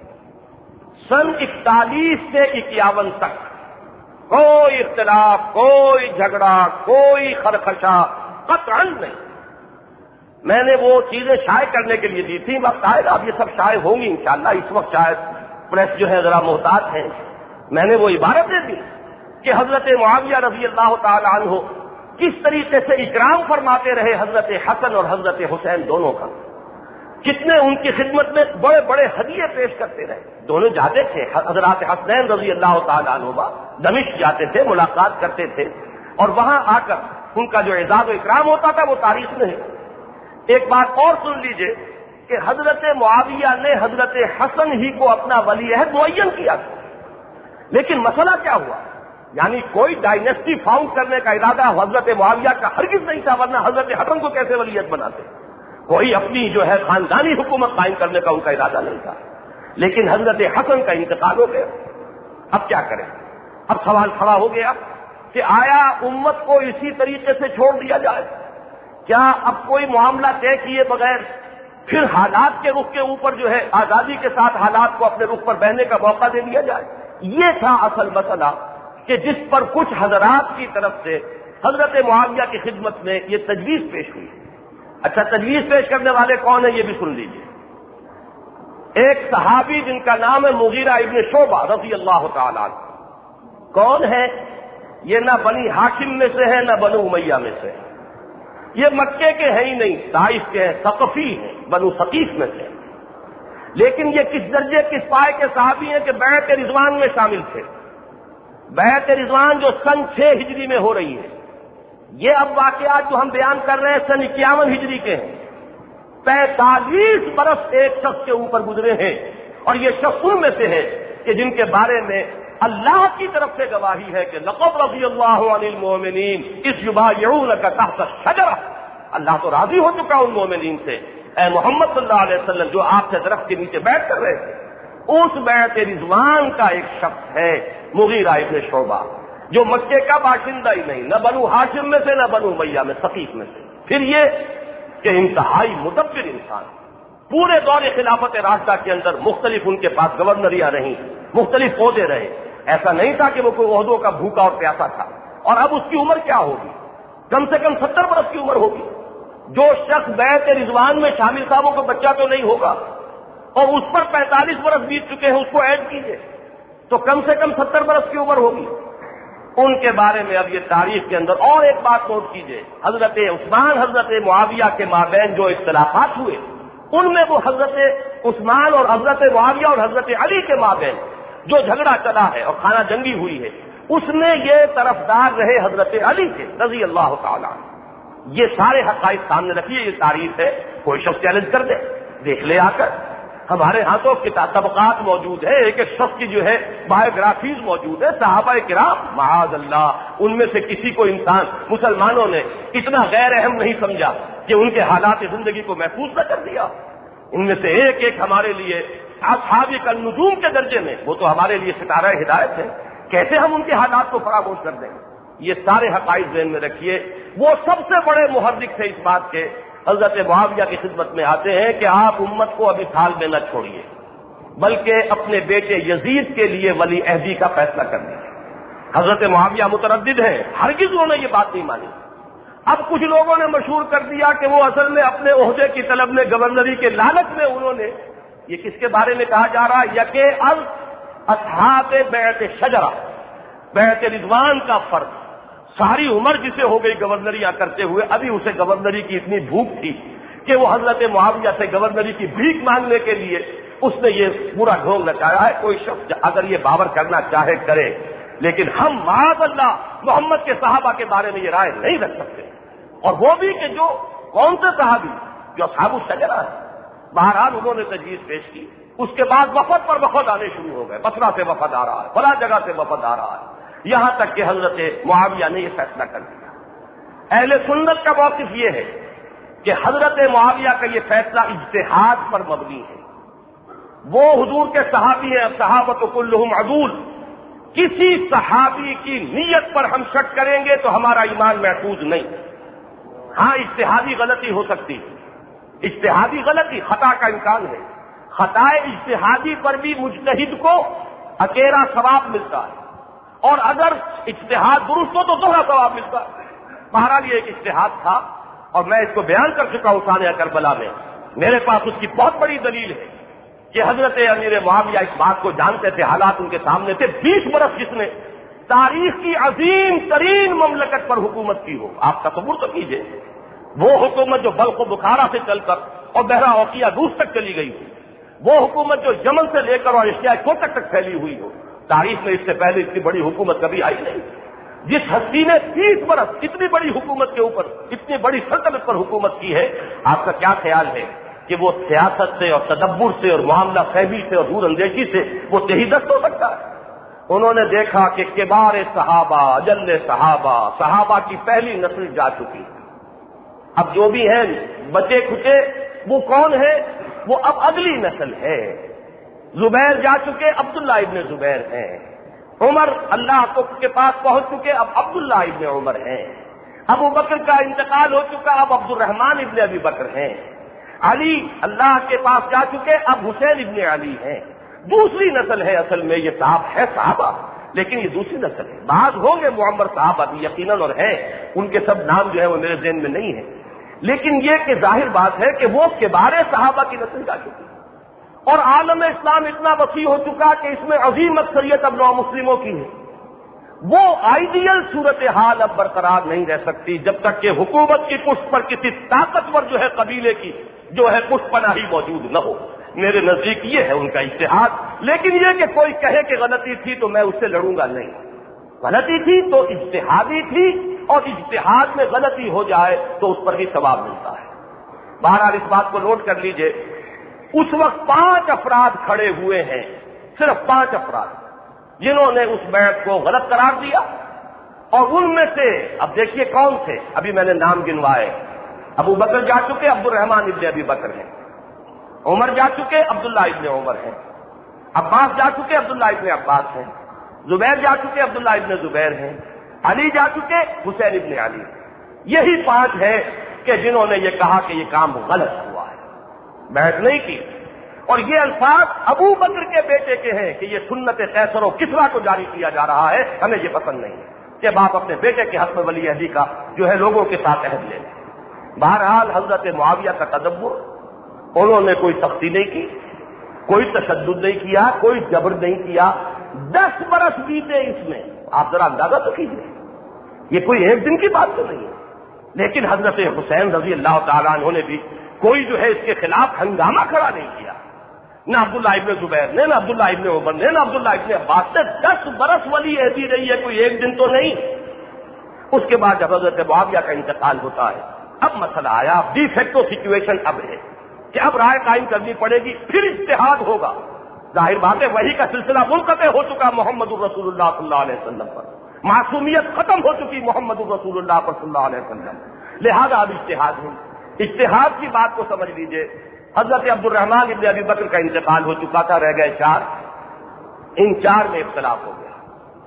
سن اکتالیس سے اکیاون تک کوئی اختلاف، کوئی جھگڑا، کوئی خرخشا قطعاً نہیں۔ میں نے وہ چیزیں شائع کرنے کے لیے دی تھی، وقت آئے گا اب یہ سب شائع ہوں گی انشاءاللہ، اس وقت شاید پریس جو ہے ذرا محتاط ہے۔ میں نے وہ عبارتیں دی کہ حضرت معاویہ رضی اللہ تعالی عنہ کس طریقے سے اکرام فرماتے رہے حضرت حسن اور حضرت حسین دونوں کا، کتنے ان کی خدمت میں بڑے بڑے ہدیے پیش کرتے رہے۔ دونوں جاتے تھے، حضرات حسنین رضی اللہ تعالیٰ عنہ دمشق جاتے تھے، ملاقات کرتے تھے، اور وہاں آ کر ان کا جو اعزاز و اکرام ہوتا تھا وہ تاریخ میں ہے۔ ایک بات اور سن لیجئے کہ حضرت معاویہ نے حضرت حسن ہی کو اپنا ولی عہد معین کیا تھا، لیکن مسئلہ کیا ہوا؟ یعنی کوئی ڈائنیسٹی فاؤنڈ کرنے کا ارادہ حضرت معاویہ کا ہرگز نہیں تھا، ورنہ حضرت حسن کو کیسے ولیعہد بناتے؟ کوئی اپنی جو ہے خاندانی حکومت قائم کرنے کا ان کا ارادہ نہیں تھا، لیکن حضرت حسن کا انتقال ہو گیا۔ اب کیا کریں؟ اب سوال کھڑا ہو گیا کہ آیا امت کو اسی طریقے سے چھوڑ دیا جائے؟ کیا اب کوئی معاملہ طے کیے بغیر پھر حالات کے رخ کے اوپر جو ہے آزادی کے ساتھ حالات کو اپنے رخ پر بہنے کا موقع دے دیا جائے؟ یہ تھا اصل مسئلہ کہ جس پر کچھ حضرات کی طرف سے حضرت معاویہ کی خدمت میں یہ تجویز پیش ہوئی۔ اچھا، تجویز پیش کرنے والے کون ہیں یہ بھی سن لیجیے۔ ایک صحابی جن کا نام ہے مغیرہ ابن شعبہ رضی اللہ تعالیٰ عنہ، کون ہے یہ؟ نہ بنی ہاشم میں سے ہے نہ بنو امیہ میں سے ہے، یہ مکے کے ہیں ہی نہیں، طائف کے ہیں، ثقفی ہیں، بنو ثقیف میں سے، لیکن یہ کس درجے کس پائے کے صحابی ہیں کہ بیعت رضوان میں شامل تھے، بیعت رضوان جو سن چھ ہجری میں ہو رہی ہے، یہ اب واقعات جو ہم بیان کر رہے ہیں سن اکیاون ہجری کے ہیں۔ پینتالیس برس ایک شخص کے اوپر گزرے ہیں، اور یہ شخص ان میں سے ہے کہ جن کے بارے میں اللہ کی طرف سے گواہی ہے کہ لقد رضی اللہ عن المؤمنین اذ یبایعونک تحت الشجرہ، اللہ تو راضی ہو چکا ان مومنین سے، اے محمد صلی اللہ علیہ وسلم جو آپ سے درخت کے نیچے بیٹھ کر رہے تھے۔ اس بیعت رضوان کا ایک شخص ہے مغیرہ ابن شعبہ، جو مکے کا باشندہ ہی نہیں، نہ بنو ہاشم میں سے نہ بنو امیہ میں، ثقیف میں سے، پھر یہ کہ انتہائی مدبر انسان، پورے دور خلافت راشدہ کے اندر مختلف ان کے پاس گورنریاں رہیں، مختلف عہدے رہے، ایسا نہیں تھا کہ وہ کوئی عہدوں کا بھوکا اور پیاسا تھا۔ اور اب اس کی عمر کیا ہوگی؟ کم سے کم ستر برس کی عمر ہوگی۔ جو شخص بیعت رضوان میں شامل تھا وہ کوئی بچہ تو نہیں ہوگا، اور اس پر پینتالیس برس بیت چکے ہیں، اس کو ایڈ کیجئے تو کم سے کم ستر برس کی عمر ہوگی۔ ان کے بارے میں اب یہ تاریخ کے اندر اور ایک بات نوٹ کیجئے، حضرت عثمان حضرت معاویہ کے مابین جو اختلافات ہوئے، ان میں وہ حضرت عثمان اور حضرت معاویہ اور حضرت علی کے مابین جو جھگڑا چلا ہے اور خانہ جنگی ہوئی ہے، اس میں یہ طرفدار رہے حضرت علی کے رضی اللہ تعالیٰ عنہ۔ یہ سارے حقائق سامنے رکھیے، یہ تاریخ ہے، کوئی شخص چیلنج کر دے، دیکھ لے آ کر، ہمارے ہاں تو کتاب طبقات موجود ہے، ایک ایک شخص کی جو ہے بایوگرافیز موجود ہے، صحابہ کرام معاذ اللہ، ان میں سے کسی کو انسان مسلمانوں نے اتنا غیر اہم نہیں سمجھا کہ ان کے حالات زندگی کو محفوظ نہ کر دیا۔ ان میں سے ایک ایک ہمارے لیے اصحاب النجوم کے درجے میں، وہ تو ہمارے لیے ستارہ ہدایت ہے، کیسے ہم ان کے حالات کو فراموش کر دیں؟ یہ سارے حقائق ذہن میں رکھیے۔ وہ سب سے بڑے محرک تھے اس بات کے، حضرت معاویہ کی خدمت میں آتے ہیں کہ آپ امت کو ابھی حال میں نہ چھوڑیے، بلکہ اپنے بیٹے یزید کے لیے ولی عہدی کا فیصلہ کر دیجیے۔ حضرت معاویہ متردد ہیں، ہرگز انہوں نے یہ بات نہیں مانی۔ اب کچھ لوگوں نے مشہور کر دیا کہ وہ اصل میں اپنے عہدے کی طلب میں، گورنری کے لالچ میں، انہوں نے یہ کس کے بارے میں کہا جا رہا ہے؟ یکے از اصحاب بیعت شجرہ، بیعت رضوان کا فرد، ساری عمر جسے ہو گئی گورنریاں کرتے ہوئے، ابھی اسے گورنری کی اتنی بھوک تھی کہ وہ حضرت معاویہ سے گورنری کی بھیک مانگنے کے لیے اس نے یہ پورا ڈھونگ لگایا ہے۔ کوئی شخص اگر یہ باور کرنا چاہے کرے، لیکن ہم معاذ اللہ محمد کے صحابہ کے بارے میں یہ رائے نہیں رکھ سکتے، اور وہ بھی کہ جو کون سے صحابی جو اصحاب الشجرہ ہے۔ بہرحال انہوں نے تجویز پیش کی، اس کے بعد وفد پر وفد آنے شروع ہو گئے، بصرہ سے وفد آ رہا ہے، فلاں جگہ سے وفد آ رہا ہے، یہاں تک کہ حضرت معاویہ نے یہ فیصلہ کر دیا۔ اہل سنت کا موقف یہ ہے کہ حضرت معاویہ کا یہ فیصلہ اجتہاد پر مبنی ہے۔ وہ حضور کے صحابی ہیں، صحابۃ کلہم عدول، کسی صحابی کی نیت پر ہم شک کریں گے تو ہمارا ایمان محفوظ نہیں۔ ہاں اجتہادی غلطی ہو سکتی ہے، اجتہادی غلطی، خطا کا امکان ہے، خطا اجتہادی پر بھی مجتہد کو اکیلا ثواب ملتا ہے، اور اگر اجتہاد درست ہو تو دوہرا ثواب ملتا ہے۔ بہرحال یہ ایک اجتہاد تھا، اور میں اس کو بیان کر چکا ہوں ثانیہ کربلا میں، میرے پاس اس کی بہت بڑی دلیل ہے کہ حضرت امیر معاویہ اس بات کو جانتے تھے، حالات ان کے سامنے تھے۔ بیس برس جس نے تاریخ کی عظیم ترین مملکت پر حکومت کی ہو، آپ تصور تو کیجئے، وہ حکومت جو بلخ و بخارا سے چل کر اور بحرہ اوقیہ روس تک چلی گئی ہو، وہ حکومت جو یمن سے لے کر اور ایشیا کوٹک تک پھیلی ہوئی ہو، تاریخ میں اس سے پہلے اتنی بڑی حکومت کبھی آئی نہیں۔ جس ہستی نے تیس برس اتنی بڑی حکومت کے اوپر، اتنی بڑی سلطنت پر حکومت کی ہے، آپ کا کیا خیال ہے کہ وہ سیاست سے اور تدبر سے اور معاملہ فہمی سے اور دور اندیشی سے وہ تہیدست ہو سکتا ہے؟ انہوں نے دیکھا کہ کبار صحابہ، اجل صحابہ، صحابہ کی پہلی نسل جا چکی، اب جو بھی ہیں بچے کھچے وہ کون ہے؟ وہ اب اگلی نسل ہے۔ زبیر جا چکے، عبداللہ ابن زبیر ہیں۔ عمر اللہ کو کے پاس پہنچ چکے، اب عبداللہ ابن عمر ہیں۔ ابو بکر کا انتقال ہو چکا، اب عبد الرحمن ابن ابی بکر ہیں۔ علی اللہ کے پاس جا چکے، اب حسین ابن علی ہیں۔ دوسری نسل ہے اصل میں، یہ صاحب ہے صحابہ، لیکن یہ دوسری نسل ہے۔ بعض ہوں گے معمر صحابہ بھی یقیناً اور ہیں، ان کے سب نام جو ہے وہ میرے ذہن میں نہیں ہے، لیکن یہ کہ ظاہر بات ہے کہ وہ کبار صحابہ کی نسل جا چکی، اور عالم اسلام اتنا وسیع ہو چکا کہ اس میں عظیم اکثریت اب نو مسلموں کی ہے۔ وہ آئیڈیل صورتحال اب برقرار نہیں رہ سکتی جب تک کہ حکومت کی پشت پر کسی طاقتور جو ہے قبیلے کی جو ہے پشت پناہی موجود نہ ہو۔ میرے نزدیک یہ ہے ان کا اجتہاد، لیکن یہ کہ کوئی کہے کہ غلطی تھی تو میں اس سے لڑوں گا نہیں، غلطی تھی تو اجتہادی تھی، اور اجتہاد میں غلطی ہو جائے تو اس پر بھی ثواب ملتا ہے۔ بہرحال اس بات کو نوٹ کر لیجئے، اس وقت پانچ افراد کھڑے ہوئے ہیں، صرف پانچ افراد جنہوں نے اس بیعت کو غلط قرار دیا، اور ان میں سے اب دیکھیے کون تھے، ابھی میں نے نام گنوائے۔ ابو بکر جا چکے، عبد الرحمن ابن ابی بکر ہیں۔ عمر جا چکے، عبداللہ ابن عمر ہیں۔ عباس جا چکے، عبداللہ ابن عباس ہیں۔ زبیر جا چکے، عبداللہ ابن زبیر ہیں۔ علی جا چکے، حسین ابن علی۔ یہی پانچ ہیں کہ جنہوں نے یہ کہا کہ یہ کام غلط ہوا ہے، بیعت نہیں کی۔ اور یہ الفاظ ابو بکر کے بیٹے کے ہیں کہ یہ سنت قیصر و کسریٰ کو جاری کیا جا رہا ہے، ہمیں یہ پسند نہیں ہے کہ باپ اپنے بیٹے کے حق میں ولی عہدی کا جو ہے لوگوں کے ساتھ عہد لے لیں۔ بہرحال حضرت معاویہ کا تدبر، انہوں نے کوئی سختی نہیں کی، کوئی تشدد نہیں کیا، کوئی جبر نہیں کیا۔ دس برس بیتے اس میں، آپ ذرا اندازہ تو کیجیے، یہ کوئی ایک دن کی بات تو نہیں ہے۔ لیکن حضرت حسین رضی اللہ تعالیٰ عنہ نے بھی کوئی جو ہے اس کے خلاف ہنگامہ کھڑا نہیں کیا، نہ عبداللہ ابن زبیر نے، نہ عبداللہ ابن عمر نے، نہ عبداللہ ابن عباس نے۔ دس برس ولی عہدی رہی ہے، کوئی ایک دن تو نہیں۔ اس کے بعد جب حضرت معاویہ کا انتقال ہوتا ہے، اب مسئلہ آیا، ڈی فیکٹو سچویشن اب ہے کہ اب رائے قائم کرنی پڑے گی، پھر اجتہاد ہوگا۔ ظاہر بات ہے وحی کا سلسلہ منقطع ہو چکا محمد الرسول اللہ صلی اللہ علیہ وسلم پر، معصومیت ختم ہو چکی محمد الرسول اللہ پر صلی اللہ علیہ وسلم، لہذا اب اجتہاد ہے۔ اجتہاد کی بات کو سمجھ لیجئے، حضرت عبد الرحمن ابن ابی بکر کا انتقال ہو چکا تھا، رہ گئے چار، ان چار میں اختلاف ہو گیا۔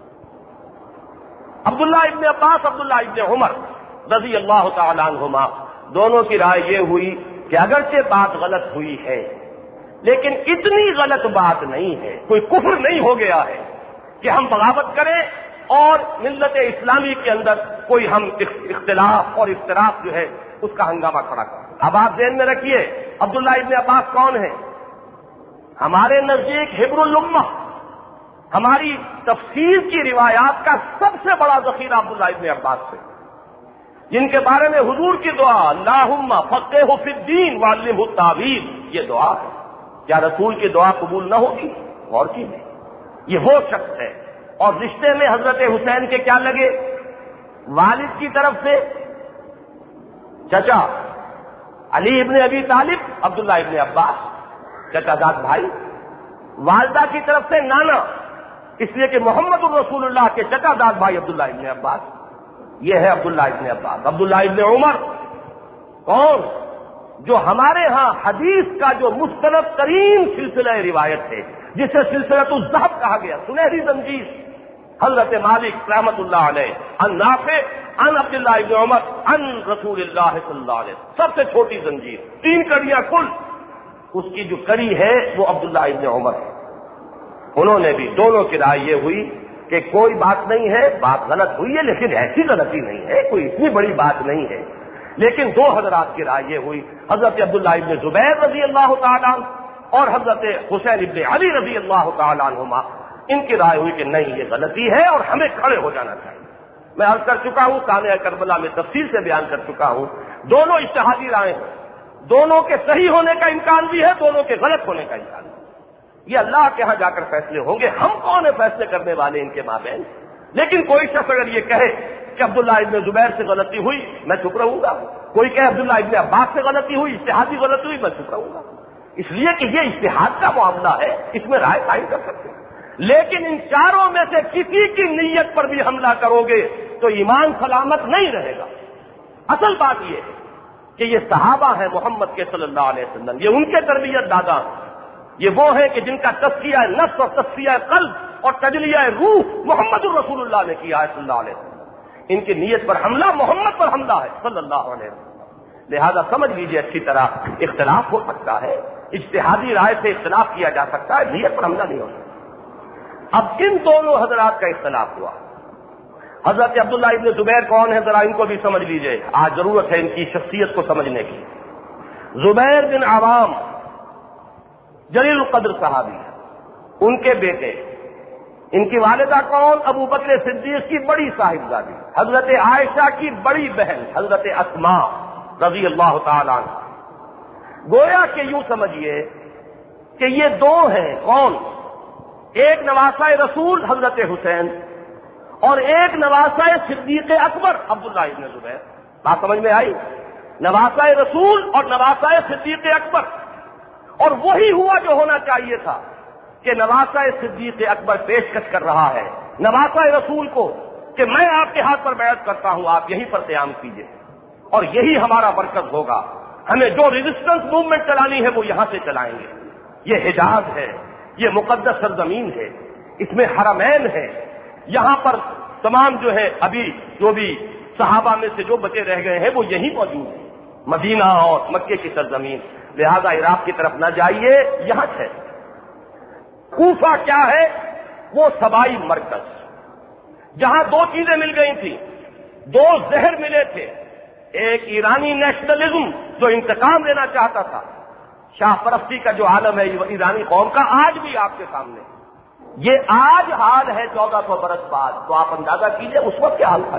عبداللہ ابن عباس، عبداللہ ابن عمر رضی اللہ تعالیٰ عنہما، دونوں کی رائے یہ ہوئی کہ اگرچہ بات غلط ہوئی ہے لیکن اتنی غلط بات نہیں ہے، کوئی کفر نہیں ہو گیا ہے کہ ہم بغاوت کریں اور ملت اسلامی کے اندر کوئی ہم اختلاف اور اختلاف جو ہے اس کا ہنگامہ کھڑا کریں۔ اب آپ ذہن میں رکھیے، عبداللہ ابن عباس کون ہیں؟ ہمارے نزدیک حبر الامہ، ہماری تفسیر کی روایات کا سب سے بڑا ذخیرہ عبداللہ ابن عباس سے، جن کے بارے میں حضور کی دعا اللہم فقہہ فی الدین وعلمہ التاویل، یہ دعا ہے۔ کیا رسول کی دعا قبول نہ ہوگی؟ غور کیجیے، یہ وہ شخص ہے۔ اور رشتے میں حضرت حسین کے کیا لگے؟ والد کی طرف سے چچا علی ابن ابی طالب، عبداللہ ابن عباس چچا زاد بھائی، والدہ کی طرف سے نانا، اس لیے کہ محمد الرسول اللہ کے چچا زاد بھائی عبداللہ ابن عباس، یہ ہے عبداللہ ابن عباس۔ عبداللہ ابن عمر کون؟ جو ہمارے ہاں حدیث کا جو مستند ترین سلسلہ روایت ہے، جسے سلسلۃ الذہب کہا گیا، سنہری زنجیر، حضرت مالک رحمۃ اللہ علیہ عن نافع عن عبداللہ ابن عمر عن رسول اللہ صلی اللہ علیہ وسلم، سب سے چھوٹی زنجیر، تین کڑیاں کل، اس کی جو کڑی ہے وہ عبداللہ ابن عمر ہے۔ انہوں نے بھی، دونوں کی رائے یہ ہوئی کہ کوئی بات نہیں ہے، بات غلط ہوئی ہے لیکن ایسی غلطی نہیں ہے، کوئی اتنی بڑی بات نہیں ہے۔ لیکن دو حضرات کی رائے یہ ہوئی، حضرت عبداللہ ابن زبیر رضی اللہ تعالیٰ عنہ اور حضرت حسین ابن علی رضی اللہ تعالیٰ عنہما، ان کی رائے ہوئی کہ نہیں، یہ غلطی ہے اور ہمیں کھڑے ہو جانا چاہیے۔ میں عرض کر چکا ہوں، سانحہ کربلا میں تفصیل سے بیان کر چکا ہوں، دونوں اجتہادی رائے ہیں، دونوں کے صحیح ہونے کا امکان بھی ہے، دونوں کے غلط ہونے کا امکان بھی ہے۔ یہ اللہ کے ہاں جا کر فیصلے ہوں گے، ہم کون ہیں فیصلے کرنے والے ان کے مابین؟ لیکن کوئی شخص اگر یہ کہے کہ عبداللہ ابن زبیر سے غلطی ہوئی، میں چپ رہوں گا۔ کوئی کہے عبداللہ ابن عباس سے غلطی ہوئی، اجتہادی غلطی ہوئی، میں چپ رہوں گا، اس لیے کہ یہ اجتہاد کا معاملہ ہے، اس میں رائے قائم کر سکتے ہیں۔ لیکن ان چاروں میں سے کسی کی نیت پر بھی حملہ کرو گے تو ایمان سلامت نہیں رہے گا۔ اصل بات یہ ہے کہ یہ صحابہ ہیں محمد کے صلی اللہ علیہ وسلم، یہ ان کے تربیت دادا ہیں، یہ وہ ہیں کہ جن کا تزکیہ نفس اور تزکیہ قلب اور تجلیہ روح محمد الرسول اللہ نے کیا ہے صلی اللہ علیہ وسلم۔ ان کی نیت پر حملہ محمد پر حملہ ہے صلی اللہ علیہ وسلم۔ لہذا سمجھ لیجیے اچھی طرح، اختلاف ہو سکتا ہے، اجتہادی رائے سے اختلاف کیا جا سکتا ہے، نیت پر حملہ نہیں ہو سکتا۔ اب ان دونوں حضرات کا اختلاف ہوا۔ حضرت عبداللہ ابن زبیر کون ہے، ذرا ان کو بھی سمجھ لیجیے، آج ضرورت ہے ان کی شخصیت کو سمجھنے کی۔ زبیر بن عوام جلیل القدر صحابی ہے، ان کے بیٹے، ان کی والدہ کون؟ ابو بکر صدیق کی بڑی صاحبزادی، حضرت عائشہ کی بڑی بہن حضرت اسماء رضی اللہ تعالیٰ عنہ۔ گویا کہ یوں سمجھیے کہ یہ دو ہیں، کون؟ ایک نواسہ رسول حضرت حسین اور ایک نواسہ صدیق اکبر عبداللہ ابن زبیر. بات سمجھ میں آئی؟ نواسہ رسول اور نواسہ صدیق اکبر. اور وہی ہوا جو ہونا چاہیے تھا کہ نواسہ صدیق اکبر پیشکش کر رہا ہے نواسہ رسول کو کہ میں آپ کے ہاتھ پر بیعت کرتا ہوں، آپ یہیں پر قیام کیجیے اور یہی ہمارا مرکز ہوگا. ہمیں جو ریزسٹنس موومنٹ چلانی ہے وہ یہاں سے چلائیں گے. یہ حجاز ہے، یہ مقدس سرزمین ہے، اس میں حرمین ہے. یہاں پر تمام جو ہے ابھی جو بھی صحابہ میں سے جو بچے رہ گئے ہیں وہ یہیں موجود ہیں، مدینہ اور مکے کی سرزمین. لہذا عراق کی طرف نہ جائیے، یہاں ہے. کوفہ کیا ہے؟ وہ سبائی مرکز، جہاں دو چیزیں مل گئی تھیں، دو زہر ملے تھے. ایک ایرانی نیشنلزم جو انتقام لینا چاہتا تھا، شاہ پرستی کا جو عالم ہے ایرانی قوم کا، آج بھی آپ کے سامنے. یہ آج حال ہے چودہ سو برس بعد، تو آپ اندازہ کیجئے اس وقت کیا حال تھا.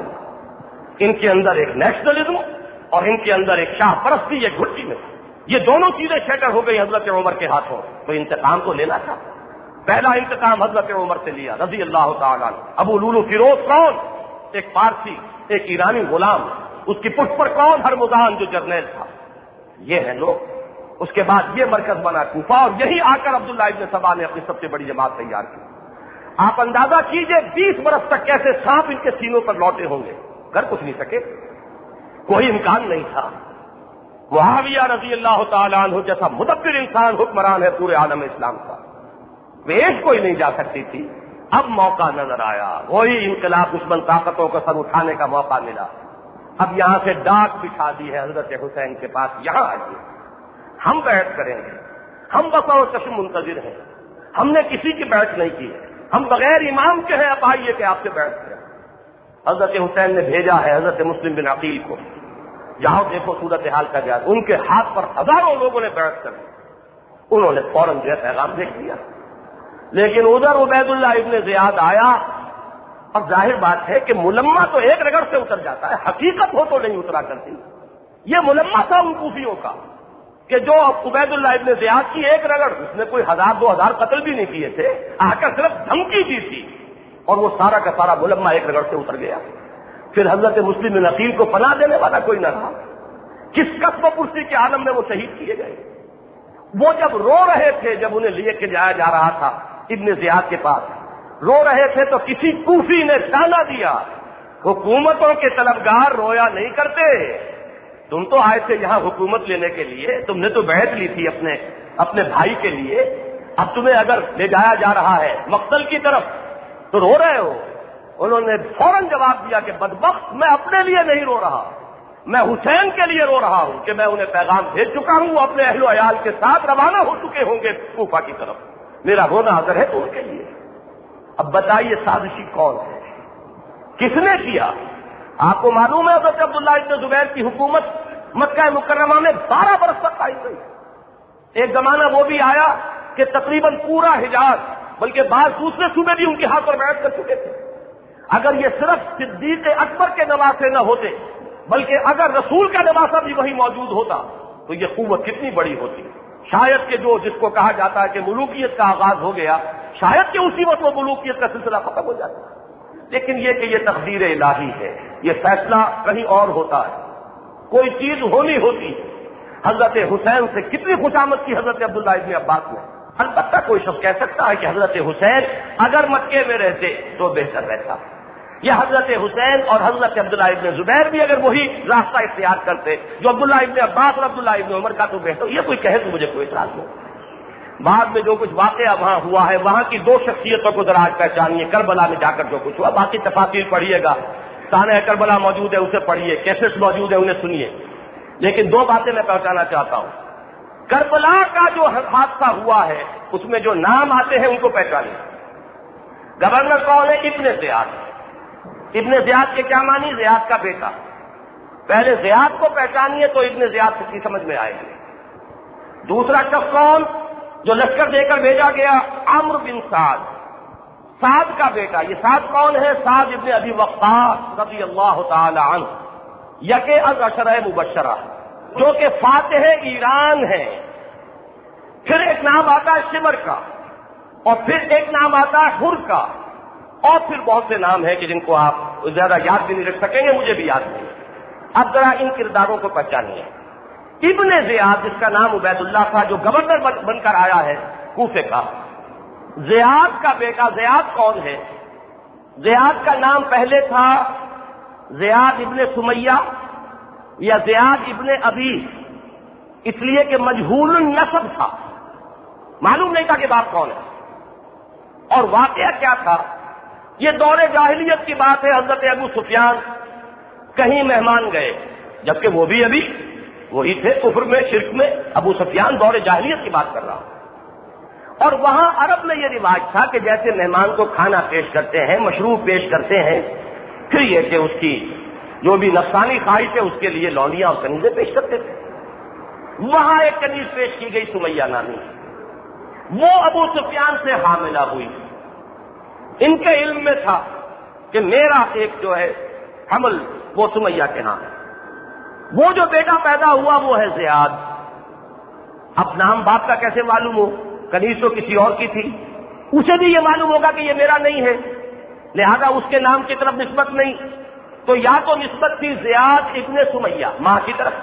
ان کے اندر ایک نیشنلزم اور ان کے اندر ایک شاہ پرستی، ایک گھٹی میں. یہ دونوں چیزیں شیٹر ہو گئی حضرت عمر کے ہاتھوں. تو انتقام تو لینا تھا. پہلا انتقام حضرت عمر سے لیا رضی اللہ تعالیٰ عنہ. ابو لولو فیروز کون؟ ایک پارسی، ایک ایرانی غلام. اس کی پشت پر کون؟ ہرمزان جو جرنیل تھا. یہ ہے لوگ. اس کے بعد یہ مرکز بنا کوفہ، اور یہی آ کر عبداللہ ابن سبا نے اپنی سب سے بڑی جماعت تیار کی. آپ اندازہ کیجئے بیس برس تک کیسے سانپ ان کے سینوں پر لوٹے ہوں گے. کر کچھ نہیں سکے، کوئی امکان نہیں تھا. معاویہ رضی اللہ تعالیٰ عنہ جیسا مدبر انسان حکمران ہے پورے عالم اسلام کا، ویش کوئی نہیں جا سکتی تھی. اب موقع نظر آیا، وہی انقلاب دشمن طاقتوں کو سر اٹھانے کا موقع ملا. اب یہاں سے ڈاک بچھا دی ہے حضرت حسین کے پاس، یہاں آئیے، ہم بیعت کریں گے. ہم بسا و چشم منتظر ہیں، ہم نے کسی کی بیعت نہیں کی ہے، ہم بغیر امام کے ہیں، اب آئیے کہ آپ سے بیعت کریں. حضرت حسین نے بھیجا ہے حضرت مسلم بن عقیل کو، جاؤ دیکھو صورتحال کا جائزہ. ان کے ہاتھ پر ہزاروں لوگوں نے بیعت کر دی. انہوں نے فوراً جو ہے پیغام دیکھ لیا. لیکن ادھر عبید اللہ ابن زیاد آیا. اب ظاہر بات ہے کہ ملما تو ایک رگڑ سے اتر جاتا ہے، حقیقت ہو تو نہیں اترا کرتی. یہ ملما تھا ان کوفیوں کا کہ جو عبید اللہ ابن زیاد کی ایک رگڑ، اس نے کوئی ہزار دو ہزار قتل بھی نہیں کیے تھے، آ کر صرف دھمکی دی تھی، اور وہ سارا کا سارا ملما ایک رگڑ سے اتر گیا. پھر حضرت مسلم بن عقیل کو پناہ دینے والا کوئی نہ رہا. کس قصب و پرسی کے عالم میں وہ شہید کیے گئے. وہ جب رو رہے تھے، جب انہیں لے کے جایا جا رہا تھا ابن زیاد کے پاس، رو رہے تھے تو کسی کوفی نے تانا دیا، حکومتوں کے طلبگار رویا نہیں کرتے. تم تو آئے تھے یہاں حکومت لینے کے لیے، تم نے تو بیعت لی تھی اپنے اپنے بھائی کے لیے، اب تمہیں اگر لے جایا جا رہا ہے مقتل کی طرف تو رو رہے ہو. انہوں نے فوراً جواب دیا کہ بدبخت، میں اپنے لیے نہیں رو رہا، میں حسین کے لیے رو رہا ہوں کہ میں انہیں پیغام بھیج چکا ہوں، وہ اپنے اہل و عیال کے ساتھ روانہ ہو چکے ہوں گے کوفہ کی طرف. میرا رونا اگر ہے تو ان کے لیے. اب بتائیے سازشی کون ہے، کس نے کیا؟ آپ کو معلوم ہے حضرت عبداللہ ابن زبیر کی حکومت مکہ مکرمہ میں بارہ برس تک قائم رہی. ایک زمانہ وہ بھی آیا کہ تقریباً پورا حجاز بلکہ بعض دوسرے صوبے بھی ان کے ہاتھ پر بیعت کر چکے تھے. اگر یہ صرف صدیق اکبر کے نواسے نہ ہوتے بلکہ اگر رسول کا نواسہ بھی وہی موجود ہوتا تو یہ قوت کتنی بڑی ہوتی. شاید کہ جو جس کو کہا جاتا ہے کہ ملوکیت کا آغاز ہو گیا، شاید کہ اسی وقت وہ ملوکیت کا سلسلہ ختم ہو جاتا. لیکن یہ کہ یہ تقدیر الہی ہے، یہ فیصلہ کہیں اور ہوتا ہے. کوئی چیز ہونی ہوتی ہے. حضرت حسین سے کتنی خوشامد کی حضرت عبداللہ ابن عباس نے. البتہ کوئی شخص کہہ سکتا ہے کہ حضرت حسین اگر مکے میں رہتے تو بہتر رہتا، یا حضرت حسین اور حضرت عبداللہ ابن زبیر بھی اگر وہی راستہ اختیار کرتے جو عبداللہ ابن عباس اور عبداللہ ابن عمر کا تو بہتر. یہ کوئی کہے تو مجھے کوئی اعتراض نہیں. بعد میں جو کچھ واقعہ وہاں ہوا ہے، وہاں کی دو شخصیتوں کو ذرا آج پہچانیے. کربلا میں جا کر جو کچھ ہوا، باقی تفاصیل پڑھیے گا، تانہ کربلا موجود ہے اسے پڑھیے، کیسٹ موجود ہے انہیں سنیے. لیکن دو باتیں میں پہنچانا چاہتا ہوں. کربلا کا جو حادثہ ہوا ہے اس میں جو نام آتے ہیں ان کو پہچانیے. گورنر کون ہے؟ ابن زیاد. ابن زیاد کے کیا معنی؟ زیاد کا بیٹا. پہلے زیاد کو پہچانیے تو ابن زیاد کی سمجھ میں آئے گی. دوسرا شخص کون جو لشکر دے کر بھیجا گیا؟ عمرو بن سعد، سعد کا بیٹا. یہ سعد کون ہے؟ سعد ابن ابی وقاص رضی اللہ تعالی عنہ، یکے از عشرہ مبشرہ، جو کہ فاتح ایران ہے. پھر ایک نام آتا ہے شمر کا، اور پھر ایک نام آتا ہے حر کا، اور پھر بہت سے نام ہیں کہ جن کو آپ زیادہ یاد بھی نہیں رکھ سکیں گے، مجھے بھی یاد نہیں۔ اب ذرا ان کرداروں کو پہچانیے۔ ابن زیاد جس کا نام عبید اللہ تھا، جو گورنر بن کر آیا ہے کوفے کا، زیاد کا بیٹا زیاد کون ہے؟ زیاد کا نام پہلے تھا زیاد ابن سمیہ یا زیاد ابن ابی، اس لیے کہ مجہول النسب تھا، معلوم نہیں تھا کہ باپ کون ہے۔ اور واقعہ کیا تھا؟ یہ دور جاہلیت کی بات ہے۔ حضرت ابو سفیان کہیں مہمان گئے، جبکہ وہ بھی ابھی وہی تھے کفر میں، شرک میں۔ ابو سفیان دور جاہلیت کی بات کر رہا ہوں۔ اور وہاں عرب میں یہ رواج تھا کہ جیسے مہمان کو کھانا پیش کرتے ہیں، مشروب پیش کرتے ہیں، پھر یہ کہ اس کی جو بھی نفسانی خواہش ہے اس کے لیے لونڈیاں اور کنیزیں پیش کرتے تھے۔ وہاں ایک کنیز پیش کی گئی سمیہ نامی، وہ ابو سفیان سے حاملہ ہوئی۔ ان کے علم میں تھا کہ میرا ایک جو ہے حمل وہ سمیہ کے ہاں ہے۔ وہ جو بیٹا پیدا ہوا وہ ہے زیاد۔ اب نام باپ کا کیسے معلوم ہو؟ کنیز تو کسی اور کی تھی، اسے بھی یہ معلوم ہوگا کہ یہ میرا نہیں ہے، لہذا اس کے نام کی طرف نسبت نہیں، تو یا تو نسبت تھی زیاد ابن سمیہ ماں کی طرف،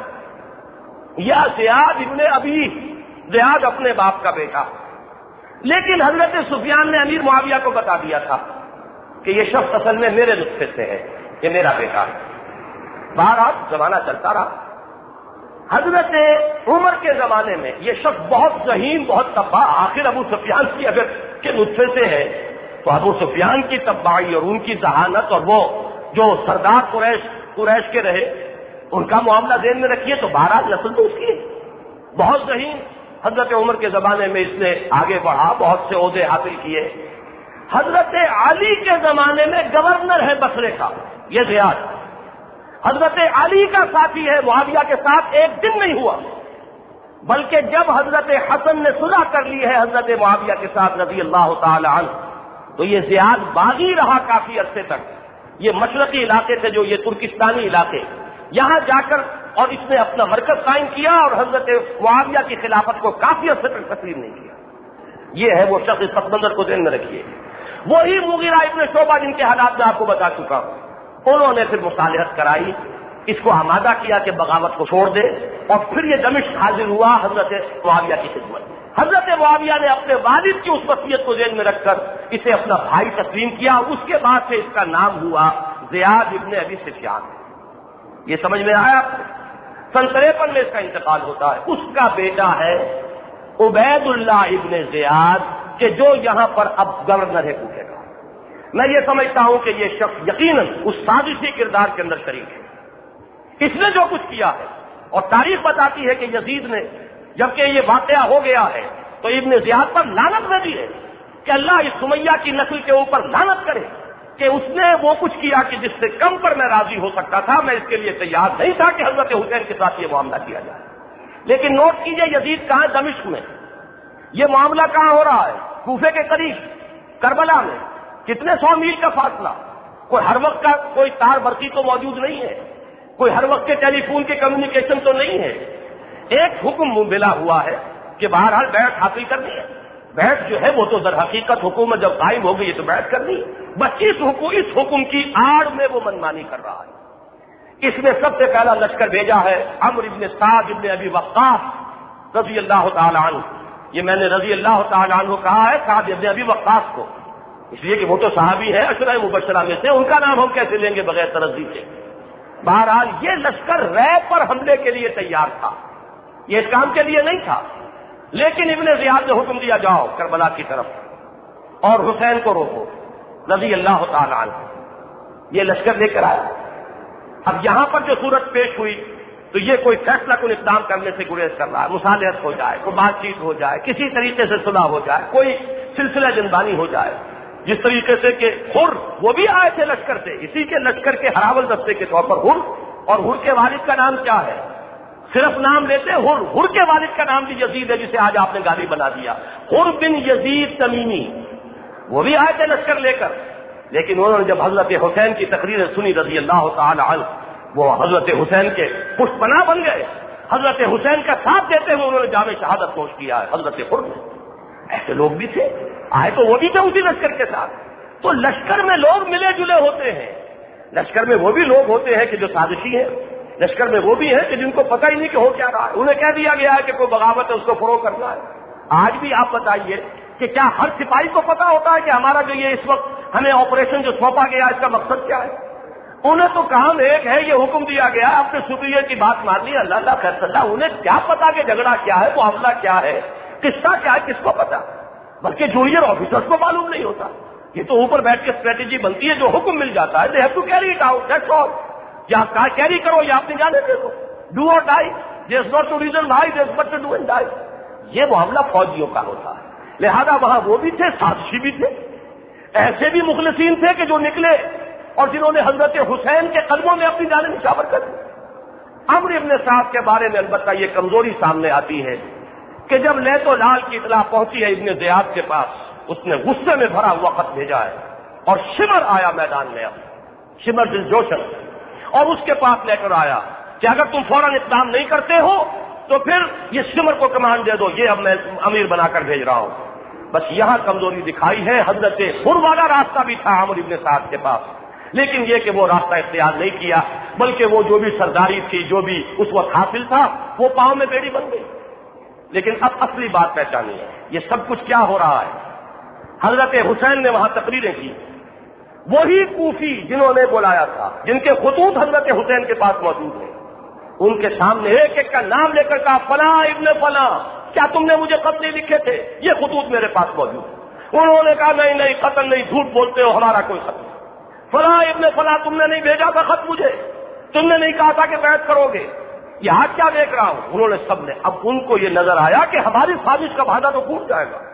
یا زیاد ابن ابی، زیاد اپنے باپ کا بیٹا۔ لیکن حضرت سفیان نے امیر معاویہ کو بتا دیا تھا کہ یہ شخص اصل میں میرے نسخے سے ہے، یہ میرا بیٹا ہے۔ بہرحال زمانہ چلتا رہا۔ حضرت عمر کے زمانے میں یہ شخص بہت ذہین، بہت تباہ، آخر ابو سفیان کی اگر کے نسخے سے ہے تو ابو سفیان کی تباہی اور ان کی ذہانت اور وہ جو سردار قریش قریش کے رہے ان کا معاملہ ذہن میں رکھیے تو بہرحال نسل تو اس کی ہے، بہت ذہین۔ حضرت عمر کے زمانے میں اس نے آگے بڑھا، بہت سے عہدے حاصل کیے۔ حضرت علی کے زمانے میں گورنر ہے بصرے کا یہ زیاد، حضرت علی کا ساتھی ہے، معاویہ کے ساتھ ایک دن نہیں ہوا، بلکہ جب حضرت حسن نے صلح کر لی ہے حضرت معاویہ کے ساتھ رضی اللہ تعالی عنہ، تو یہ زیاد باغی رہا کافی عرصے تک۔ یہ مشرقی علاقے تھے جو یہ ترکستانی علاقے، یہاں جا کر اور اس نے اپنا مرکز قائم کیا اور حضرت معاویہ کی خلافت کو کافی عرصے تک تسلیم نہیں کیا۔ یہ ہے وہ شخص، اس پس منظر کو ذہن میں رکھیے۔ وہی مغیرہ ابن شعبہ جن کے حالات میں آپ کو بتا چکا ہوں، انہوں نے پھر مصالحت کرائی، اس کو آمادہ کیا کہ بغاوت کو چھوڑ دے، اور پھر یہ دمشق حاضر ہوا حضرت معاویہ کی خدمت۔ حضرت معاویہ نے اپنے والد کی اس وصیت کو ذہن میں رکھ کر اسے اپنا بھائی تسلیم کیا، اس کے بعد سے اس کا نام ہوا زیاد ابن ابی سفیان۔ یہ سمجھ میں آیا؟ سن تریپن میں اس کا انتقال ہوتا ہے۔ اس کا بیٹا ہے عبید اللہ ابن زیاد، کہ جو یہاں پر اب گورنر ہے کوفے کا۔ میں یہ سمجھتا ہوں کہ یہ شخص یقیناً اس سازشی کردار کے اندر شریک ہے، اس نے جو کچھ کیا ہے، اور تاریخ بتاتی ہے کہ یزید نے جبکہ یہ واقعہ ہو گیا ہے تو ابن زیاد پر لعنت بھیجی ہے کہ اللہ اس سمیہ کی نسل کے اوپر لعنت کرے کہ اس نے وہ کچھ کیا کہ جس سے کم پر میں راضی ہو سکتا تھا، میں اس کے لیے تیار نہیں تھا کہ حضرت حسین کے ساتھ یہ معاملہ کیا جائے۔ لیکن نوٹ کیجئے یزید کہاں؟ دمشق میں۔ یہ معاملہ کہاں ہو رہا ہے؟ کوفے کے قریب، کربلا میں، کتنے سو میل کا فاصلہ۔ کوئی ہر وقت کا کوئی تار برقی تو موجود نہیں ہے، کوئی ہر وقت کے ٹیلی فون کے کمیونیکیشن تو نہیں ہے۔ ایک حکم ملا ہوا ہے کہ بہرحال بیعت حاصل کرنی ہے۔ بیعت جو ہے وہ تو در حقیقت حکومت جب قائم ہو گئی تو بیعت کرنی ہے، بس اس حکم اس حکم کی آڑ میں وہ منمانی کر رہا ہے۔ اس نے سب سے پہلا لشکر بھیجا ہے عمرو بن سعد بن ابی وقاص رضی اللہ تعالی عنہ۔ یہ میں نے رضی اللہ تعالی عنہ کہا ہے سعد بن ابی وقاص کو، اس لیے کہ وہ تو صحابی ہیں، عشرہ مبشرہ میں سے، ان کا نام ہم کیسے لیں گے بغیر ترضی کے۔ بہرحال یہ لشکر رے پر حملے کے لیے تیار تھا، یہ اس کام کے لیے نہیں تھا، لیکن ابن زیاد نے حکم دیا جاؤ کربلا کی طرف اور حسین کو روکو رضی اللہ تعالی عنہ۔ یہ لشکر لے کر آیا۔ اب یہاں پر جو صورت پیش ہوئی تو یہ کوئی فیصلہ کن اقدام کرنے سے گریز کر رہا ہے، مصالحت ہو جائے، کوئی بات چیت ہو جائے، کسی طریقے سے صلح ہو جائے، کوئی سلسلہ جنبانی ہو جائے، جس طریقے سے کہ حر وہ بھی آئے تھے لشکر سے، اسی کے لشکر کے ہراول دستے کے طور پر حر، اور حر کے والد کا نام کیا ہے؟ صرف نام لیتے حر، حر کے والد کا نام بھی یزید ہے جسے آج آپ نے گالی بنا دیا، حر بن یزید تمیمی، وہ بھی آئے تھے لشکر لے کر، لیکن انہوں نے جب حضرت حسین کی تقریر سنی رضی اللہ تعالی عنہ، وہ حضرت حسین کے پشت پناہ بن گئے، حضرت حسین کا ساتھ دیتے ہوئے انہوں نے جام شہادت نوش کیا ہے حضرت حر نے۔ ایسے لوگ بھی تھے، آئے تو وہ بھی تھے اسی لشکر کے ساتھ، تو لشکر میں لوگ ملے جلے ہوتے ہیں، لشکر میں وہ بھی لوگ ہوتے ہیں کہ جو سازشی ہیں، لشکر میں وہ بھی ہیں کہ جن کو پتہ ہی نہیں کہ ہو کیا رہا ہے، انہیں کہہ دیا گیا ہے کہ کوئی بغاوت ہے اس کو فروغ کرنا ہے۔ آج بھی آپ بتائیے کہ کیا ہر سپاہی کو پتا ہوتا ہے کہ ہمارا جو یہ اس وقت ہمیں آپریشن جو سونپا گیا اس کا مقصد کیا ہے؟ انہیں تو کام ایک ہے، یہ حکم دیا گیا اپنے سپیریئر کی بات ماننی، اللہ اللہ خیر اللہ، انہیں کیا پتا کہ جھگڑا کیا ہے، معاملہ کیا ہے، قصہ کیا ہے، کس کو پتا؟ بلکہ جونیئر آفیسرز کو معلوم نہیں ہوتا۔ یہ تو اوپر بیٹھ کے اسٹریٹجی بنتی ہے، جو حکم مل جاتا ہے they have to carry it out, that's all, یا کیری کرو یا اپنی جانے دے دو، ڈو اور die, there is not to reason why, there is but to do and die. یہ معاملہ فوجیوں کا ہوتا ہے، لہذا وہاں وہ بھی تھے، سازشی بھی تھے، ایسے بھی مخلصین تھے کہ جو نکلے اور جنہوں نے حضرت حسین کے قدموں میں اپنی جانیں نچھاور کر دی۔ عمرو ابن سعد کے بارے میں البتہ یہ کمزوری سامنے آتی ہے کہ جب لیت و لال کی اطلاع پہنچی ہے ابن زیاد کے پاس، اس نے غصے میں بھرا ہوا خط بھیجا ہے، اور شمر آیا میدان میں، اب شمر دل جوشن، اور اس کے پاس لے کر آیا کہ اگر تم فوراً اقدام نہیں کرتے ہو تو پھر یہ شمر کو کمان دے دو، یہ اب میں امیر بنا کر بھیج رہا ہوں۔ بس یہاں کمزوری دکھائی ہے، حضرت حر والا راستہ بھی تھا عمرو ابن سعد کے پاس، لیکن یہ کہ وہ راستہ اختیار نہیں کیا، بلکہ وہ جو بھی سرداری تھی، جو بھی اس وقت حاصل تھا، وہ پاؤں میں بیڑی بن گئی۔ لیکن اب اصلی بات پہچانی ہے، یہ سب کچھ کیا ہو رہا ہے؟ حضرت حسین نے وہاں تقریریں کی، وہی کوفی جنہوں نے بلایا تھا، جن کے خطوط حضرت حسین کے پاس موجود ہیں، ان کے سامنے ایک ایک کا نام لے کر کہا فلاں ابن فلاں، کیا تم نے مجھے خط نہیں لکھے تھے؟ یہ خطوط میرے پاس موجود ہیں۔ انہوں نے کہا نہیں نہیں قتل نہیں، جھوٹ بولتے ہو، ہمارا کوئی خط نہیں۔ فلاں ابن فلاں، تم نے نہیں بھیجا تھا خط مجھے، تم نے نہیں کہا تھا کہ بیعت کرو گے، یہ آج کیا دیکھ رہا ہوں۔ انہوں نے سب نے، اب ان کو یہ نظر آیا کہ ہماری سازش کا وعدہ تو ٹوٹ جائے گا،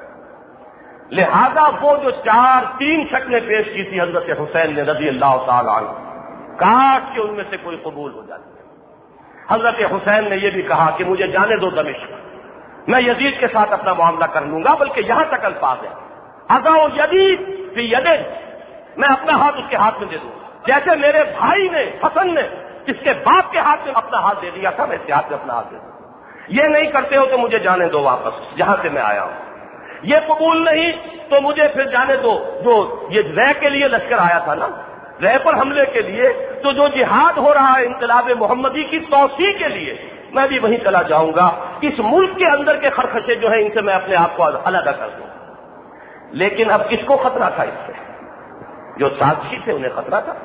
لہذا وہ جو چار تین شکلیں پیش کی تھی حضرت حسین نے رضی اللہ تعالی عنہ، کاش کہ ان میں سے کوئی قبول ہو جاتی۔ حضرت حسین نے یہ بھی کہا کہ مجھے جانے دو دمشق، میں یزید کے ساتھ اپنا معاملہ کر لوں گا، بلکہ یہاں تک الفاظ ہے اضع یدی فی یدہ، میں اپنا ہاتھ اس کے ہاتھ میں دے دوں گا، جیسے میرے بھائی نے حسن نے اس کے باپ کے ہاتھ میں اپنا ہاتھ دے دیا تھا، میں اس کے ہاتھ میں اپنا ہاتھ دے دوں۔ یہ نہیں کرتے ہو تو مجھے جانے دو واپس جہاں سے میں آیا ہوں، یہ قبول نہیں تو مجھے پھر جانے دو۔ جو یہ رے کے لیے لشکر آیا تھا نا، رے پر حملے کے لیے، تو جو جہاد ہو رہا ہے انقلاب محمدی کی توسیع کے لیے، میں بھی وہیں چلا جاؤں گا، اس ملک کے اندر کے خرخشے جو ہیں ان سے میں اپنے آپ کو علیحدہ کر دوں۔ لیکن اب کس کو خطرہ تھا اس سے؟ جو سازشی تھے انہیں خطرہ تھا،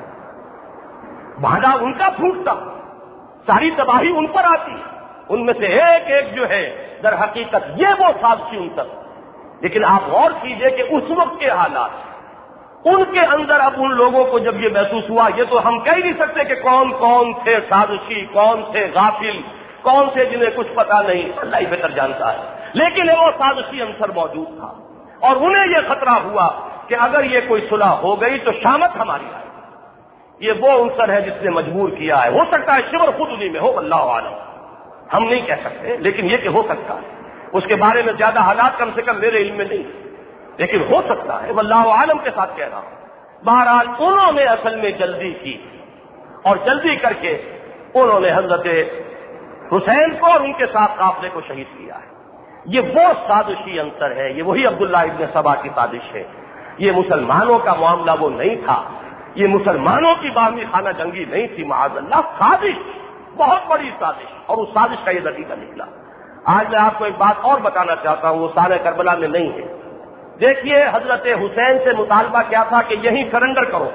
بھانڈا ان کا پھوٹتا، ساری تباہی ان پر آتی، ان میں سے ایک ایک جو ہے در حقیقت یہ وہ سازشی ان تک۔ لیکن آپ غور کیجئے کہ اس وقت کے حالات، ان کے اندر اب ان لوگوں کو جب یہ محسوس ہوا، یہ تو ہم کہہ نہیں سکتے کہ کون کون تھے سازشی، کون تھے غافل، کون سے جنہیں کچھ پتا نہیں، اللہ ہی بہتر جانتا ہے، لیکن وہ سازشی عنصر موجود تھا، اور انہیں یہ خطرہ ہوا کہ اگر یہ کوئی صلح ہو گئی تو شامت ہماری آئے۔ یہ وہ عنصر ہے جس نے مجبور کیا ہے، ہو سکتا ہے شمر خود انہیں میں ہو، اللہ عالم، ہم نہیں کہہ سکتے، لیکن یہ کہ ہو سکتا ہے، اس کے بارے میں زیادہ حالات کم سے کم میرے علم میں نہیں، لیکن ہو سکتا ہے، واللہ عالم کے ساتھ کہہ رہا ہوں۔ بہرحال انہوں نے اصل میں جلدی کی، اور جلدی کر کے انہوں نے حضرت حسین کو اور ان کے ساتھ قافلے کو شہید کیا ہے۔ یہ وہ سازشی عنصر ہے، یہ وہی عبداللہ ابن سبا کی سازش ہے، یہ مسلمانوں کا معاملہ وہ نہیں تھا، یہ مسلمانوں کی باہمی خانہ جنگی نہیں تھی، معاذ اللہ، سازش، بہت بڑی سازش، اور اس سازش کا یہ نتیجہ نکلا۔ آج میں آپ کو ایک بات اور بتانا چاہتا ہوں، وہ سارے کربلا میں نہیں ہے۔ دیکھیے حضرت حسین سے مطالبہ کیا تھا کہ یہیں سرنڈر کرو،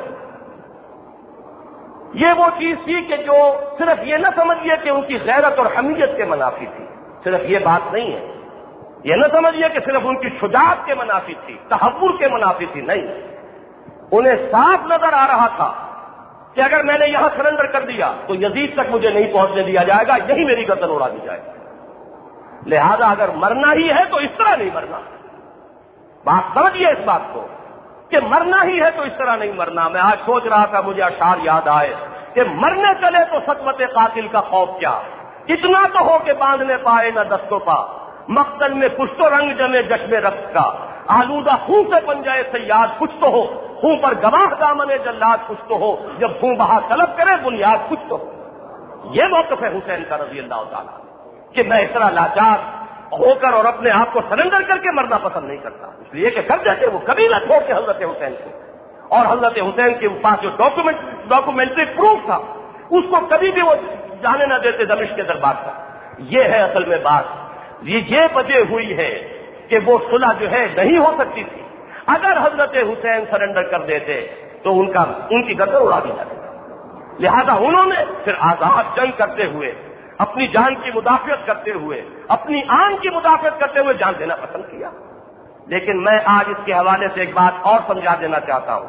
یہ وہ چیز تھی کہ جو صرف یہ نہ سمجھیے کہ ان کی غیرت اور حمیت کے منافی تھی، صرف یہ بات نہیں ہے، یہ نہ سمجھیے کہ صرف ان کی شجاعت کے منافی تھی، تحور کے منافی تھی، نہیں، انہیں صاف نظر آ رہا تھا کہ اگر میں نے یہاں سرنڈر کر دیا تو یزید تک مجھے نہیں پہنچنے دیا جائے گا، یہی میری گردن اڑا دی جائے گی، لہذا اگر مرنا ہی ہے تو اس طرح نہیں مرنا۔ بات سمجھیے اس بات کو کہ مرنا ہی ہے تو اس طرح نہیں مرنا۔ میں آج سوچ رہا تھا، مجھے اشعار یاد آئے کہ مرنے چلے تو سطوت قاتل کا خوف کیا، اتنا تو ہو کہ باندھنے پائے نہ دستوں پا، مقتل میں کچھ تو رنگ جمے جشم رقص کا، آلودہ خون سے بن جائے سیاد کچھ تو ہو، خون پر گواہ دامن جلاد کچھ تو ہو، جب خون بہا طلب کرے بنیاد کچھ تو ہو۔ یہ موقف ہے حسین کا رضی اللہ تعالیٰ کہ میں اس طرح لاچار ہو کر اور اپنے آپ کو سرنڈر کر کے مرنا پسند نہیں کرتا، اس لیے کہ کر دیتے وہ کبھی نہ چھوڑ کے حضرت حسین کو، اور حضرت حسین کے پاس جو ڈاکومنٹ ڈاکومنٹری پروف تھا اس کو کبھی بھی وہ جانے نہ دیتے دمشق کے دربار کا. یہ ہے اصل میں بات. یہ یہ وجہ ہوئی ہے کہ وہ صلح جو ہے نہیں ہو سکتی تھی. اگر حضرت حسین سرنڈر کر دیتے تو ان کا ان کی گردن اڑا دی جاتی. لہذا انہوں نے پھر آزاد جنگ کرتے ہوئے, اپنی جان کی مدافعت کرتے ہوئے, اپنی آن کی مدافعت کرتے ہوئے جان دینا پسند کیا. لیکن میں آج اس کے حوالے سے ایک بات اور سمجھا دینا چاہتا ہوں.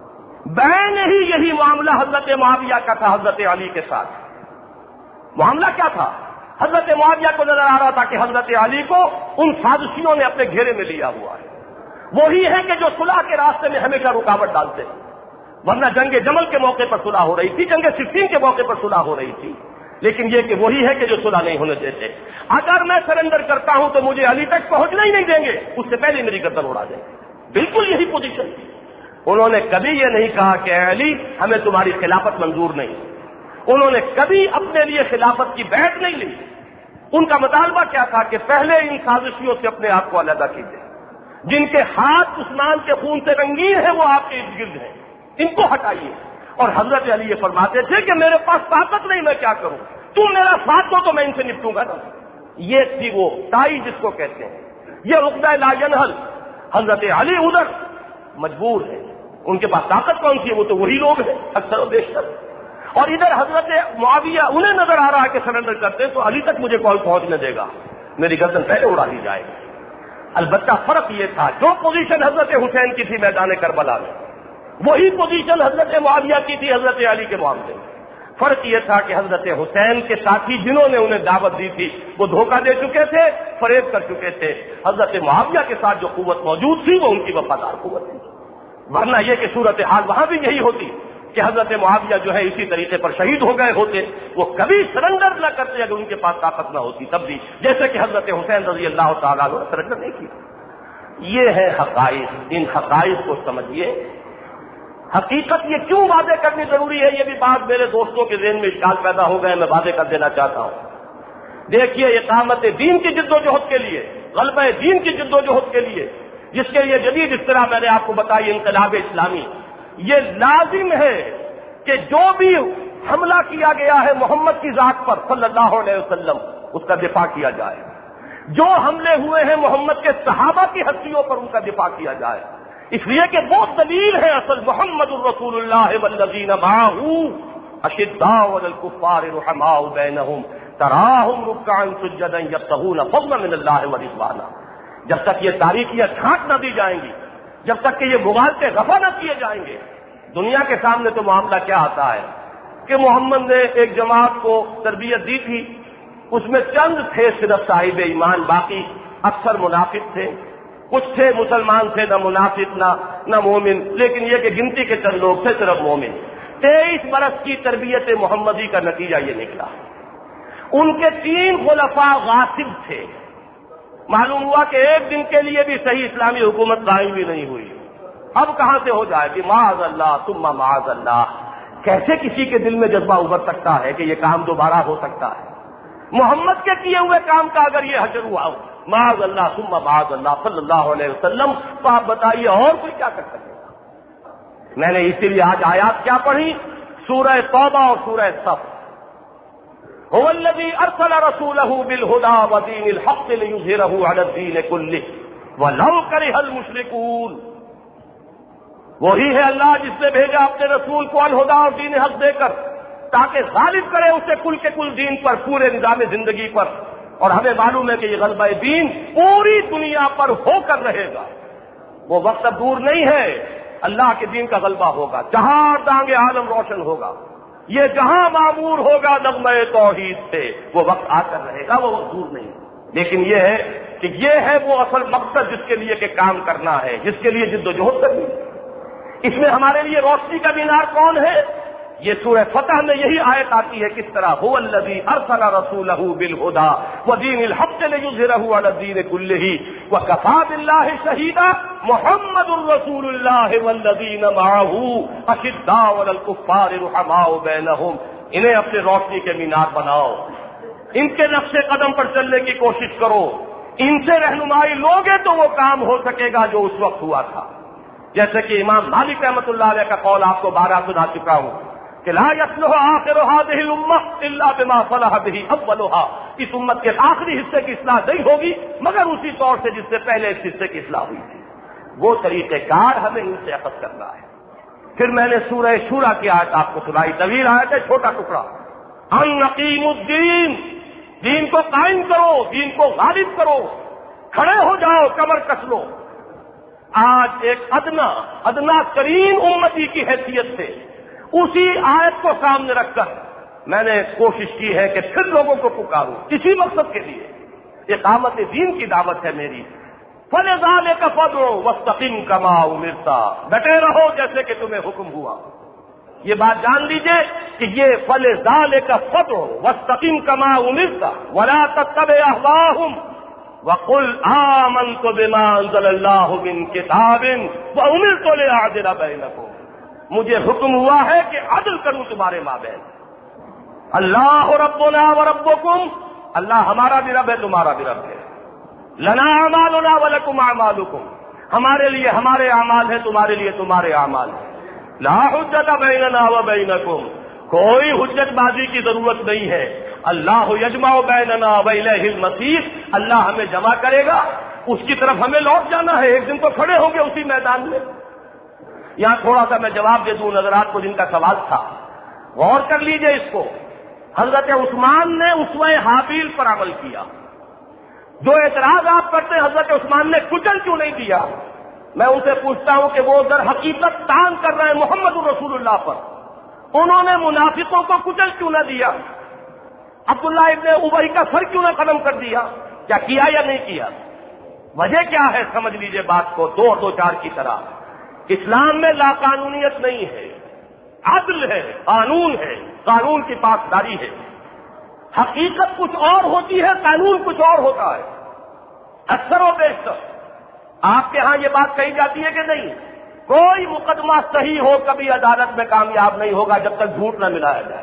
بین ہی یہی معاملہ حضرت معاویہ کا تھا حضرت علی کے ساتھ. معاملہ کیا تھا؟ حضرت معاویہ کو نظر آ رہا تھا کہ حضرت علی کو ان سازشیوں نے اپنے گھیرے میں لیا ہوا ہے. وہی ہے کہ جو صلح کے راستے میں ہمیشہ رکاوٹ ڈالتے ہیں. ورنہ جنگ جمل کے موقع پر صلح ہو رہی تھی, جنگ صفین کے موقع پر صلح ہو رہی تھی. لیکن یہ کہ وہی ہے کہ جو صلح نہیں ہونے دیتے. اگر میں سرنڈر کرتا ہوں تو مجھے علی تک پہنچنا ہی نہیں دیں گے, اس سے پہلے میری گردن اڑا دیں گے. بالکل یہی پوزیشن تھی. انہوں نے کبھی یہ نہیں کہا کہ اے علی ہمیں تمہاری خلافت منظور نہیں. انہوں نے کبھی اپنے لیے خلافت کی بیعت نہیں لی. ان کا مطالبہ کیا تھا کہ پہلے ان سازشیوں سے اپنے آپ کو علیحدہ کیجیے. جن کے ہاتھ عثمان کے خون سے رنگین ہیں وہ آپ کے ارد گرد ہیں, ان کو ہٹائیے. اور حضرت علی یہ فرماتے تھے کہ میرے پاس طاقت نہیں, میں کیا کروں, تم میرا ساتھ دو تو میں ان سے نپٹوں گا نا. یہ تھی وہ تائی جس کو کہتے ہیں. یہ عقدہ لا ینحل. حضرت علی ادھر مجبور ہے, ان کے پاس طاقت کون سی ہے, وہ تو وہی لوگ ہیں اکثر و بیشتر. اور ادھر حضرت معاویہ انہیں نظر آ رہا ہے کہ سرنڈر کرتے تو علی تک مجھے کون پہنچنے دے گا, میری گردن پہلے اڑا دی جائے گی. البتہ فرق یہ تھا جو پوزیشن حضرت حسین کی تھی میدان کربلا میں, وہی پوزیشن حضرت معاویہ کی تھی حضرت علی کے معاملے میں. فرق یہ تھا کہ حضرت حسین کے ساتھی جنہوں نے انہیں دعوت دی تھی وہ دھوکہ دے چکے تھے, فریب کر چکے تھے. حضرت معاویہ کے ساتھ جو قوت موجود تھی وہ ان کی وفادار قوت تھی. ورنہ یہ کہ صورتحال وہاں بھی یہی ہوتی کہ حضرت معاویہ جو ہے اسی طریقے پر شہید ہو گئے ہوتے. وہ کبھی سرنڈر نہ کرتے اگر ان کے پاس طاقت نہ ہوتی تب بھی, جیسے کہ حضرت حسین رضی اللہ تعالیٰ عنہ نے سرنڈر نہیں کیا. یہ ہے حقائق. ان حقائق کو سمجھیے. حقیقت یہ کیوں واضح کرنی ضروری ہے, یہ بھی بات میرے دوستوں کے ذہن میں اشکال پیدا ہو گئے, میں واضح کر دینا چاہتا ہوں. دیکھیے اقامت دین کی جد و جہد کے لیے, غلبہ دین کی جد و جہد کے لیے, جس کے لیے جدید اصطلاح میں نے آپ کو بتائی انقلاب اسلامی, یہ لازم ہے کہ جو بھی حملہ کیا گیا ہے محمد کی ذات پر صلی اللہ علیہ وسلم اس کا دفاع کیا جائے. جو حملے ہوئے ہیں محمد کے صحابہ کی ہستیوں پر ان کا دفاع کیا جائے. اس لیے کہ وہ دلیل ہے اصل محمد الرسول اللہ والذین معہ اشداء علی الکفار رحماء بینہم تراہم رکعا سجدا یبتغون فضلا من اللہ ورضوانا. جب تک یہ تاریخیاں چھانٹ نہ دی جائیں گی, جب تک کہ یہ مغالطے رفع نہ کیے جائیں گے, دنیا کے سامنے تو معاملہ کیا آتا ہے کہ محمد نے ایک جماعت کو تربیت دی تھی, اس میں چند تھے صرف صاحب ایمان, باقی اکثر منافق تھے. کچھ تھے مسلمان تھے, نہ منافق نہ نہ مومن, لیکن یہ کہ گنتی کے چند لوگ تھے صرف مومن. تیئیس برس کی تربیت محمدی کا نتیجہ یہ نکلا. ان کے تین خلفاء غاصب تھے. معلوم ہوا کہ ایک دن کے لیے بھی صحیح اسلامی حکومت قائم بھی نہیں ہوئی. اب کہاں سے ہو جائے گی؟ معاذ اللہ ثم معاذ اللہ. کیسے کسی کے دل میں جذبہ ابھر سکتا ہے کہ یہ کام دوبارہ ہو سکتا ہے؟ محمد کے کیے ہوئے کام کا اگر یہ حشر ہوا ہو, معاذ اللہ ثم معاذ اللہ صلی اللہ علیہ وسلم, تو آپ بتائیے اور کوئی کیا کر سکے گا؟ میں نے اسی لیے آج آیات کیا پڑھی, سورہ توبہ اور سورہ صف. هو الذي ارسل رسوله بالهدى ودين الحق ليظهره على الدين كله ولو كره المشركون. وہی ہے اللہ جس نے بھیجا اپنے رسول کو الہدیٰ اور دین حق دے کر تاکہ غالب کرے اسے کل کے کل دین پر, پورے نظام زندگی پر. اور ہمیں معلوم ہے کہ یہ غلبہ دین پوری دنیا پر ہو کر رہے گا. وہ وقت اب دور نہیں ہے, اللہ کے دین کا غلبہ ہوگا, جہاں دانگ عالم روشن ہوگا. یہ جہاں معمور ہوگا نغمہ توحید سے, وہ وقت آ کر رہے گا, وہ وقت دور نہیں. لیکن یہ ہے کہ یہ ہے وہ اصل مقصد جس کے لیے کہ کام کرنا ہے, جس کے لیے جد و جہد کرنی ہے. اس میں ہمارے لیے روشنی کا مینار کون ہے؟ یہ سورہ فتح میں یہی آیت آتی ہے. کس طرح هو الذی ارسل رسوله بالهدى ودین الحق لیظہرہ علی الدین کلہ وکفی باللہ شہیدا محمد رسول اللہ والذین معہ اشداء علی الکفار رحماء بینہم. انہیں اپنے روشنی کے مینار بناؤ, ان کے نقش قدم پر چلنے کی کوشش کرو, ان سے رہنمائی لوگے تو وہ کام ہو سکے گا جو اس وقت ہوا تھا. جیسے کہ امام مالک رحمۃ اللہ علیہ کا قول آپ کو بارہ سنا چکا ہوں کہ لا يصلح آخر هذه الامه الا بما صلح به اولها، اس امت کے آخری حصے کی اصلاح نہیں ہوگی مگر اسی طور سے جس سے پہلے اس حصے کی اصلاح ہوئی تھی. وہ طریقہ کار ہمیں ان سے اخذ کرنا ہے. پھر میں نے سورہ شورى کی آیت آپ کو سنائی، طویل آیت ہے، چھوٹا ٹکڑا. ان نقیم الدین، دین کو قائم کرو، دین کو غالب کرو، کھڑے ہو جاؤ، کمر کس لو. آج ایک ادنا ادنا ترین امتی کی حیثیت سے اسی آیت کو سامنے رکھ کر میں نے کوشش کی ہے کہ پھر لوگوں کو پکاروں اسی مقصد کے لیے. اقامت دین کی دعوت ہے میری. فَلِذَٰلِكَ فَادْعُ وَاسْتَقِمْ كَمَا أُمِرْتَ، ڈٹے رہو جیسے کہ تمہیں حکم ہوا. یہ بات جان لیجئے کہ یہ فَلِذَٰلِكَ فَادْعُ وَاسْتَقِمْ كَمَا أُمِرْتَ وَلَا تَتَّبِعْ أَهْوَاءَهُمْ وَقُلْ آمَنْتُ بِمَا أَنزَلَ اللَّهُ مِن كِتَابٍ وَأُمِرْتُ لِأَعْدِلَ بَيْنَكُمْ، مجھے حکم ہوا ہے کہ عدل کروں تمہارے مابین. اللہ ربنا وربکم، اللہ ہمارا بھی رب ہے تمہارا بھی رب ہے. لنا اعمالنا ولکم اعمالکم، ہمارے لیے ہمارے اعمال ہیں تمہارے لیے تمہارے اعمال ہیں. لا حجت بیننا وبینکم، کوئی حجت بازی کی ضرورت نہیں ہے. اللہ یجمع بیننا والیہ المصیر، اللہ ہمیں جمع کرے گا، اس کی طرف ہمیں لوٹ جانا ہے. ایک دن تو کھڑے ہوں گے اسی میدان میں. یہاں تھوڑا سا میں جواب دے دوں نظرات کو جن کا سوال تھا، غور کر لیجئے اس کو. حضرت عثمان نے اسوہ حابیل پر عمل کیا. جو اعتراض آپ کرتے ہیں حضرت عثمان نے کچل کیوں نہیں دیا، میں ان سے پوچھتا ہوں کہ وہ در حقیقت تان کر رہے ہیں محمد الرسول اللہ پر. انہوں نے منافقوں کو کچل کیوں نہ دیا؟ عبداللہ ابن ابی کا سر کیوں نہ قلم کر دیا؟ کیا کیا یا نہیں کیا؟ وجہ کیا ہے؟ سمجھ لیجئے بات کو دو اور دو چار کی طرح. اسلام میں لا قانونیت نہیں ہے، عدل ہے، قانون ہے، قانون کی پاسداری ہے. حقیقت کچھ اور ہوتی ہے، قانون کچھ اور ہوتا ہے. اکثر و بیشتر آپ کے ہاں یہ بات کہی جاتی ہے کہ نہیں، کوئی مقدمہ صحیح ہو کبھی عدالت میں کامیاب نہیں ہوگا جب تک جھوٹ نہ ملایا جائے.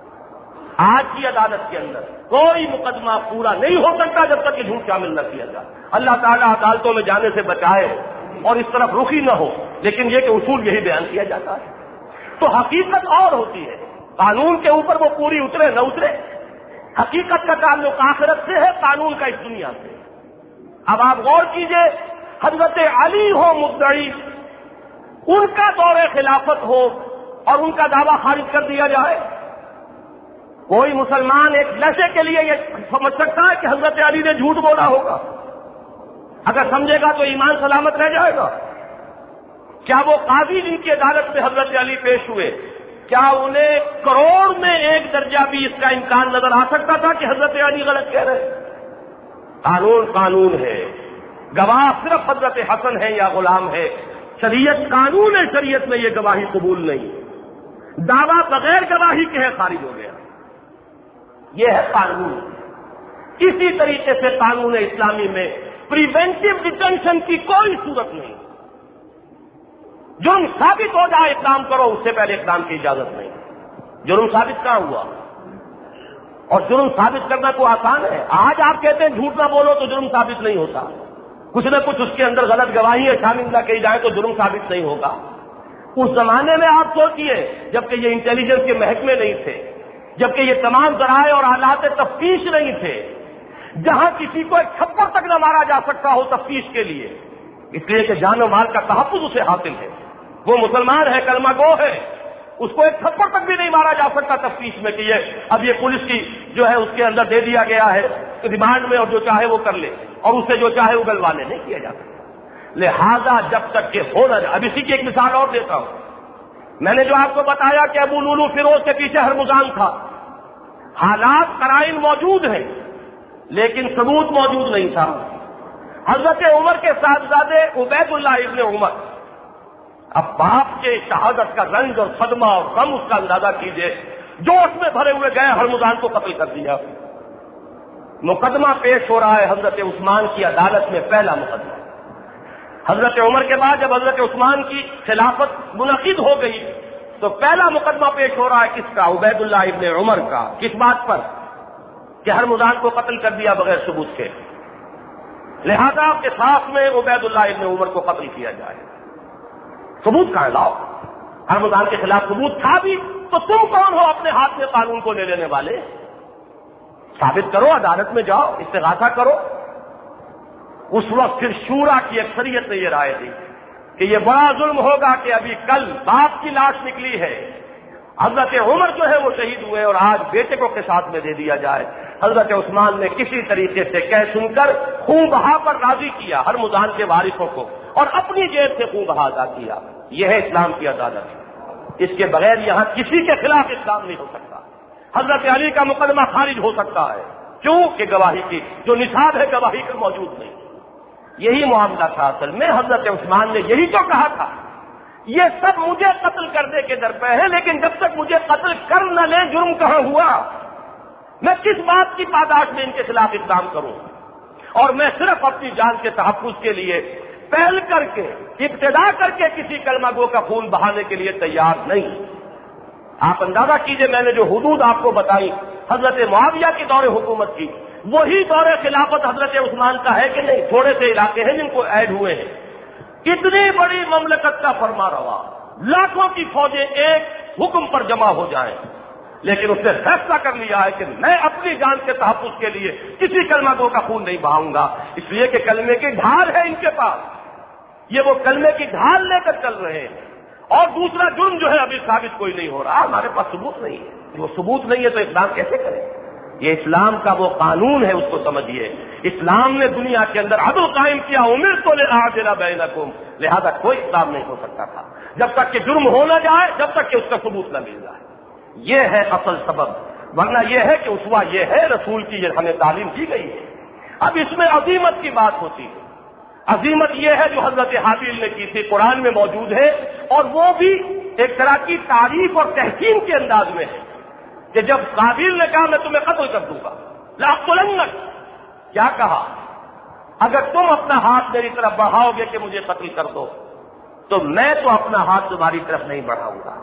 آج کی عدالت کے اندر کوئی مقدمہ پورا نہیں ہو سکتا جب تک کہ جھوٹ شامل نہ کیا جائے. اللہ تعالیٰ عدالتوں میں جانے سے بچائے اور اس طرف رخی نہ ہو، لیکن یہ کہ اصول یہی بیان کیا جاتا ہے. تو حقیقت اور ہوتی ہے، قانون کے اوپر وہ پوری اترے نہ اترے. حقیقت کا تعلق آخرت سے ہے، قانون کا اس دنیا سے. اب آپ غور کیجئے، حضرت علی ہو مدعی، ان کا دور خلافت ہو اور ان کا دعویٰ خارج کر دیا جائے. کوئی مسلمان ایک لشے کے لیے یہ سمجھ سکتا ہے کہ حضرت علی نے جھوٹ بولا ہوگا؟ اگر سمجھے گا تو ایمان سلامت رہ جائے گا. کیا وہ قاضی جن کی عدالت میں حضرت علی پیش ہوئے، کیا انہیں کروڑ میں ایک درجہ بھی اس کا امکان نظر آ سکتا تھا کہ حضرت علی غلط کہہ رہے؟ قانون قانون ہے، گواہ صرف حضرت حسن ہے یا غلام ہے. شریعت قانون ہے، شریعت میں یہ گواہی قبول نہیں. دعویٰ بغیر گواہی کے ہے خارج ہو گیا. یہ ہے قانون. اسی طریقے سے قانون اسلامی میں پریونٹیو ڈیٹینشن کی کوئی صورت نہیں. جرم ثابت ہو جائے اقدام کرو، اس سے پہلے اقدام کی اجازت نہیں. جرم ثابت کہاں ہوا؟ اور جرم ثابت کرنا تو آسان ہے. آج آپ کہتے ہیں جھوٹ نہ بولو تو جرم ثابت نہیں ہوتا. کچھ نہ کچھ اس کے اندر غلط گواہی ہے شامل نہ کی جائے تو جرم ثابت نہیں ہوگا. اس زمانے میں آپ سوچیے جبکہ یہ انٹیلیجنس کے محکمے نہیں تھے، جبکہ یہ تمام ذرائع اور آلات تفتیش نہیں تھے، جہاں کسی کو ایک تھپڑ تک نہ مارا جا سکتا ہو تفتیش کے لیے، اس لیے کہ جان و مال کا تحفظ اسے حاصل ہے. وہ مسلمان ہے، کلمہ گو ہے، اس کو ایک تھپڑ تک بھی نہیں مارا جا سکتا تفتیش میں کہ یہ اب یہ پولیس کی جو ہے اس کے اندر دے دیا گیا ہے ریمانڈ میں اور جو چاہے وہ کر لے اور اسے جو چاہے وہ گلوانے نہیں کیا جا سکتا. لہذا جب تک کہ ہو نہ جائے. اب اسی کی ایک مثال اور دیتا ہوں. میں نے جو آپ کو بتایا کہ ابو لولو فیروز کے پیچھے ہرمزان تھا، حالات قرائن موجود ہیں لیکن ثبوت موجود نہیں تھا. حضرت عمر کے صاحبزادے عبید اللہ ابن عمر، اب باپ کے شہادت کا رنج اور صدمہ اور غم اس کا اندازہ کیجئے، جوش میں بھرے ہوئے گئے ہرمزان کو قتل کر دیا. مقدمہ پیش ہو رہا ہے حضرت عثمان کی عدالت میں، پہلا مقدمہ. حضرت عمر کے بعد جب حضرت عثمان کی خلافت منعقد ہو گئی تو پہلا مقدمہ پیش ہو رہا ہے کس کا؟ عبید اللہ ابن عمر کا. کس بات پر؟ کہ ہرمزان کو قتل کر دیا بغیر ثبوت کے. لہذا قصاص میں عبید اللہ ابن عمر کو قتل کیا جائے. ثبوت کہاں لاؤ؟ ہرمزان کے خلاف ثبوت تھا بھی تو تم کون ہو اپنے ہاتھ میں قانون کو لے لینے والے؟ ثابت کرو، عدالت میں جاؤ، استغاثہ کرو۔ اس وقت پھر شورا کی اکثریت نے یہ رائے دی کہ یہ بڑا ظلم ہوگا کہ ابھی کل باپ کی لاش نکلی ہے، حضرت عمر جو ہے وہ شہید ہوئے اور آج بیٹے کو قصاص میں دے دیا جائے۔ حضرت عثمان نے کسی طریقے سے کہہ سن کر خون بہا پر راضی کیا ہرمزان کے وارثوں کو اور اپنی جیب سے خون بہا ادا کیا۔ یہ ہے اسلام کی عدالت، اس کے بغیر یہاں کسی کے خلاف اسلام نہیں ہو سکتا۔ حضرت علی کا مقدمہ خارج ہو سکتا ہے، کیوں کہ گواہی کی جو نصاب ہے گواہی کا موجود نہیں۔ یہی معاملہ تھا اصل میں، حضرت عثمان نے یہی تو کہا تھا یہ سب مجھے قتل کرنے کے در پہ ہے، لیکن جب تک مجھے قتل کر نہ لیں جرم کہاں ہوا؟ میں کس بات کی پاداش میں ان کے خلاف اقدام کروں؟ اور میں صرف اپنی جان کے تحفظ کے لیے پہل کر کے ابتدا کر کے کسی کلمہ گو کا خون بہانے کے لیے تیار نہیں۔ آپ اندازہ کیجئے میں نے جو حدود آپ کو بتائی حضرت معاویہ کے دور حکومت کی، وہی دور خلافت حضرت عثمان کا ہے کہ نہیں؟ تھوڑے سے علاقے ہیں جن کو ایڈ ہوئے ہیں۔ اتنی بڑی مملکت کا فرما روا، لاکھوں کی فوجیں ایک حکم پر جمع ہو جائیں، لیکن اس نے فیصلہ کر لیا ہے کہ میں اپنی جان کے تحفظ کے لیے کسی کلمہ گو کا خون نہیں بہاؤں گا، اس لیے کہ کلمے کی ڈھال ہے ان کے پاس، یہ وہ کلمے کی ڈھال لے کر چل رہے ہیں۔ اور دوسرا جرم جو ہے ابھی ثابت کوئی نہیں ہو رہا، ہمارے پاس ثبوت نہیں ہے۔ وہ ثبوت نہیں ہے تو اقدام کیسے کریں؟ یہ اسلام کا وہ قانون ہے، اس کو سمجھیے۔ اسلام نے دنیا کے اندر عدل قائم کیا، امرت لأعدل بینکم، لہذا کوئی اقدام نہیں ہو سکتا تھا جب تک کہ جرم ہو نہ جائے، جب تک کہ اس کا ثبوت نہ مل جائے۔ یہ ہے اصل سبب، ورنہ یہ ہے کہ اسوہ یہ ہے، رسول کی یہ ہمیں تعلیم دی گئی ہے۔ اب اس میں عظیمت کی بات ہوتی ہے، عظیمت یہ ہے جو حضرت حابیل نے کی تھی، قرآن میں موجود ہے، اور وہ بھی ایک طرح کی تعریف اور تحسین کے انداز میں ہے کہ جب قابیل نے کہا میں تمہیں قتل کر دوں گا، لأقتلنک، کیا کہا؟ اگر تم اپنا ہاتھ میری طرف بڑھاؤ گے کہ مجھے قتل کر دو تو میں تو اپنا ہاتھ تمہاری طرف نہیں بڑھاؤں گا۔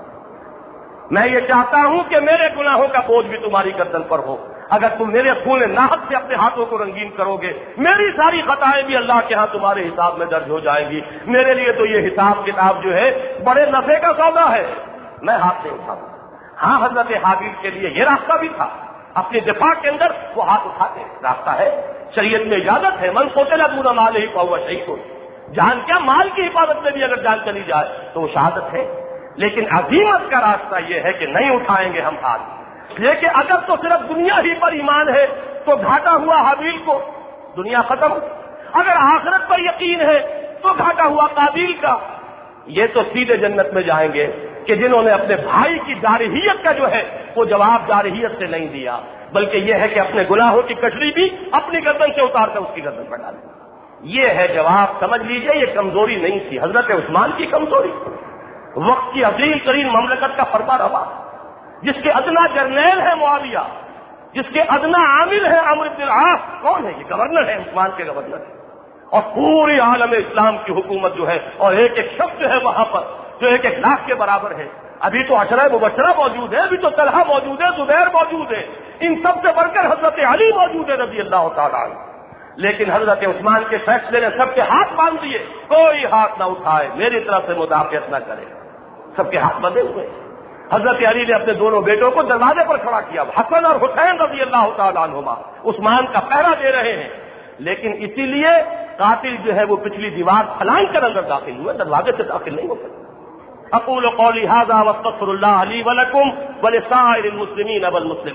میں یہ چاہتا ہوں کہ میرے گناہوں کا بوجھ بھی تمہاری گردن پر ہو۔ اگر تم میرے خون ناحق سے اپنے ہاتھوں کو رنگین کرو گے، میری ساری خطائیں بھی اللہ کے ہاں تمہارے حساب میں درج ہو جائیں گی۔ میرے لیے تو یہ حساب کتاب جو ہے بڑے نفع کا سودا ہے، میں ہاتھ نہیں اٹھاؤں۔ ہاں حضرت حابیل کے لیے یہ راستہ بھی تھا، اپنے دفاع کے اندر وہ ہاتھ اٹھاتے، راستہ ہے، شریعت میں اجازت ہے، من قتل دون مالہ فہو شہید، جان کیا مال کی حفاظت میں بھی اگر جان چلی جائے تو وہ شہادت ہے۔ لیکن عظیمت کا راستہ یہ ہے کہ نہیں اٹھائیں گے ہم ہاتھ، لیکن اگر تو صرف دنیا ہی پر ایمان ہے تو گھاٹا ہوا حابیل کو، دنیا ختم۔ اگر آخرت پر یقین ہے تو گھاٹا ہوا قابیل کا۔ یہ تو سیدھے جنت میں جائیں گے کہ جنہوں نے اپنے بھائی کی جارحیت کا جو ہے وہ جواب جارحیت سے نہیں دیا، بلکہ یہ ہے کہ اپنے گناہوں کی کٹڑی بھی اپنی گردن سے اتار کر اس کی گردن پر ڈالیں۔ یہ ہے جواب، سمجھ لیجئے یہ کمزوری نہیں تھی حضرت عثمان کی کمزوری، وقت کی عظیم ترین مملکت کا فرما روا، جس کے ادنا جرنیل ہے معاویہ، جس کے ادنا عامل ہے عمرو بن العاص، کون ہے یہ؟ گورنر ہے، عثمان کے گورنر ہے، اور پوری عالم اسلام کی حکومت جو ہے، اور ایک ایک شخص جو ہے وہاں پر جو ایک ایک لاکھ کے برابر ہے۔ ابھی تو عشرہ مبشرہ موجود ہے، ابھی تو طلحہ موجود ہے، زبیر موجود ہے، ان سب سے بڑھ کر حضرت علی موجود ہے رضی اللہ تعالیٰ عنہ۔ لیکن حضرت عثمان کے فیصلے نے سب کے ہاتھ باندھ دیے، کوئی ہاتھ نہ اٹھائے، میری طرف سے مدافعت نہ کرے، سب کے ہاتھ بندھے ہوئے۔ حضرت علی نے اپنے دونوں بیٹوں کو دروازے پر کھڑا کیا، حسن اور حسین رضی اللہ تعالیٰ عنہما عثمان کا پہرا دے رہے ہیں، لیکن اسی لیے قاتل جو ہے وہ پچھلی دیوار پھلانگ کر اندر داخل ہوئے، دروازے سے داخل نہیں ہو سکتے۔ اقول قولی ھذا واستغفر اللہ لی ولکم ولسائر المسلمین والمسلمات۔